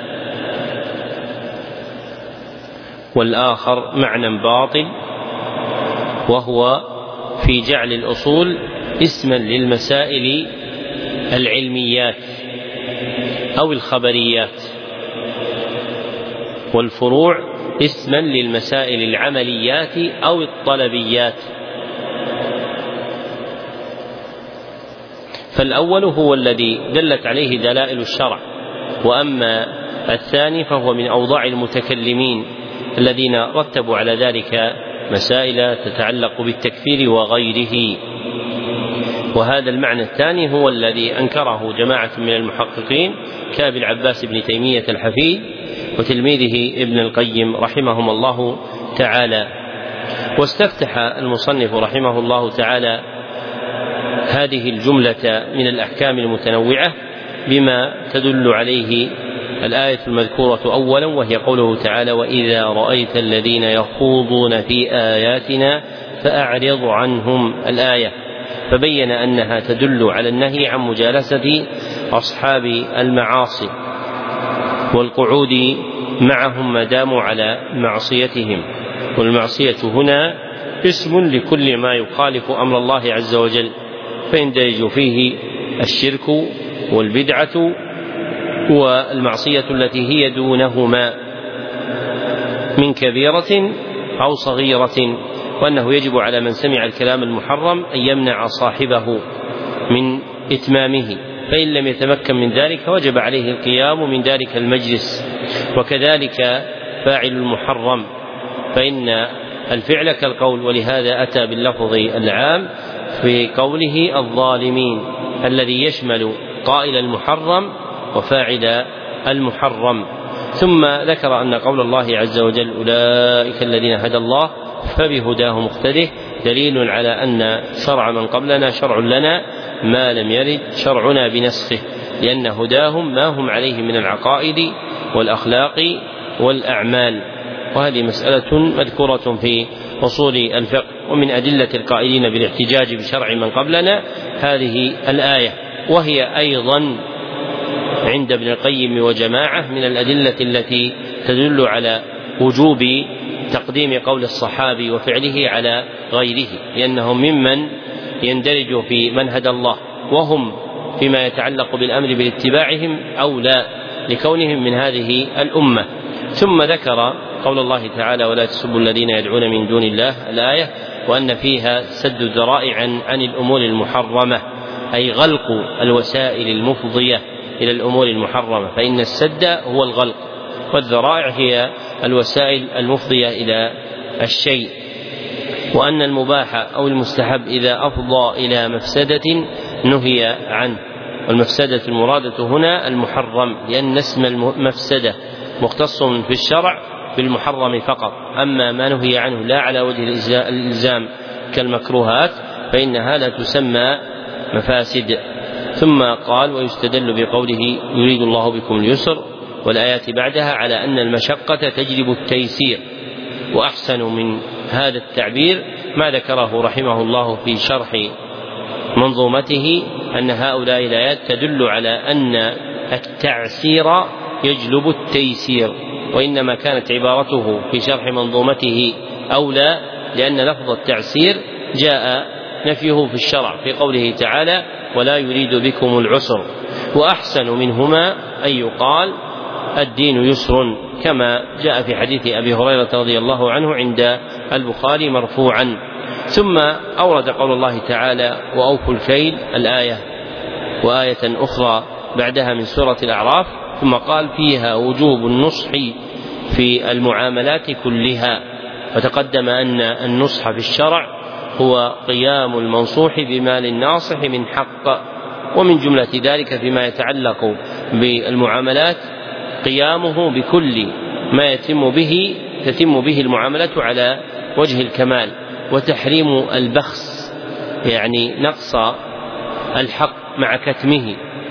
والآخر معنى باطل وهو في جعل الأصول اسما للمسائل العلميات أو الخبريات، والفروع اسما للمسائل العمليات أو الطلبيات. فالأول هو الذي دلت عليه دلائل الشرع، وأما الثاني فهو من أوضاع المتكلمين الذين رتبوا على ذلك مسائل تتعلق بالتكفير وغيره. وهذا المعنى الثاني هو الذي أنكره جماعة من المحققين كأبي العباس بن تيمية الحفيد وتلميذه ابن القيم رحمهم الله تعالى. واستفتح المصنف رحمه الله تعالى هذه الجملة من الأحكام المتنوعة بما تدل عليه الآية المذكورة أولا، وهي قوله تعالى: وإذا رأيت الذين يخوضون في آياتنا فأعرض عنهم، الآية، فبين أنها تدل على النهي عن مجالسة أصحاب المعاصي والقعود معهم ما داموا على معصيتهم. والمعصية هنا اسم لكل ما يخالف أمر الله عز وجل، فيندرج فيه الشرك والبدعة والمعصية التي هي دونهما من كبيرة أو صغيرة، وأنه يجب على من سمع الكلام المحرم أن يمنع صاحبه من إتمامه، فإن لم يتمكن من ذلك وجب عليه القيام من ذلك المجلس. وكذلك فاعل المحرم، فإن الفعل كالقول، ولهذا أتى باللفظ العام في قوله الظالمين الذي يشمل قائل المحرم وفاعل المحرم. ثم ذكر أن قول الله عز وجل: أولئك الذين هدى الله فبهداه مقتده، دليل على أن شرع من قبلنا شرع لنا ما لم يرد شرعنا بنسخه، لأن هداهم ما هم عليه من العقائد والأخلاق والأعمال. وهذه مسألة مذكورة في أصول الفقه. ومن أدلة القائلين بالاحتجاج بشرع من قبلنا هذه الآية، وهي أيضا عند ابن القيم وجماعة من الأدلة التي تدل على وجوب تقديم قول الصحابي وفعله على غيره، لأنهم ممن يندرج في من هدى الله، وهم فيما يتعلق بالأمر باتباعهم أولى لكونهم من هذه الأمة. ثم ذكر قول الله تعالى: ولا تسبوا الذين يدعون من دون الله، الآية، وأن فيها سد الذرائع عن, عن الأمور المحرمة، أي غلق الوسائل المفضية إلى الأمور المحرمة، فإن السد هو الغلق، والذرائع هي الوسائل المفضية إلى الشيء. وأن المباح أو المستحب إذا أفضى إلى مفسدة نهي عنه، والمفسدة المرادة هنا المحرم، لأن اسم المفسدة مختص في الشرع بالمحرم فقط، أما ما نهي عنه لا على وجه الإلزام كالمكروهات فإنها لا تسمى مفاسد. ثم قال: ويستدل بقوله يريد الله بكم اليسر، والآيات بعدها على أن المشقة تجلب التيسير. وأحسن من هذا التعبير ما ذكره رحمه الله في شرح منظومته، أن هؤلاء الآيات تدل على أن التعسير يجلب التيسير، وإنما كانت عبارته في شرح منظومته أولى، لأن لفظ التعسير جاء نفيه في الشرع في قوله تعالى: ولا يريد بكم العسر. وأحسن منهما أن يقال الدين يسر، كما جاء في حديث أبي هريرة رضي الله عنه عند البخاري مرفوعا. ثم أورد قول الله تعالى: وأوفوا الكيل، الآية، وآية أخرى بعدها من سورة الأعراف، ثم قال: فيها وجوب النصح في المعاملات كلها. وتقدم أن النصح في الشرع هو قيام المنصوح بما للناصح من حق، ومن جملة ذلك فيما يتعلق بالمعاملات قيامه بكل ما يتم به تتم به المعاملة على وجه الكمال، وتحريم البخس، يعني نقص الحق مع كتمه،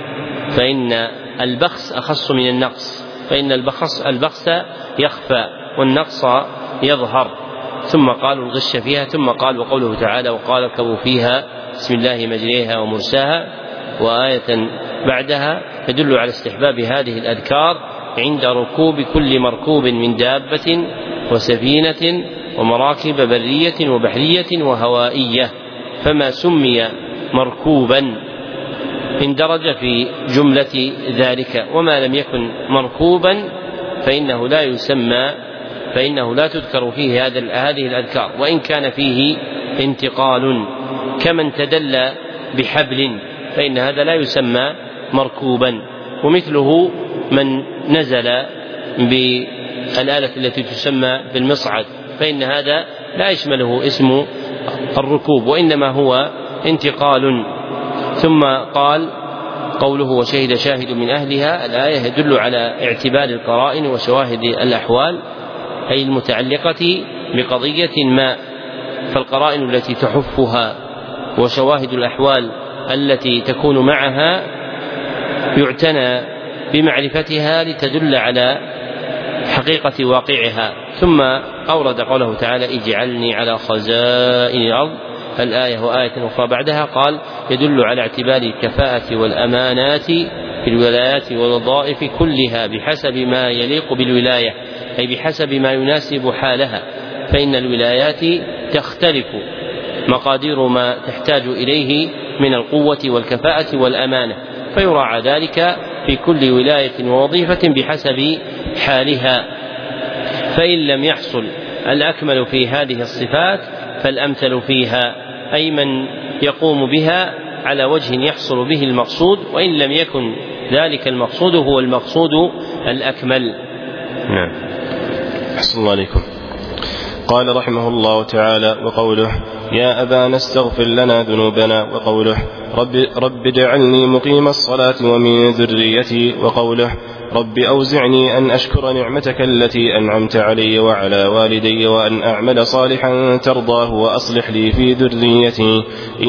فإن البخس أخص من النقص، فإن البخس البخس يخفى والنقص يظهر. ثم قالوا الغش فيها، ثم قال: وقوله تعالى: وقال اركبوا فيها بسم الله مجريها ومرساها، وآية بعدها تدل على استحباب هذه الأذكار عند ركوب كل مركوب من دابة وسفينة ومراكب برية وبحرية وهوائية، فما سمي مركوبا اندرج في جملة ذلك، وما لم يكن مركوبا فإنه لا يسمى فإنه لا تذكر فيه هذه الأذكار، وإن كان فيه انتقال كمن تدلى بحبل فإن هذا لا يسمى مركوبا، ومثله من نزل بالآلة التي تسمى بالمصعد فإن هذا لا يشمله اسم الركوب وإنما هو انتقال. ثم قال قوله وشهد شاهد من أهلها، الآية يدل على اعتبار القرائن وشواهد الأحوال أي المتعلقة بقضية ما، فالقرائن التي تحفها وشواهد الأحوال التي تكون معها يعتنى بمعرفتها لتدل على حقيقة واقعها. ثم أورد قوله تعالى اجعلني على خزائن الأرض الآية وآية أخرى بعدها قال يدل على اعتبار الكفاءة والأمانات في الولايات والوظائف كلها بحسب ما يليق بالولاية، أي بحسب ما يناسب حالها، فإن الولايات تختلف مقادير ما تحتاج إليه من القوة والكفاءة والأمانة، فيراعى ذلك في كل ولاية ووظيفة بحسب حالها. فإن لم يحصل الأكمل في هذه الصفات فالأمثل فيها، أي من يقوم بها على وجه يحصل به المقصود، وإن لم يكن ذلك المقصود هو المقصود الأكمل. نعم. أحسن الله عليكم. قال رحمه الله تعالى وقوله يا أبانا استغفر لنا ذنوبنا، وقوله رب, رب اجعلني مقيم الصلاة ومن ذريتي، وقوله رب أوزعني أن أشكر نعمتك التي أنعمت علي وعلى والدي وأن أعمل صالحا ترضاه وأصلح لي في ذريتي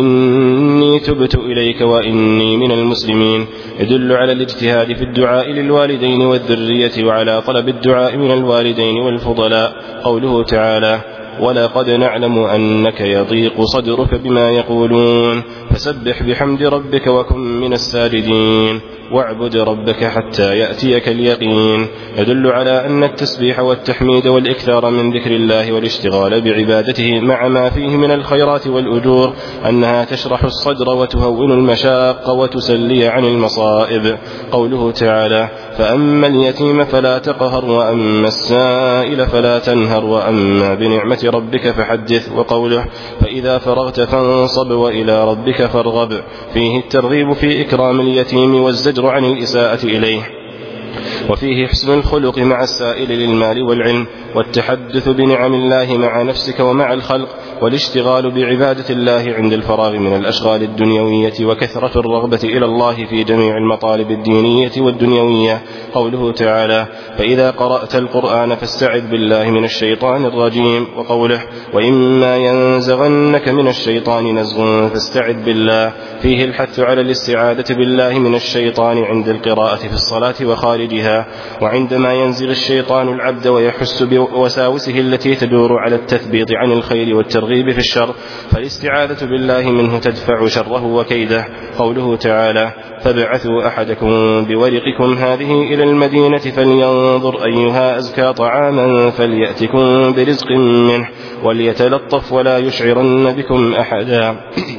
إني تبت إليك وإني من المسلمين، يدل على الاجتهاد في الدعاء للوالدين والذرية وعلى طلب الدعاء من الوالدين والفضلاء. قوله تعالى ولقد نعلم أنك يضيق صدرك بما يقولون فسبح بحمد ربك وكن من الساجدين واعبد ربك حتى يأتيك اليقين، يدل على أن التسبيح والتحميد والإكثار من ذكر الله والاشتغال بعبادته مع ما فيه من الخيرات والأجور أنها تشرح الصدر وتهون المشاق وتسلي عن المصائب. قوله تعالى فأما اليتيم فلا تقهر وأما السائل فلا تنهر وأما بنعمة ربك فحدث. وقوله فإذا فرغت فانصب وإلى ربك فارغب، فيه الترغيب في إكرام اليتيم والزجر عن الإساءة إليه، وفيه حسن الخلق مع السائل للمال والعلم، والتحدث بنعم الله مع نفسك ومع الخلق، والاشتغال بعبادة الله عند الفراغ من الأشغال الدنيوية، وكثرة الرغبة إلى الله في جميع المطالب الدينية والدنيوية. قوله تعالى فإذا قرأت القرآن فاستعذ بالله من الشيطان الرجيم. وقوله وإما ينزغنك من الشيطان نزغ فاستعذ بالله، فيه الحث على الاستعاذة بالله من الشيطان عند القراءة في الصلاة وخارجها، وعندما ينزغ الشيطان العبد ويحس بوساوسه التي تدور على التثبيط عن الخير والترغيب في الشر، فالاستعاذة بالله منه تدفع شره وكيده. قوله تعالى فابعثوا أحدكم بورقكم هذه إلى المدينة فلينظر أيها أزكى طعاما فليأتكم برزق منه وليتلطف ولا يشعرن بكم أحدا،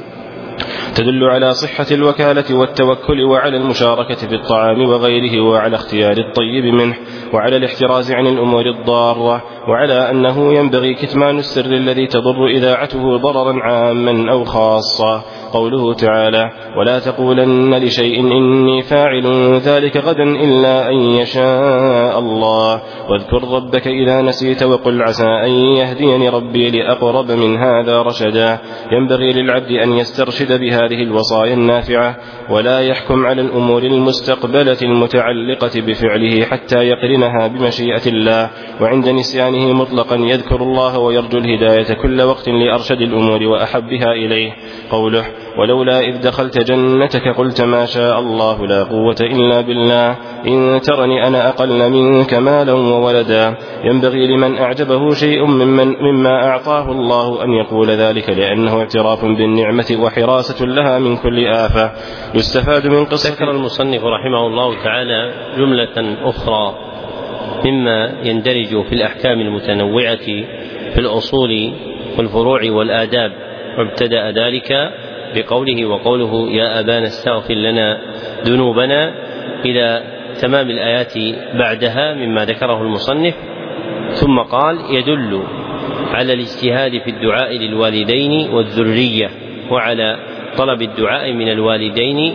تدل على صحة الوكالة والتوكل وعلى المشاركة في الطعام وغيره، وعلى اختيار الطيب منه، وعلى الاحتراز عن الأمور الضارة، وعلى أنه ينبغي كتمان السر الذي تضر إذاعته ضررا عاما أو خاصا. قوله تعالى ولا تقولن لشيء إني فاعل ذلك غدا إلا أن يشاء الله، واذكر ربك إذا نسيت وقل عسى أن يهديني ربي لأقرب من هذا رشدا. ينبغي للعبد أن يسترشد بهذه الوصايا النافعة، ولا يحكم على الأمور المستقبلة المتعلقة بفعله حتى يقرن يمكنها بمشيئة الله، وعند نسيانه مطلقا يذكر الله ويرجو الهداية كل وقت لأرشد الأمور وأحبها إليه. قوله: ولولا إذ دخلت جنتك قلت ما شاء الله لا قوة إلا بالله إن ترني أنا أقل منك مالا وولدا. ينبغي لمن أعجبه شيء ممن مما أعطاه الله أن يقول ذلك، لأنه اعتراف بالنعمة وحراسة لها من كل آفة. يستفاد من قصة. ذكر المصنف رحمه الله تعالى جملة أخرى مما يندرج في الأحكام المتنوعة في الأصول والفروع والآداب، وابتدأ ذلك بقوله: وقوله يا أبانا استغفر لنا ذنوبنا، إلى تمام الآيات بعدها مما ذكره المصنف. ثم قال: يدل على الاجتهاد في الدعاء للوالدين والذرية، وعلى طلب الدعاء من الوالدين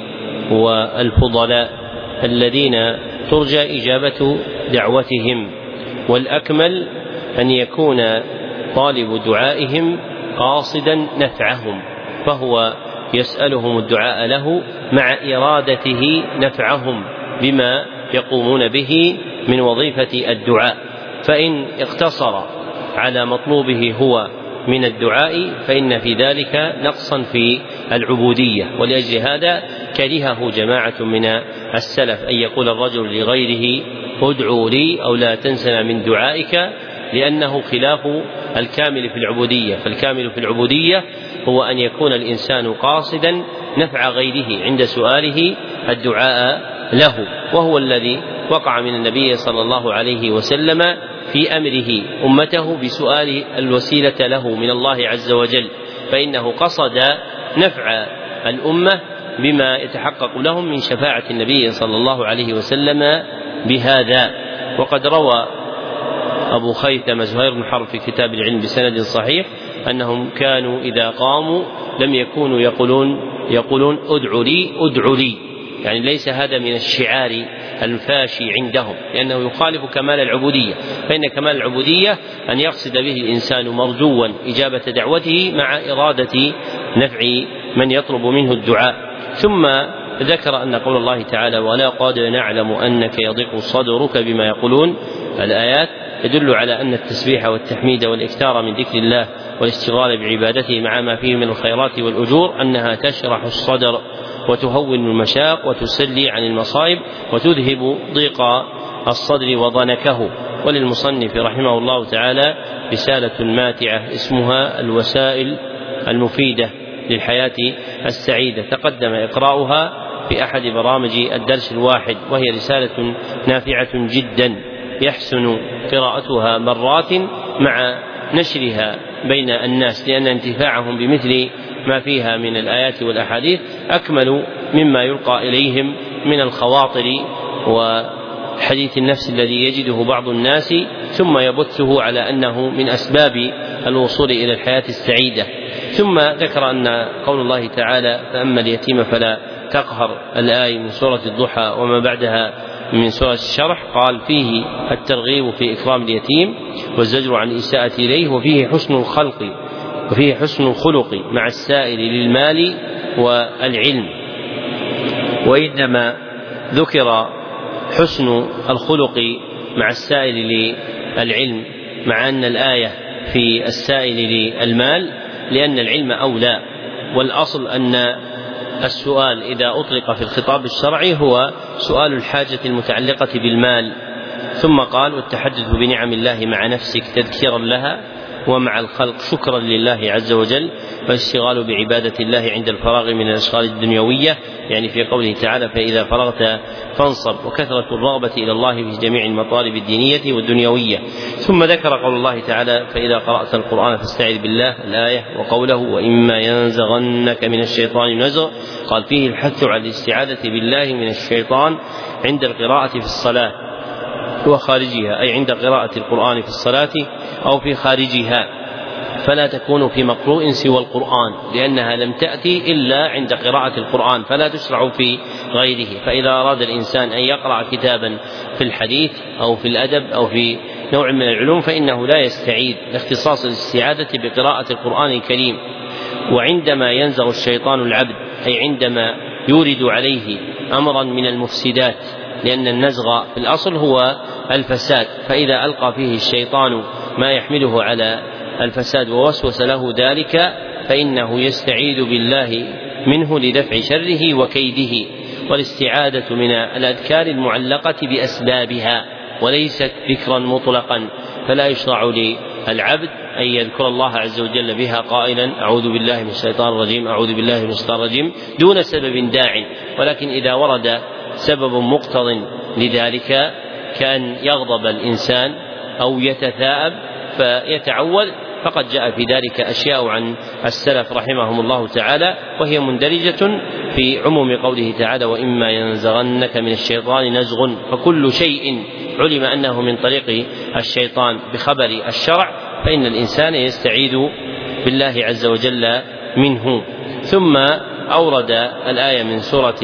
والفضلاء الذين ترجى إجابة دعوتهم، والأكمل أن يكون طالب دعائهم قاصدا نفعهم، فهو يسألهم الدعاء له مع إرادته نفعهم بما يقومون به من وظيفة الدعاء. فإن اقتصر على مطلوبه هو من الدعاء فإن في ذلك نقصا في العبودية، ولأجل هذا كرهه جماعة من السلف أن يقول الرجل لغيره ادعوا لي أو لا تنسنا من دعائك، لأنه خلاف الكامل في العبودية. فالكامل في العبودية هو أن يكون الإنسان قاصدا نفع غيره عند سؤاله الدعاء له، وهو الذي وقع من النبي صلى الله عليه وسلم في أمره أمته بسؤال الوسيلة له من الله عز وجل، فإنه قصد نفع الأمة بما يتحقق لهم من شفاعة النبي صلى الله عليه وسلم بهذا. وقد روى أبو خيثم زهير بن حرب في كتاب العلم بسند صحيح أنهم كانوا إذا قاموا لم يكونوا يقولون يقولون ادعوا لي ادعوا لي، يعني ليس هذا من الشعار الفاشي عندهم، لأنه يخالف كمال العبودية. فإن كمال العبودية أن يقصد به الإنسان مرجوا إجابة دعوته مع إرادة نفع من يطلب منه الدعاء. ثم ذكر أن قول الله تعالى ولا قد نعلم أنك يضيق صدرك بما يقولون، الآيات يدل على أن التسبيح والتحميد والإكثار من ذكر الله والاشتغال بعبادته مع ما فيه من الخيرات والأجور أنها تشرح الصدر وتهون المشاق وتسلي عن المصائب وتذهب ضيق الصدر وضنكه. وللمصنف رحمه الله تعالى رسالة ماتعة اسمها الوسائل المفيدة للحياة السعيدة، تقدم إقراؤها في أحد برامج الدرس الواحد، وهي رسالة نافعة جدا يحسن قراءتها مرات مع نشرها بين الناس، لأن انتفاعهم بمثل ما فيها من الآيات والأحاديث أكمل مما يلقى إليهم من الخواطر وحديث النفس الذي يجده بعض الناس ثم يبثه على أنه من أسباب الوصول إلى الحياة السعيدة. ثم ذكر أن قول الله تعالى فأما اليتيم فلا تقهر، الآية من سورة الضحى وما بعدها من سورة الشرح، قال فيه الترغيب في إكرام اليتيم والزجر عن الإساءة إليه، وفيه حسن الخلق وفيه حسن الخلق مع السائل للمال والعلم. وإنما ذكر حسن الخلق مع السائل للعلم مع أن الآية في السائل للمال لأن العلم أولى، والأصل أن السؤال إذا أطلق في الخطاب الشرعي هو سؤال الحاجة المتعلقة بالمال. ثم قال والتحدث بنعم الله مع نفسك تذكيرا لها ومع الخلق شكرا لله عز وجل، والاشتغال بعبادة الله عند الفراغ من الأشغال الدنيوية، يعني في قوله تعالى فإذا فرغت فانصب، وكثرة الرغبة إلى الله في جميع المطالب الدينية والدنيوية. ثم ذكر قول الله تعالى فإذا قرأت القرآن فاستعذ بالله الآية، وقوله وإما ينزغنك من الشيطان نزغ، قال فيه الحث على الاستعاذة بالله من الشيطان عند القراءة في الصلاة وخارجها، أي عند قراءة القرآن في الصلاة أو في خارجها، فلا تكون في مقروء سوى القرآن لأنها لم تأتي إلا عند قراءة القرآن فلا تشرع في غيره. فإذا أراد الإنسان أن يقرأ كتابا في الحديث أو في الأدب أو في نوع من العلوم فإنه لا يستعيد لاختصاص الاستعادة بقراءة القرآن الكريم. وعندما ينزغ الشيطان العبد أي عندما يورد عليه أمرا من المفسدات، لأن النزغ في الأصل هو الفساد، فإذا ألقى فيه الشيطان ما يحمله على الفساد ووسوس له ذلك فإنه يستعيذ بالله منه لدفع شره وكيده. والاستعاذة من الأذكار المعلقة بأسبابها وليست ذكرا مطلقا، فلا يشرع للعبد أن يذكر الله عز وجل بها قائلا أعوذ بالله من الشيطان الرجيم أعوذ بالله من الشيطان الرجيم دون سبب داع، ولكن إذا ورد سبب مقتض لذلك كأن يغضب الإنسان أو يتثاءب فيتعوذ فقد جاء في ذلك أشياء عن السلف رحمهم الله تعالى، وهي مندرجة في عموم قوله تعالى وإما ينزغنك من الشيطان نزغ، فكل شيء علم أنه من طريق الشيطان بخبر الشرع فإن الإنسان يستعيذ بالله عز وجل منه. ثم أورد الآية من سورة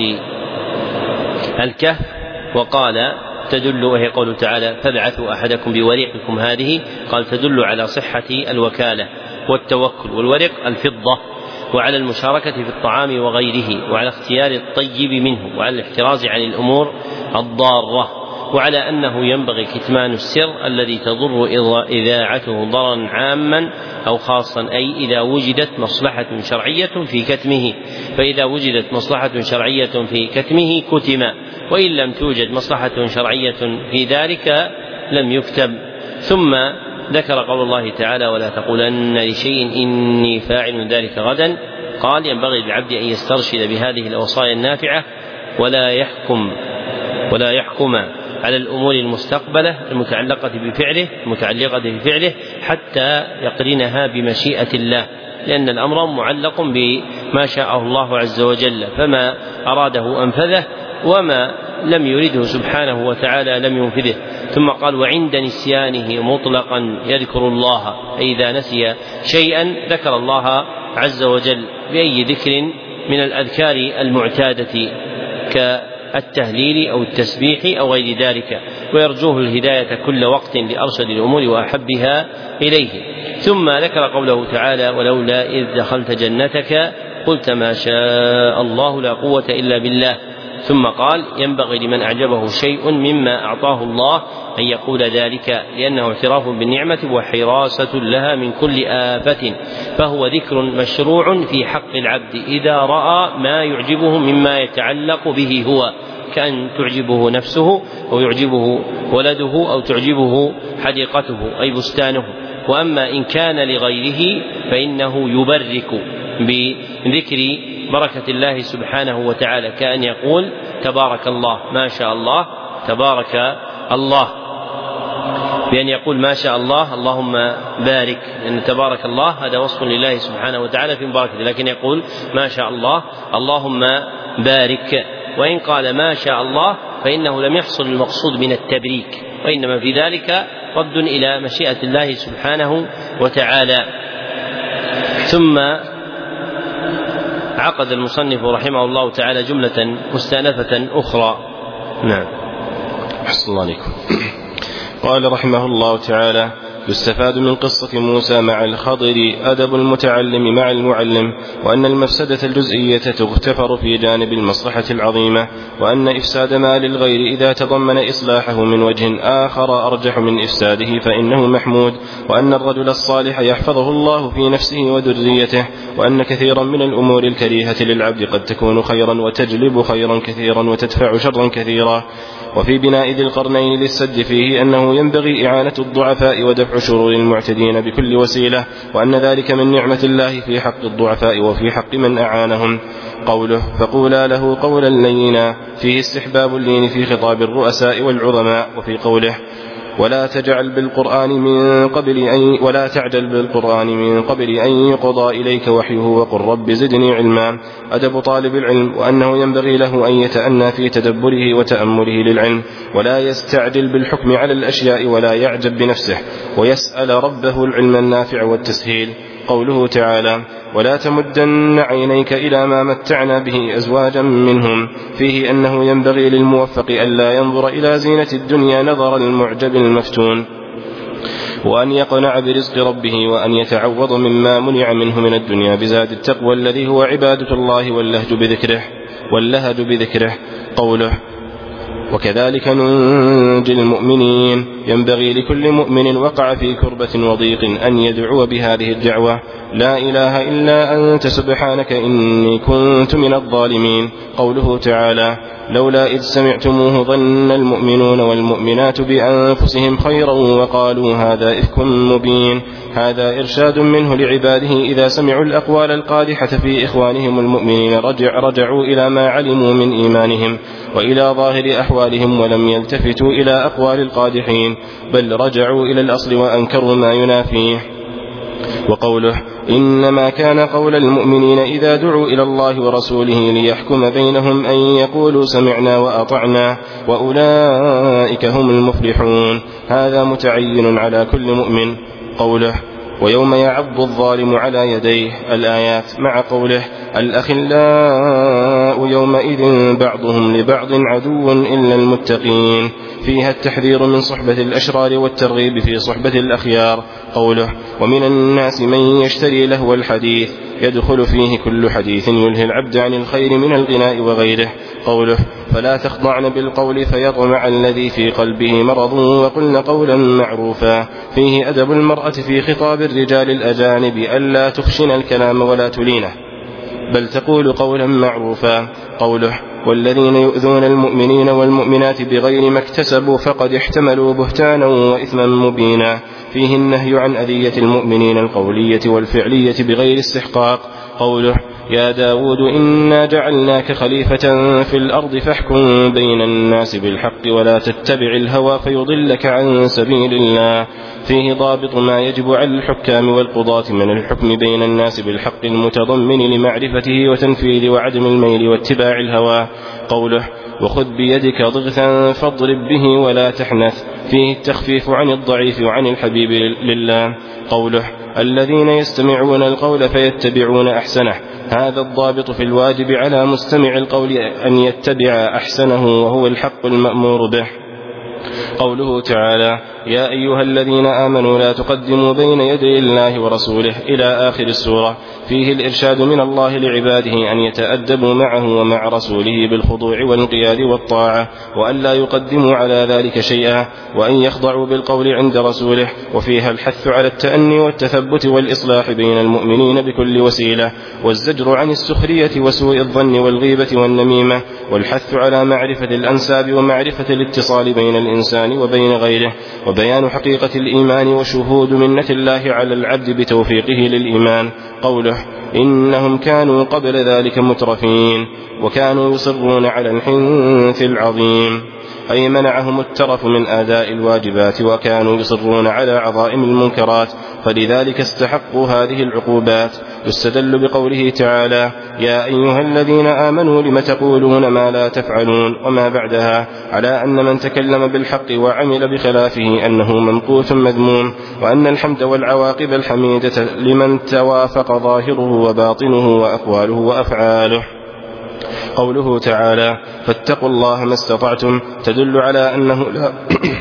الكهف وقال تدل، وهي قوله تعالى فابعثوا أحدكم بوريقكم هذه، قال تدل على صحة الوكالة والتوكل، والورق الفضة، وعلى المشاركة في الطعام وغيره، وعلى اختيار الطيب منه، وعلى الاحتراز عن الأمور الضارة، وعلى أنه ينبغي كتمان السر الذي تضر إذاعته ضررا عاما أو خاصا، أي إذا وجدت مصلحة شرعية في كتمه، فإذا وجدت مصلحة شرعية في كتمه كتم، وإن لم توجد مصلحة شرعية في ذلك لم يكتب. ثم ذكر قول الله تعالى ولا تقولن لشيء إني فاعل ذلك غدا، قال ينبغي للعبد أن يسترشد بهذه الوصايا النافعة ولا يحكم ولا يحكم على الأمور المستقبلة المتعلقة بفعله المتعلقة بفعله حتى يقرنها بمشيئة الله، لأن الأمر معلق بما شاءه الله عز وجل، فما أراده أنفذه وما لم يرده سبحانه وتعالى لم ينفذه. ثم قال وعند نسيانه مطلقا يذكر الله، أي إذا نسي شيئا ذكر الله عز وجل بأي ذكر من الأذكار المعتادة كالتهليل أو التسبيح أو غير ذلك، ويرجوه الهداية كل وقت لأرشد الأمور وأحبها إليه. ثم ذكر قوله تعالى ولولا إذ دخلت جنتك قلت ما شاء الله لا قوة إلا بالله. ثم قال ينبغي لمن أعجبه شيء مما أعطاه الله أن يقول ذلك، لأنه اعتراف بالنعمة وحراسة لها من كل آفة، فهو ذكر مشروع في حق العبد إذا رأى ما يعجبه مما يتعلق به هو، كأن تعجبه نفسه أو يعجبه ولده أو تعجبه حديقته أي بستانه. وأما إن كان لغيره فإنه يبرك بذكر بركة الله سبحانه وتعالى، كأن يقول تبارك الله ما شاء الله تبارك الله، بأن يقول ما شاء الله اللهم بارك، لأن تبارك الله هذا وصف لله سبحانه وتعالى في بركته، لكن يقول ما شاء الله اللهم بارك. وإن قال ما شاء الله فإنه لم يحصل المقصود من التبريك، وإنما في ذلك رد إلى مشيئة الله سبحانه وتعالى. ثم عقد المصنف رحمه الله تعالى جملة مستأنفة أخرى. نعم. أحسن الله عليكم. قال رحمه الله تعالى يستفاد من قصة موسى مع الخضر أدب المتعلم مع المعلم، وأن المفسدة الجزئية تغتفر في جانب المصلحة العظيمة، وأن إفساد مال الغير إذا تضمن إصلاحه من وجه آخر أرجح من إفساده فإنه محمود، وأن الرجل الصالح يحفظه الله في نفسه وذريته، وأن كثيرا من الأمور الكريهة للعبد قد تكون خيرا وتجلب خيرا كثيرا وتدفع شرا كثيرا. وفي بناء ذي القرنين للسد فيه أنه ينبغي إعانة الضعفاء ودفع شرور المعتدين بكل وسيلة، وأن ذلك من نعمة الله في حق الضعفاء وفي حق من أعانهم. قوله فقولا له قولا لينا فيه استحباب اللين في خطاب الرؤساء والعظماء، وفي قوله ولا تجعل بالقرآن من قبل أن ولا تعجل بالقرآن من قبل أن يقضى إليك وحيه وقل رب زدني علما أدب طالب العلم، وأنه ينبغي له أن يتأنى في تدبره وتأمله للعلم، ولا يستعجل بالحكم على الأشياء ولا يعجب بنفسه، ويسأل ربه العلم النافع والتسهيل. قوله تعالى ولا تمدن عينيك إلى ما متعنا به أزواجا منهم، فيه أنه ينبغي للموفق ألا ينظر إلى زينة الدنيا نظر المعجب المفتون، وأن يقنع برزق ربه، وأن يتعوض مما منع منه من الدنيا بزاد التقوى الذي هو عبادة الله واللهج بذكره واللهج بذكره. قوله وكذلك ننجي المؤمنين. ينبغي لكل مؤمن وقع في كربة وضيق أن يدعو بهذه الدعوة: لا إله إلا أنت سبحانك إني كنت من الظالمين. قوله تعالى: لولا إذ سمعتموه ظن المؤمنون والمؤمنات بأنفسهم خيرا وقالوا هذا إفك مبين. هذا إرشاد منه لعباده إذا سمعوا الأقوال القادحة في إخوانهم المؤمنين رجع رجعوا إلى ما علموا من إيمانهم وإلى ظاهر أحوالهم ولم يلتفتوا إلى أقوال القادحين، بل رجعوا إلى الأصل وأنكروا ما ينافيه. وقوله: إنما كان قول المؤمنين إذا دعوا إلى الله ورسوله ليحكم بينهم أن يقولوا سمعنا وأطعنا وأولئك هم المفلحون. هذا متعين على كل مؤمن. قوله: ويوم يعض الظالم على يديه. الآيات مع قوله: الأخلاء يومئذ بعضهم لبعض عدو إلا المتقين. فيها التحذير من صحبة الأشرار والترغيب في صحبة الأخيار. قوله: ومن الناس من يشتري لهو الحديث. يدخل فيه كل حديث يلهي العبد عن الخير من الغناء وغيره. قوله: فلا تخضعن بالقول فيطمع الذي في قلبه مرض وقلن قولا معروفا. فيه أدب المرأة في خطاب الرجال الأجانب ألا تخشن الكلام ولا تلينه، بل تقول قولا معروفا. قوله: والذين يؤذون المؤمنين والمؤمنات بغير ما اكتسبوا فقد احتملوا بهتانا وإثما مبينا. فيه النهي عن أذية المؤمنين القولية والفعلية بغير استحقاق. قوله: يا داود إنا جعلناك خليفة في الأرض فاحكم بين الناس بالحق ولا تتبع الهوى فيضلك عن سبيل الله. فيه ضابط ما يجب على الحكام والقضاة من الحكم بين الناس بالحق المتضمن لمعرفته وتنفيذ وعدم الميل واتباع الهوى. قوله: وخذ بيدك ضغثا فاضرب به ولا تحنث. فيه التخفيف عن الضعيف وعن الحبيب لله. قوله: الذين يستمعون القول فيتبعون أحسنه. هذا الضابط في الواجب على مستمع القول أن يتبع أحسنه وهو الحق المأمور به. قوله تعالى: يا أيها الذين آمنوا لا تقدموا بين يدي الله ورسوله إلى آخر السورة. فيه الإرشاد من الله لعباده أن يتأدبوا معه ومع رسوله بالخضوع والانقياد والطاعة، وأن لا يقدموا على ذلك شيئا، وأن يخضعوا بالقول عند رسوله. وفيها الحث على التأني والتثبت والإصلاح بين المؤمنين بكل وسيلة، والزجر عن السخرية وسوء الظن والغيبة والنميمة، والحث على معرفة الأنساب ومعرفة الاتصال بين الإنسان وبين غيره، وبيان حقيقة الإيمان وشهود منة الله على العبد بتوفيقه للإيمان. قوله: إنهم كانوا قبل ذلك مترفين وكانوا يصرون على الحنث العظيم، أي منعهم الترف من أداء الواجبات وكانوا يصرون على عظائم المنكرات، فلذلك استحقوا هذه العقوبات. يستدل بقوله تعالى: يا أيها الذين آمنوا لم تقولون ما لا تفعلون، وما بعدها على أن من تكلم بالحق وعمل بخلافه أنه ممقوت مذموم، وأن الحمد والعواقب الحميدة لمن توافق ظاهره وباطنه وأقواله وأفعاله. قوله تعالى: فاتقوا الله ما استطعتم، تدل على أنه لا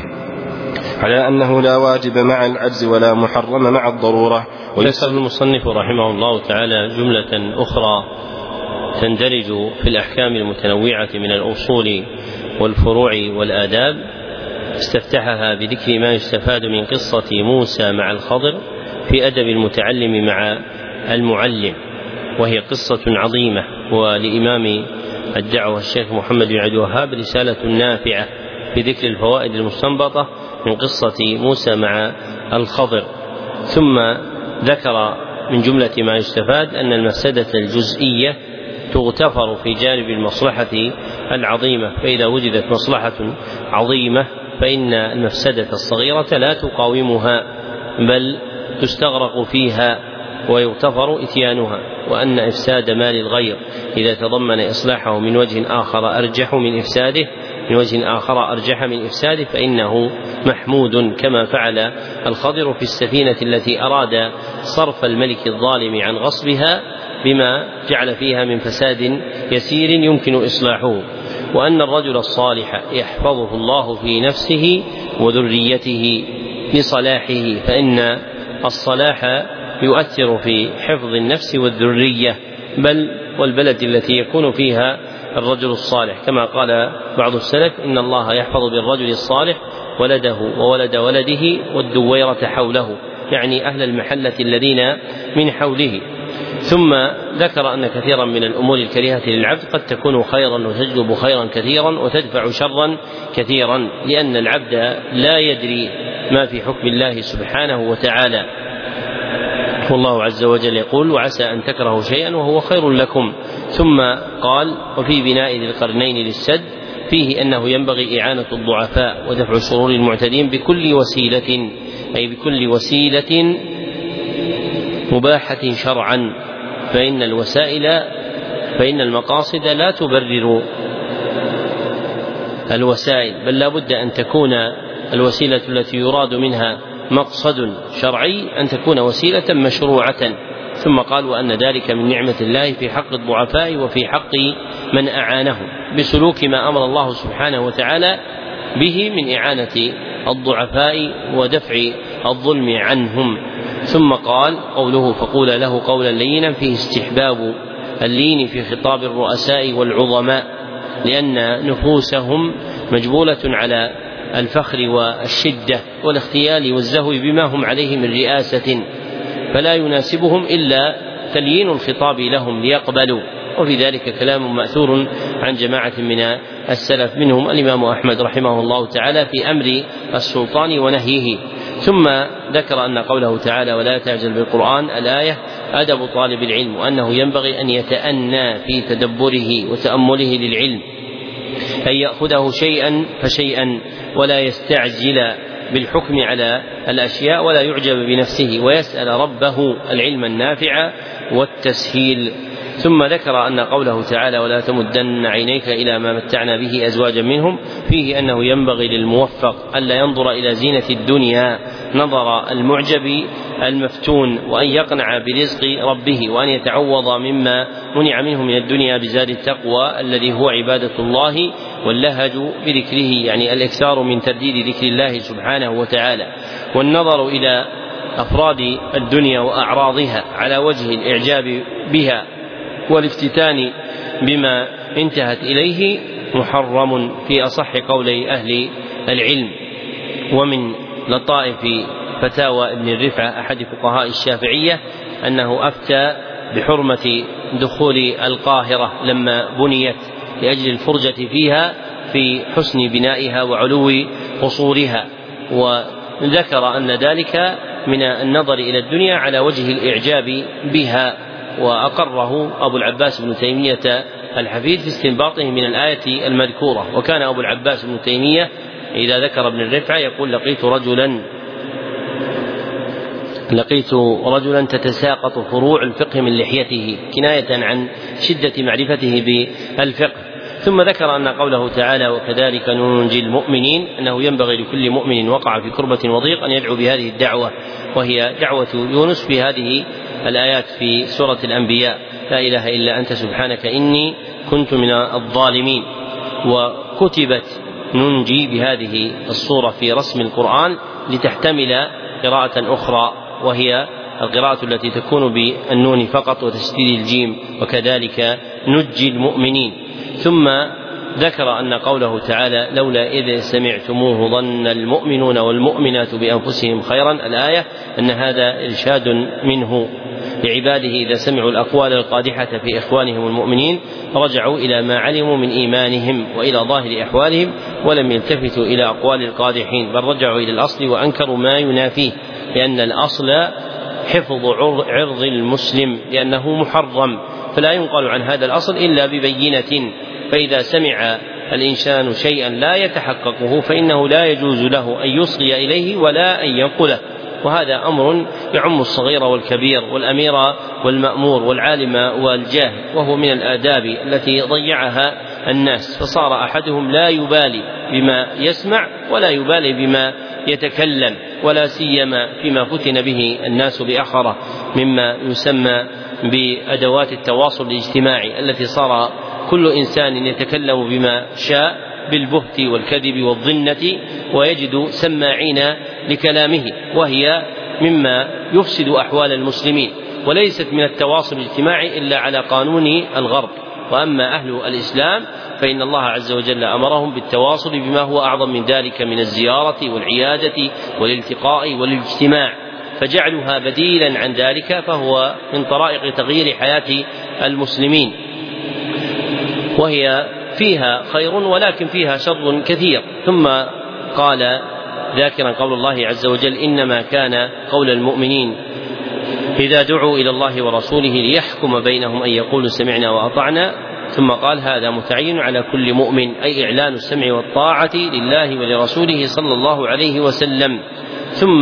على أنه لا واجب مع العجز ولا محرم مع الضرورة. ويسأل المصنف رحمه الله تعالى جملة أخرى تندرج في الأحكام المتنوعة من الأصول والفروع والآداب، استفتحها بذكر ما يستفاد من قصة موسى مع الخضر في أدب المتعلم مع المعلم، وهي قصة عظيمة. ولإمام الدعوة الشيخ محمد بن عبد الوهاب رسالة نافعة في ذكر الفوائد المستنبطة من قصة موسى مع الخضر. ثم ذكر من جملة ما يستفاد أن المفسدة الجزئية تغتفر في جانب المصلحة العظيمة، فإذا وجدت مصلحة عظيمة فإن المفسدة الصغيرة لا تقاومها بل تستغرق فيها ويغتفر إتيانها، وأن إفساد مال الغير إذا تضمن إصلاحه من وجه آخر أرجح من إفساده من وجه آخر أرجح من إفساده فإنه محمود، كما فعل الخضر في السفينة التي أراد صرف الملك الظالم عن غصبها بما جعل فيها من فساد يسير يمكن إصلاحه. وأن الرجل الصالح يحفظه الله في نفسه وذريته لصلاحه، فإن الصلاح يؤثر في حفظ النفس والذرية، بل والبلد التي يكون فيها الرجل الصالح، كما قال بعض السلف: إن الله يحفظ بالرجل الصالح ولده وولد ولده والدويرة حوله، يعني أهل المحلة الذين من حوله. ثم ذكر أن كثيرا من الأمور الكريهة للعبد قد تكون خيرا وتجلب خيرا كثيرا وتدفع شرا كثيرا، لأن العبد لا يدري ما في حكم الله سبحانه وتعالى. والله عز وجل يقول: وعسى أن تكرهوا شيئا وهو خير لكم. ثم قال: وفي بناء ذي القرنين للسد فيه أنه ينبغي إعانة الضعفاء ودفع شرور المعتدين بكل وسيلة، أي بكل وسيلة مباحة شرعا، فإن الوسائل فإن المقاصد لا تبرر الوسائل، بل لا بد أن تكون الوسيلة التي يراد منها مقصد شرعي أن تكون وسيلة مشروعة. ثم قال: وأن ذلك من نعمة الله في حق الضعفاء وفي حق من أعانهم بسلوك ما أمر الله سبحانه وتعالى به من إعانة الضعفاء ودفع الظلم عنهم. ثم قال: قوله: فقول له قولا لينا، فيه استحباب اللين في خطاب الرؤساء والعظماء، لأن نفوسهم مجبولة على الفخر والشدة والاختيال والزهو بما هم عليه من رئاسة، فلا يناسبهم إلا تليين الخطاب لهم ليقبلوا. وفي ذلك كلام مأثور عن جماعة من السلف، منهم الإمام أحمد رحمه الله تعالى في أمر السلطان ونهيه. ثم ذكر أن قوله تعالى: ولا تعجل بالقرآن، الآية أدب طالب العلم، وأنه ينبغي أن يتأنى في تدبره وتأمله للعلم، أن يأخذه شيئا فشيئا ولا يستعجل بالحكم على الأشياء ولا يعجب بنفسه، ويسأل ربه العلم النافع والتسهيل. ثم ذكر أن قوله تعالى: ولا تمدن عينيك إلى ما متعنا به أزواجا منهم، فيه أنه ينبغي للموفق ألا ينظر إلى زينة الدنيا نظر المعجب المفتون، وأن يقنع برزق ربه، وأن يتعوض مما منع منه من الدنيا بزاد التقوى الذي هو عبادة الله واللهج بذكره، يعني الإكثار من ترديد ذكر الله سبحانه وتعالى. والنظر إلى أفراد الدنيا وأعراضها على وجه الإعجاب بها والافتتان بما انتهت إليه محرم في أصح قولي أهل العلم. ومن لطائف فتاوى ابن الرفعة أحد فقهاء الشافعية أنه أفتى بحرمة دخول القاهرة لما بنيت لأجل الفرجة فيها في حسن بنائها وعلو قصورها، وذكر أن ذلك من النظر إلى الدنيا على وجه الإعجاب بها، وأقره أبو العباس بن تيمية الحفيد في استنباطه من الآية المذكورة. وكان أبو العباس بن تيمية إذا ذكر ابن الرفعة يقول: لقيت رجلا لقيت رجلا تتساقط فروع الفقه من لحيته، كناية عن شدة معرفته بالفقه. ثم ذكر أن قوله تعالى: وكذلك ننجي المؤمنين، أنه ينبغي لكل مؤمن وقع في كربة وضيق أن يدعو بهذه الدعوة، وهي دعوة يونس في هذه الآيات في سورة الأنبياء: لا إله إلا أنت سبحانك إني كنت من الظالمين. وكتبت ننجي بهذه الصورة في رسم القرآن لتحتمل قراءة أخرى، وهي القراءة التي تكون بالنون فقط وتشديد الجيم: وكذلك نجي المؤمنين. ثم ذكر أن قوله تعالى: لولا إذ سمعتموه ظن المؤمنون والمؤمنات بأنفسهم خيرا، الآية أن هذا إرشاد منه لعباده إذا سمعوا الأقوال القادحة في إخوانهم المؤمنين رجعوا إلى ما علموا من إيمانهم وإلى ظاهر أحوالهم، ولم يلتفتوا إلى أقوال القادحين، بل رجعوا إلى الأصل وأنكروا ما ينافيه، لأن الأصل حفظ عرض المسلم لأنه محرم، فلا ينقل عن هذا الأصل إلا ببينة. فإذا سمع الإنسان شيئا لا يتحققه فإنه لا يجوز له أن يصغي إليه ولا أن ينقله، وهذا أمر يعم الصغير والكبير والأمير والمأمور والعالم والجاهل، وهو من الآداب التي ضيعها الناس، فصار أحدهم لا يبالي بما يسمع ولا يبالي بما يتكلم، ولا سيما فيما فتن به الناس بأخره مما يسمى بأدوات التواصل الاجتماعي، التي صار كل إنسان يتكلم بما شاء بالبهت والكذب والظنة ويجد سماعين لكلامه، وهي مما يفسد أحوال المسلمين، وليست من التواصل الاجتماعي إلا على قانون الغرب، وأما أهل الإسلام فإن الله عز وجل أمرهم بالتواصل بما هو أعظم من ذلك من الزيارة والعيادة والالتقاء والاجتماع، فجعلها بديلا عن ذلك فهو من طرائق تغيير حياة المسلمين، وهي فيها خير ولكن فيها شر كثير. ثم قال ذاكرا قول الله عز وجل: إنما كان قول المؤمنين إذا دعوا إلى الله ورسوله ليحكم بينهم أن يقولوا سمعنا وأطعنا. ثم قال: هذا متعين على كل مؤمن، أي إعلان السمع والطاعة لله ولرسوله صلى الله عليه وسلم. ثم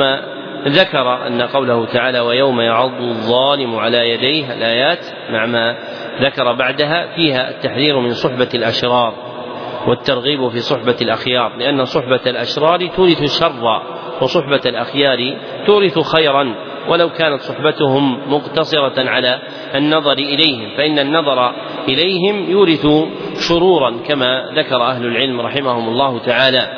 ذكر أن قوله تعالى: ويوم يعض الظالم على يديه، الآيات مع ما ذكر بعدها فيها التحذير من صحبة الأشرار والترغيب في صحبة الأخيار، لأن صحبة الأشرار تورث شرا وصحبة الأخيار تورث خيرا، ولو كانت صحبتهم مقتصرة على النظر إليهم، فإن النظر إليهم يورث شرورا كما ذكر أهل العلم رحمهم الله تعالى.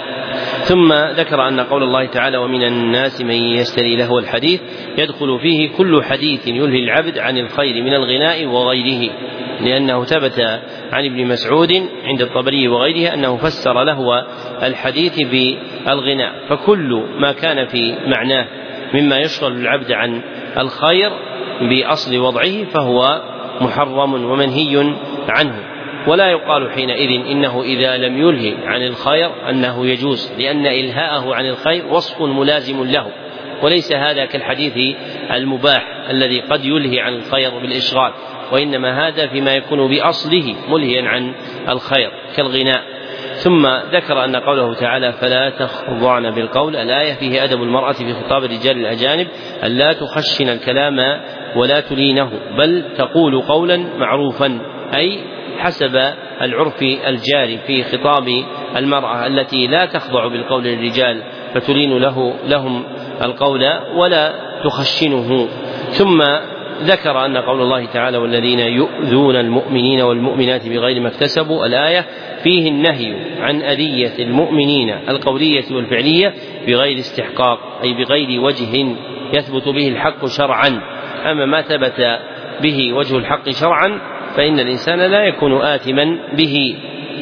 ثم ذكر أن قول الله تعالى: ومن الناس من يشتري لهو الحديث، يدخل فيه كل حديث يلهي العبد عن الخير من الغناء وغيره، لأنه ثبت عن ابن مسعود عند الطبري وغيره أنه فسر لهو الحديث بالغناء، فكل ما كان في معناه مما يشغل العبد عن الخير بأصل وضعه فهو محرم ومنهي عنه. ولا يقال حينئذ إنه إذا لم يلهي عن الخير أنه يجوز، لأن إلهاءه عن الخير وصف ملازم له، وليس هذا كالحديث المباح الذي قد يلهي عن الخير بالإشغال، وإنما هذا فيما يكون بأصله ملهيا عن الخير كالغناء. ثم ذكر أن قوله تعالى: فلا تخضعن بالقول، الآية فيه أدب المرأة في خطاب الرجال الأجانب أن لا تخشن الكلام ولا تلينه، بل تقول قولا معروفا، أي حسب العرف الجاري في خطاب المرأة التي لا تخضع بالقول للرجال فتلين له لهم القول ولا تخشنه. ثم ذكر أن قول الله تعالى: والذين يؤذون المؤمنين والمؤمنات بغير ما اكتسبوا، الآية فيه النهي عن أذية المؤمنين القولية والفعلية بغير استحقاق، أي بغير وجه يثبت به الحق شرعا. أما ما ثبت به وجه الحق شرعا فإن الإنسان لا يكون آثما به.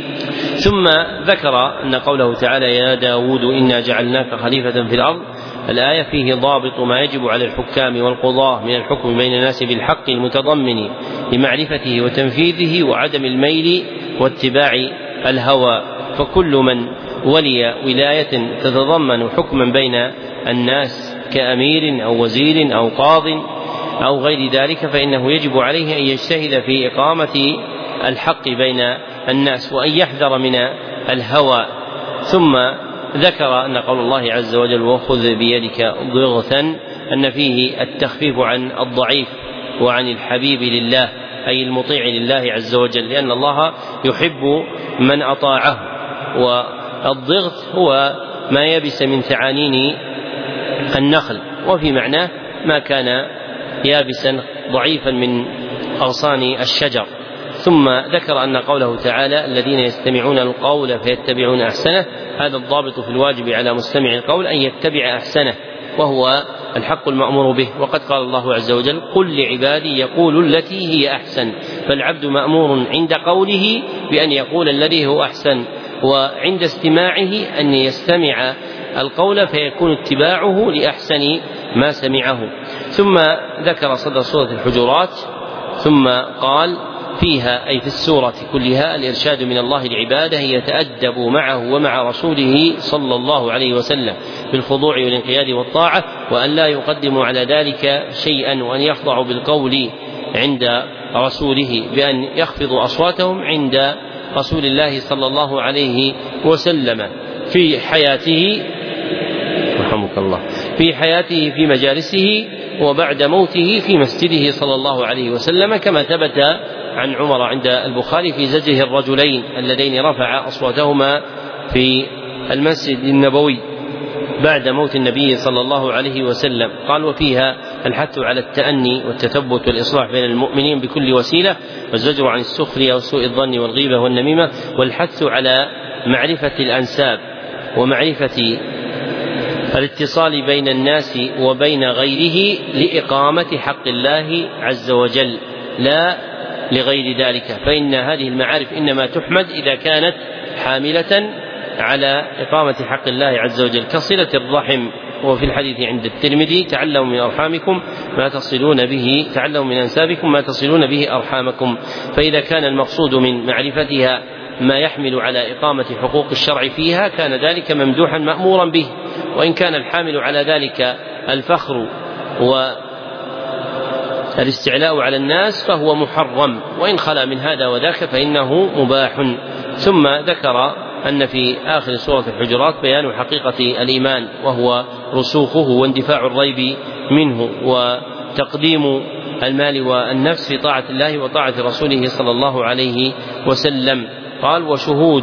ثم ذكر أن قوله تعالى: يا داود إنا جعلناك خليفة في الأرض، الآية فيه ضابط ما يجب على الحكام والقضاة من الحكم بين الناس بالحق المتضمن لمعرفته وتنفيذه وعدم الميل واتباع الهوى، فكل من ولي ولاية تتضمن حكما بين الناس كأمير أو وزير أو قاض أو غير ذلك فإنه يجب عليه أن يجتهد في إقامة الحق بين الناس وأن يحذر من الهوى. ثم ذكر أن قول الله عز وجل: وخذ بيدك ضغثا، أن فيه التخفيف عن الضعيف وعن الحبيب لله، أي المطيع لله عز وجل، لأن الله يحب من أطاعه. والضغث هو ما يبس من تعانين النخل، وفي معناه ما كان يابسا ضعيفا من أغصان الشجر. ثم ذكر أن قوله تعالى: الذين يستمعون القول فيتبعون أحسنه، هذا الضابط في الواجب على مستمع القول أن يتبع أحسنه، وهو الحق المأمور به. وقد قال الله عز وجل: قل لعبادي يقولوا التي هي أحسن، فالعبد مأمور عند قوله بأن يقول الذي هو أحسن، وعند استماعه أن يستمع القول فيكون اتباعه لأحسن ما سمعه. ثم ذكر صدر سورة الحجرات ثم قال: فيها أي في السورة كلها الإرشاد من الله لعباده يتأدبوا معه ومع رسوله صلى الله عليه وسلم بالخضوع والانقياد والطاعة، وأن لا يقدموا على ذلك شيئا، وأن يخضعوا بالقول عند رسوله بأن يخفضوا أصواتهم عند رسول الله صلى الله عليه وسلم في حياته رحمك الله في حياته في مجالسه، وبعد موته في مسجده صلى الله عليه وسلم، كما ثبت عن عمر عند البخاري في زجره الرجلين اللذين رفع أصواتهما في المسجد النبوي بعد موت النبي صلى الله عليه وسلم. قال: وفيها الحث على التأني والتثبت والإصلاح بين المؤمنين بكل وسيلة، والزجر عن السخرية وسوء الظن والغيبة والنميمة، والحث على معرفة الأنساب ومعرفة الاتصال بين الناس وبين غيره لإقامة حق الله عز وجل، لا لغير ذلك، فإن هذه المعارف إنما تحمد إذا كانت حاملة على إقامة حق الله عز وجل كصلة الرحم. وفي الحديث عند الترمذي: تعلموا من أرحامكم ما تصلون به تعلموا من أنسابكم ما تصلون به أرحامكم. فإذا كان المقصود من معرفتها ما يحمل على إقامة حقوق الشرع فيها كان ذلك ممدوحا مأمورا به، وإن كان الحامل على ذلك الفخر والاستعلاء على الناس فهو محرم، وإن خلا من هذا وذاك فإنه مباح. ثم ذكر أن في آخر سورة الحجرات بيان حقيقة الإيمان، وهو رسوخه واندفاع الريب منه وتقديم المال والنفس في طاعة الله وطاعة رسوله صلى الله عليه وسلم. قال: وشهود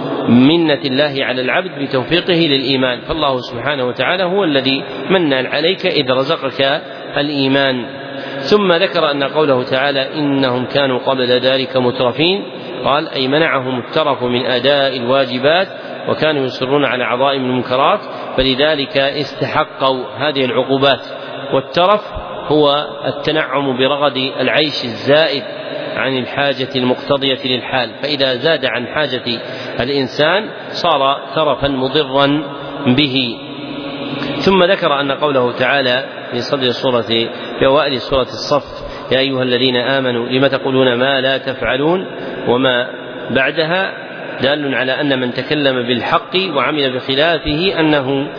منة الله على العبد بتوفيقه للإيمان، فالله سبحانه وتعالى هو الذي من عليك إذ رزقك الإيمان. ثم ذكر أن قوله تعالى: إنهم كانوا قبل ذلك مترفين، قال: أي منعهم الترف من أداء الواجبات وكانوا يصرون على عظائم المنكرات، فلذلك استحقوا هذه العقوبات. والترف هو التنعم برغد العيش الزائد عن الحاجة المقتضية للحال، فإذا زاد عن حاجة الإنسان صار ترفا مضرا به. ثم ذكر أن قوله تعالى في صدر سورة في أوائل سورة الصف: يا أيها الذين آمنوا لم تقولون ما لا تفعلون، وما بعدها دال على أن من تكلم بالحق وعمل بخلافه أنه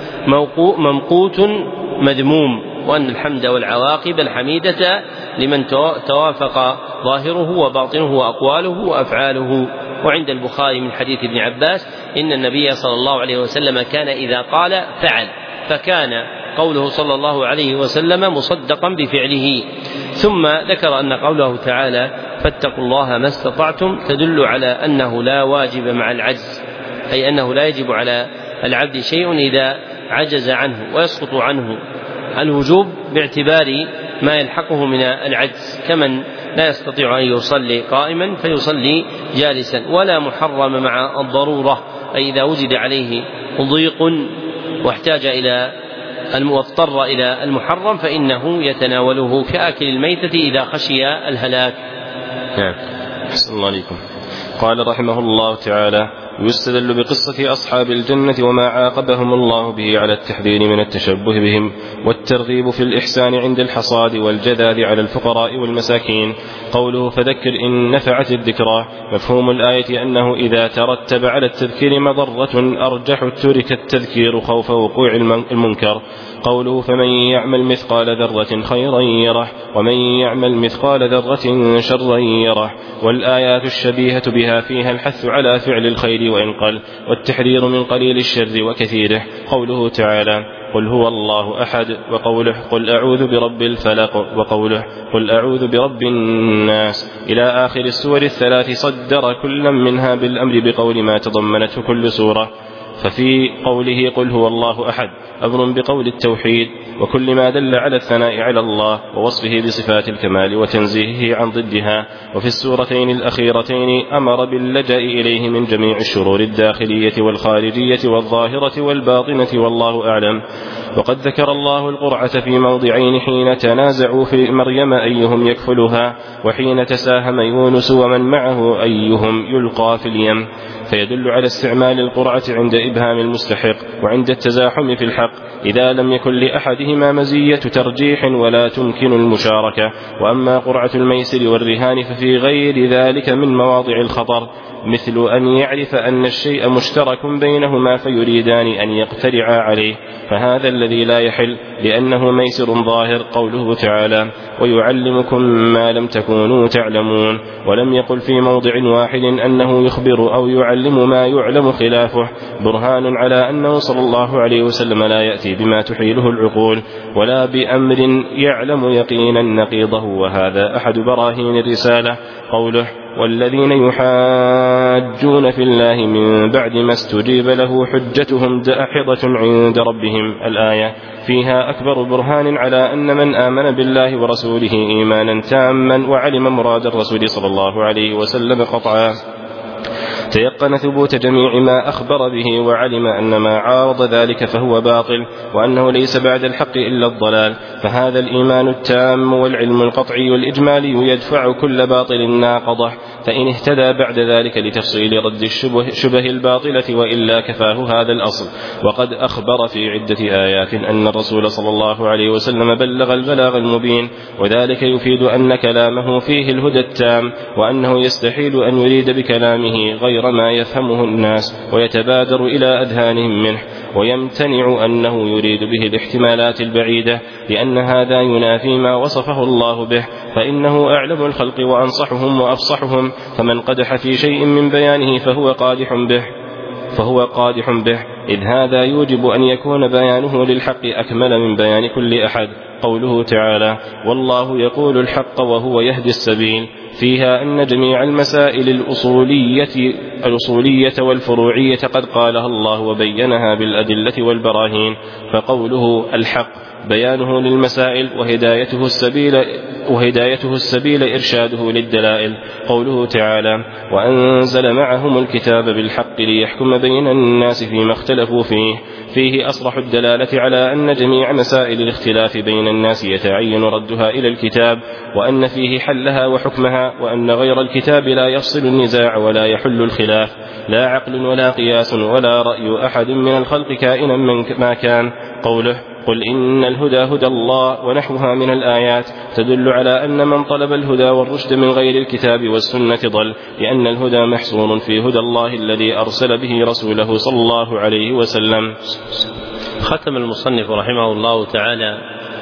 ممقوت مذموم، وأن الحمد والعواقب الحميدة لمن توافق ظاهره وباطنه وأقواله وأفعاله. وعند البخاري من حديث ابن عباس: إن النبي صلى الله عليه وسلم كان إذا قال فعل، فكان قوله صلى الله عليه وسلم مصدقا بفعله. ثم ذكر أن قوله تعالى: فاتقوا الله ما استطعتم، تدل على أنه لا واجب مع العجز، أي أنه لا يجب على العبد شيء إذا عجز عنه، ويسقط عنه الوجوب باعتبار ما يلحقه من العجز، كمن لا يستطيع أن يصلي قائما فيصلي جالسا، ولا محرم مع الضرورة، أي إذا وجد عليه ضيق واحتاج إلى واضطر إلى المحرم فإنه يتناوله كأكل الميتة إذا خشي الهلاك. نعم. أحسن الله عليكم. قال رحمه الله تعالى: يستدل بقصة أصحاب الجنة وما عاقبهم الله به على التحذير من التشبه بهم والترغيب في الإحسان عند الحصاد والجذاذ على الفقراء والمساكين. قوله: فذكر إن نفعت الذكرى، مفهوم الآية أنه إذا ترتب على التذكير مضرة أرجح ترك التذكير خوف وقوع المنكر. قوله: فمن يعمل مثقال ذرة خيرا يره ومن يعمل مثقال ذرة شرا يره. والآيات الشبيهة بها فيها الحث على فعل الخير وإن قل، والتحذير من قليل الشر وكثيره. قوله تعالى: قل هو الله أحد، وقوله: قل أعوذ برب الفلق، وقوله: قل أعوذ برب الناس، إلى آخر السور الثلاث صدر كل منها بالأمر بقول ما تضمنته كل سورة. ففي قوله قل هو الله أحد أمر بقول التوحيد وكل ما دل على الثناء على الله ووصفه بصفات الكمال وتنزيهه عن ضدها. وفي السورتين الأخيرتين أمر باللجأ إليه من جميع الشرور الداخلية والخارجية والظاهرة والباطنة، والله أعلم. وقد ذكر الله القرعة في موضعين: حين تنازعوا في مريم أيهم يكفلها، وحين تساهم يونس ومن معه أيهم يلقى في اليم، فيدل على استعمال القرعة عند إبهام المستحق وعند التزاحم في الحق إذا لم يكن لأحدهما مزية ترجيح ولا تمكن المشاركة. وأما قرعة الميسر والرهان ففي غير ذلك من مواضع الخطر، مثل أن يعرف أن الشيء مشترك بينهما فيريدان أن يقترعا عليه، فهذا الذي لا يحل لأنه ميسر ظاهر. قوله تعالى: ويعلمكم ما لم تكونوا تعلمون، ولم يقل في موضع واحد أنه يخبر أو يعلم ما يعلم خلافه، برهان على أنه صلى الله عليه وسلم لا يأتي بما تحيله العقول ولا بأمر يعلم يقينا نقيضه، وهذا أحد براهين الرسالة. قوله: والذين يحاجون في الله من بعد ما استجيب له حجتهم داحضة عند ربهم، الآية فيها أكبر برهان على أن من آمن بالله ورسوله إيمانا تاما وعلم مراد الرسول صلى الله عليه وسلم قطعا تيقن ثبوت جميع ما أخبر به وعلم أن ما عارض ذلك فهو باطل وأنه ليس بعد الحق إلا الضلال، فهذا الإيمان التام والعلم القطعي والإجمالي يدفع كل باطل ناقضه، فإن اهتدى بعد ذلك لتفصيل رد الشبه شبه الباطلة وإلا كفاه هذا الأصل. وقد أخبر في عدة آيات أن الرسول صلى الله عليه وسلم بلغ البلاغ المبين، وذلك يفيد أن كلامه فيه الهدى التام، وأنه يستحيل أن يريد بكلامه غير ما يفهمه الناس ويتبادر إلى أذهانهم منه، ويمتنع أنه يريد به الاحتمالات البعيدة، لأن هذا ينافي ما وصفه الله به، فإنه أعلم الخلق وأنصحهم وأفصحهم، فمن قدح في شيء من بيانه فهو قادح به فهو قادح به إذ هذا يوجب أن يكون بيانه للحق أكمل من بيان كل أحد. قوله تعالى: والله يقول الحق وهو يهدي السبيل، فيها أن جميع المسائل الأصولية, الأصولية والفروعية قد قالها الله وبينها بالأدلة والبراهين، فقوله الحق بيانه للمسائل وهدايته السبيل, وهدايته السبيل إرشاده للدلائل. قوله تعالى: وأنزل معهم الكتاب بالحق ليحكم بين الناس فيما اختلفوا فيه، فيه أصرح الدلالة على أن جميع مسائل الاختلاف بين الناس يتعين ردها إلى الكتاب، وأن فيه حلها وحكمها، وأن غير الكتاب لا يفصل النزاع ولا يحل الخلاف، لا عقل ولا قياس ولا رأي أحد من الخلق كائنا من ما كان. قوله: قل إن الهدى هدى الله ونحوها من الآيات تدل على أن من طلب الهدى والرشد من غير الكتاب والسنة ضل، لأن الهدى محصور في هدى الله الذي أرسل به رسوله صلى الله عليه وسلم. ختم المصنف رحمه الله تعالى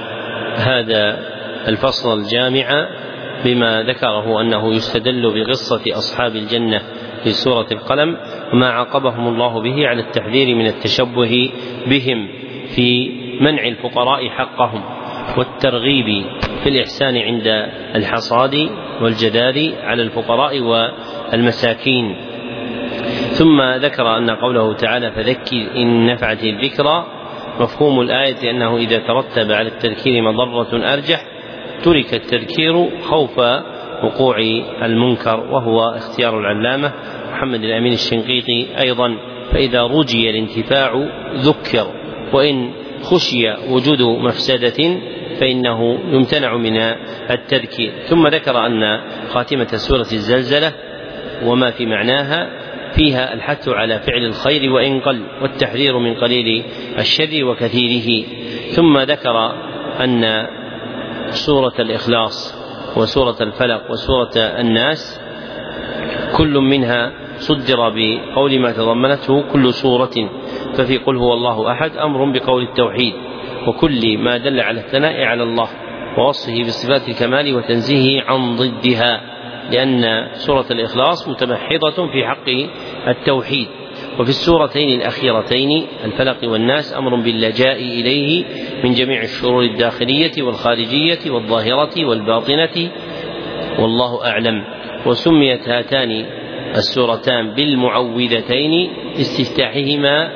هذا الفصل الجامع بما ذكره أنه يستدل بقصة أصحاب الجنة في سورة القلم وما عاقبهم الله به على التحذير من التشبه بهم في منع الفقراء حقهم، والترغيب في الإحسان عند الحصاد والجدال على الفقراء والمساكين. ثم ذكر أن قوله تعالى: فذكر إن نفعت الذكرى، مفهوم الآية أنه إذا ترتب على التذكير مضرة أرجح ترك التذكير خوف وقوع المنكر، وهو اختيار العلامة محمد الأمين الشنقيطي أيضا، فإذا رجي الانتفاع ذكر، وإن خشي وجود مفسدة فإنه يمتنع من التذكير. ثم ذكر أن خاتمة سورة الزلزلة وما في معناها فيها الحث على فعل الخير وإن قل، والتحذير من قليل الشر وكثيره. ثم ذكر أن سورة الإخلاص وسورة الفلق وسورة الناس كل منها صدر بقول ما تضمنته كل سورة، ففي قل هو الله أحد أمر بقول التوحيد وكل ما دل على الثناء على الله ووصفه بصفات الكمال وتنزيهه عن ضدها، لأن سورة الإخلاص متمحضة في حق التوحيد. وفي السورتين الأخيرتين الفلق والناس أمر باللجاء إليه من جميع الشرور الداخلية والخارجية والظاهرة والباطنة، والله أعلم. وسميت هاتان السورتان بالمعوذتين لاستفتاحهما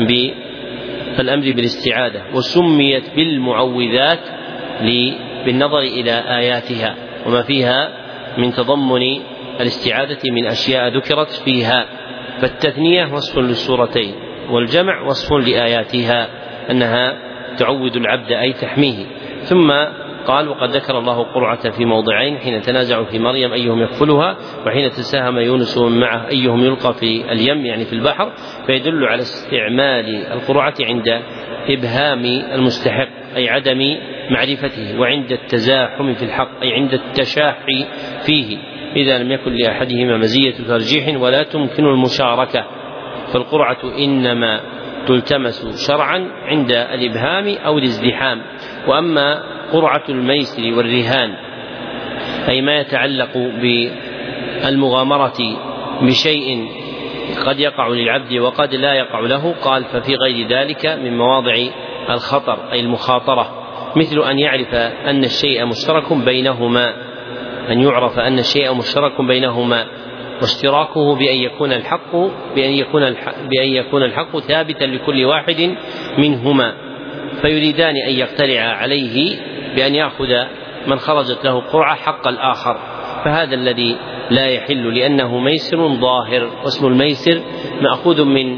بالأمر بالاستعاذة، وسميت بالمعوذات بالنظر إلى آياتها وما فيها من تضمن الاستعاذة من أشياء ذكرت فيها، فالتثنية وصف للسورتين والجمع وصف لآياتها أنها تعوذ العبد أي تحميه. ثم قال: وقد ذكر الله قرعة في موضعين، حين تنازعوا في مريم أيهم يكفلها، وحين تساهم يونس معه أيهم يلقى في اليم يعني في البحر، فيدل على استعمال القرعة عند إبهام المستحق أي عدم معرفته، وعند التزاحم في الحق أي عند التشاح فيه، إذا لم يكن لأحدهما مزية ترجيح ولا تمكن المشاركة، فالقرعة إنما تلتمس شرعا عند الإبهام أو الازدحام. وأما قرعة الميسر والرهان أي ما يتعلق بالمغامرة بشيء قد يقع للعبد وقد لا يقع له، قال: ففي غير ذلك من مواضع الخطر أي المخاطرة، مثل أن يعرف أن الشيء مشترك بينهما أن يعرف أن الشيء مشترك بينهما واشتراكه بأن يكون الحق بأن يكون الحق, بأن يكون الحق ثابتا لكل واحد منهما، فيريدان أن يقترع عليه بأن يأخذ من خرجت له قرعة حق الآخر، فهذا الذي لا يحل لأنه ميسر ظاهر، واسم الميسر مأخوذ من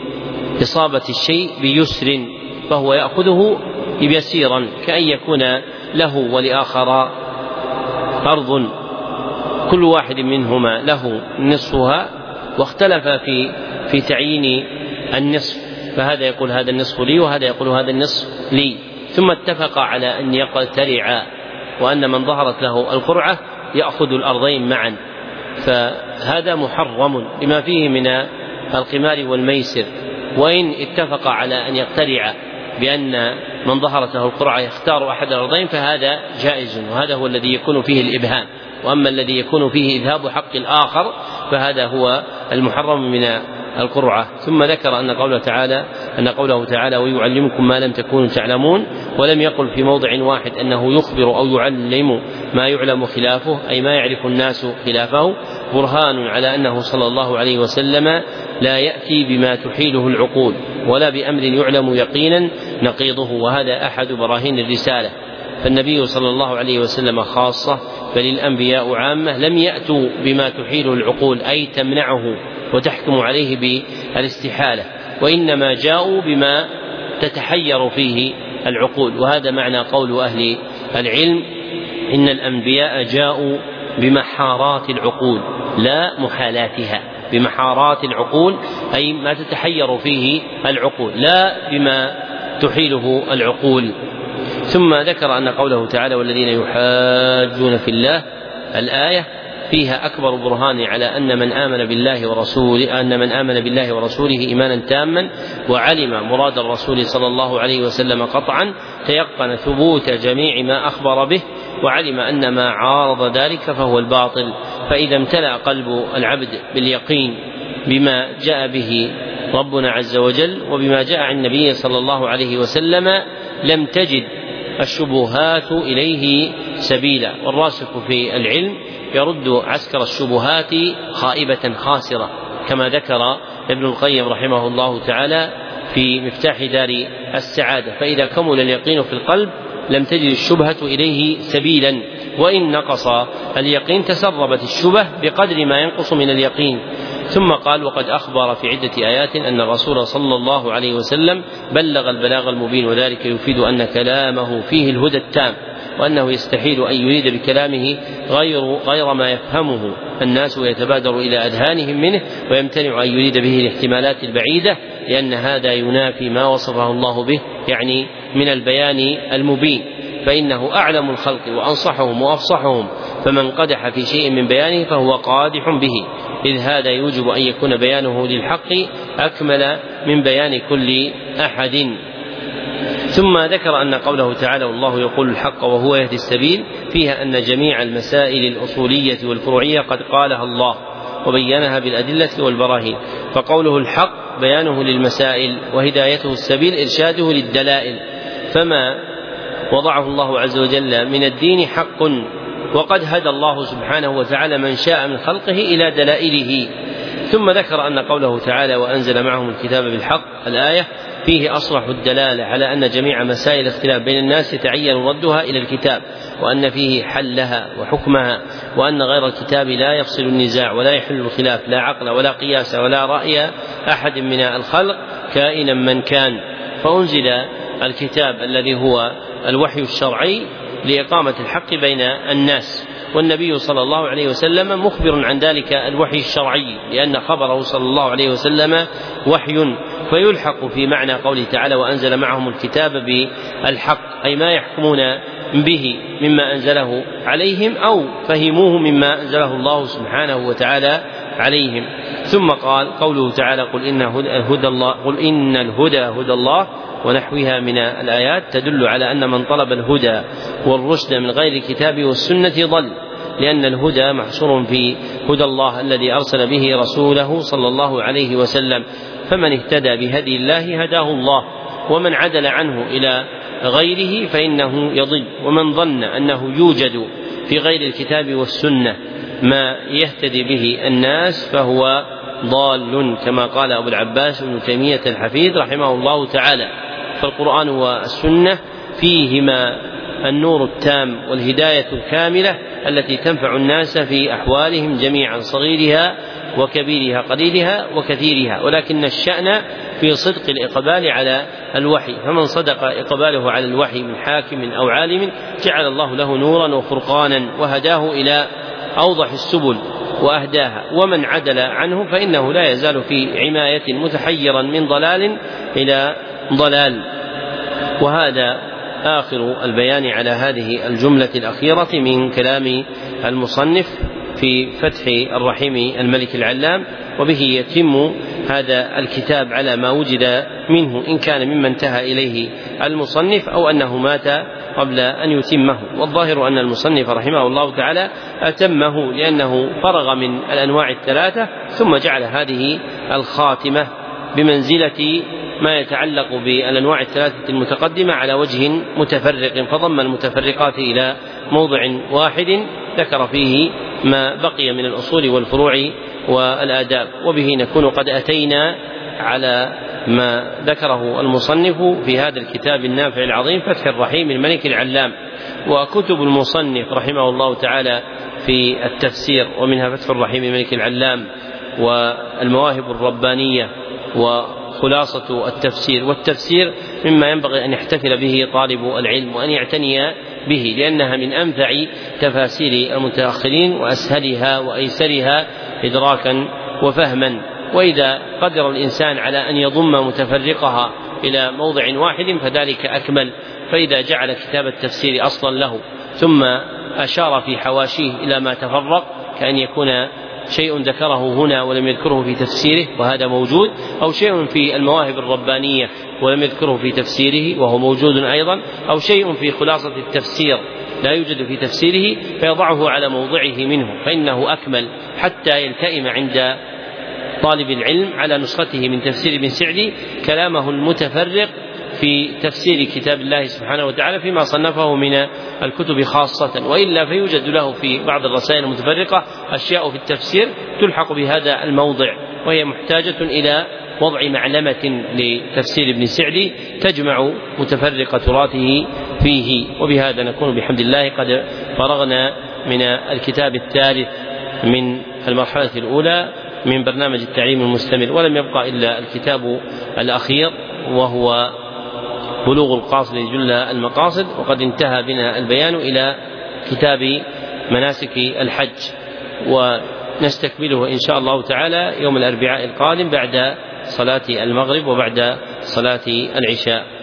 إصابة الشيء بيسر، فهو يأخذه يسيرا، كأن يكون له ولآخر أرض كل واحد منهما له نصفها، واختلف في في تعيين النصف، فهذا يقول هذا النصف لي وهذا يقول هذا النصف لي، ثم اتفق على أن يقترعا، وأن من ظهرت له القرعة يأخذ الأرضين معا، فهذا محرم بما فيه من القمار والميسر. وإن اتفق على أن يقترع بأن من ظهرت له القرعة يختار أحد الأرضين فهذا جائز، وهذا هو الذي يكون فيه الإبهام. وأما الذي يكون فيه إذهاب حق الآخر فهذا هو المحرم من القرعة. ثم ذكر أن قوله تعالى أن قوله تعالى ويعلمكم ما لم تكونوا تعلمون، ولم يقل في موضع واحد أنه يخبر أو يعلم ما يعلم خلافه، أي ما يعرف الناس خلافه، برهان على أنه صلى الله عليه وسلم لا يأتي بما تحيله العقول ولا بأمر يعلم يقينا نقيضه، وهذا أحد براهين الرسالة. فالنبي صلى الله عليه وسلم خاصة، بل الأنبياء عامة لم يأتوا بما تحيله العقول أي تمنعه وتحكم عليه بالاستحالة، وإنما جاءوا بما تتحير فيه العقول. وهذا معنى قول أهل العلم إن الأنبياء جاءوا بمحارات العقول لا محالاتها، بمحارات العقول أي ما تتحير فيه العقول لا بما تحيله العقول. ثم ذكر أن قوله تعالى والذين يحاجون في الله الآية فيها أكبر برهان على أن من آمن بالله ورسوله أن من آمن بالله ورسوله إيمانا تاما وعلم مراد الرسول صلى الله عليه وسلم قطعا، تيقن ثبوت جميع ما أخبر به، وعلم أن ما عارض ذلك فهو الباطل. فإذا امتلأ قلب العبد باليقين بما جاء به ربنا عز وجل وبما جاء عن النبي صلى الله عليه وسلم لم تجد الشبهات إليه سبيلا. والراسخ في العلم يرد عسكر الشبهات خائبة خاسرة، كما ذكر ابن القيم رحمه الله تعالى في مفتاح دار السعادة. فإذا كمل اليقين في القلب لم تجد الشبهة إليه سبيلا، وإن نقص اليقين تسربت الشبه بقدر ما ينقص من اليقين. ثم قال وقد أخبر في عدة آيات أن الرسول صلى الله عليه وسلم بلغ البلاغ المبين، وذلك يفيد أن كلامه فيه الهدى التام، وأنه يستحيل أن يريد بكلامه غير غير ما يفهمه الناس ويتبادر إلى أذهانهم منه، ويمتنع أن يريد به الاحتمالات البعيدة، لأن هذا ينافي ما وصفه الله به يعني من البيان المبين، فإنه أعلم الخلق وأنصحهم وأفصحهم، فمن قدح في شيء من بيانه فهو قادح به، إذ هذا يوجب أن يكون بيانه للحق أكمل من بيان كل أحد. ثم ذكر أن قوله تعالى والله يقول الحق وهو يهدي السبيل فيها أن جميع المسائل الأصولية والفروعية قد قالها الله وبينها بالأدلة والبراهين، فقوله الحق بيانه للمسائل وهدايته السبيل إرشاده للدلائل، فما وضعه الله عز وجل من الدين حق، وقد هدى الله سبحانه وتعالى من شاء من خلقه إلى دلائله. ثم ذكر أن قوله تعالى وأنزل معهم الكتاب بالحق الآية فيه أصرح الدلالة على أن جميع مسائل الاختلاف بين الناس يتعين ردها إلى الكتاب، وأن فيه حلها وحكمها، وأن غير الكتاب لا يفصل النزاع ولا يحل الخلاف لا عقل ولا قياس ولا رأي أحد من الخلق كائنا من كان. فأنزل الكتاب الذي هو الوحي الشرعي لإقامة الحق بين الناس، والنبي صلى الله عليه وسلم مخبر عن ذلك الوحي الشرعي، لأن خبره صلى الله عليه وسلم وحي، فيلحق في معنى قوله تعالى وأنزل معهم الكتاب بالحق، أي ما يحكمون به مما أنزله عليهم أو فهموه مما أنزله الله سبحانه وتعالى عليهم. ثم قال قوله تعالى قل إن هدى الله قل إن الهدى هدى الله ونحوها من الآيات تدل على أن من طلب الهدى والرشد من غير الكتاب والسنة ضل، لأن الهدى محصور في هدى الله الذي أرسل به رسوله صلى الله عليه وسلم، فمن اهتدى بهدي الله هداه الله، ومن عدل عنه إلى غيره فإنه يضل. ومن ظن أنه يوجد في غير الكتاب والسنة ما يهتدي به الناس فهو ضال، كما قال أبو العباس ابن تيمية الحفيد رحمه الله تعالى. فالقرآن والسنة فيهما النور التام والهداية الكاملة التي تنفع الناس في أحوالهم جميعا صغيرها وكبيرها قليلها وكثيرها، ولكن الشأن في صدق الإقبال على الوحي، فمن صدق إقباله على الوحي من حاكم أو عالم جعل الله له نورا وفرقانا وهداه إلى أوضح السبل وأهداها، ومن عدل عنه فإنه لا يزال في عماية متحيرا من ضلال إلى ضلال. وهذا آخر البيان على هذه الجملة الأخيرة من كلام المصنف في فتح الرحيم الملك العلام، وبه يتم هذا الكتاب على ما وجد منه، إن كان مما انتهى إليه المصنف أو أنه مات قبل أن يتمه. والظاهر أن المصنف رحمه الله تعالى أتمه لأنه فرغ من الأنواع الثلاثة ثم جعل هذه الخاتمة بمنزلة ما يتعلق بالأنواع الثلاثة المتقدمة على وجه متفرق، فضم المتفرقات إلى موضع واحد ذكر فيه ما بقي من الأصول والفروع والآداب. وبه نكون قد أتينا على ما ذكره المصنف في هذا الكتاب النافع العظيم فتح الرحيم الملك العلام. وكتب المصنف رحمه الله تعالى في التفسير، ومنها فتح الرحيم الملك العلام والمواهب الربانية وخلاصة التفسير. والتفسير مما ينبغي أن يحتفل به طالب العلم وأن يعتني به، لأنها من أنفع تفاسير المتأخرين وأسهلها وأيسرها إدراكا وفهما. وإذا قدر الإنسان على أن يضم متفرقها إلى موضع واحد فذلك أكمل. فإذا جعل كتاب التفسير أصلا له ثم أشار في حواشيه إلى ما تفرق، كأن يكون شيء ذكره هنا ولم يذكره في تفسيره وهذا موجود، أو شيء في المواهب الربانية ولم يذكره في تفسيره وهو موجود أيضا، أو شيء في خلاصة التفسير لا يوجد في تفسيره فيضعه على موضعه منه، فإنه أكمل حتى يلتئم عند طالب العلم على نسخته من تفسير ابن سعدي كلامه المتفرق في تفسير كتاب الله سبحانه وتعالى فيما صنفه من الكتب خاصة، وإلا فيوجد له في بعض الرسائل المتفرقة أشياء في التفسير تلحق بهذا الموضع، وهي محتاجة إلى وضع معلمة لتفسير ابن سعدي تجمع متفرق تراثه فيه. وبهذا نكون بحمد الله قد فرغنا من الكتاب الثالث من المرحلة الأولى من برنامج التعليم المستمر، ولم يبقى إلا الكتاب الأخير وهو بلوغ القاصد جل المقاصد، وقد انتهى بنا البيان إلى كتاب مناسك الحج، ونستكمله إن شاء الله تعالى يوم الأربعاء القادم بعد صلاة المغرب وبعد صلاة العشاء.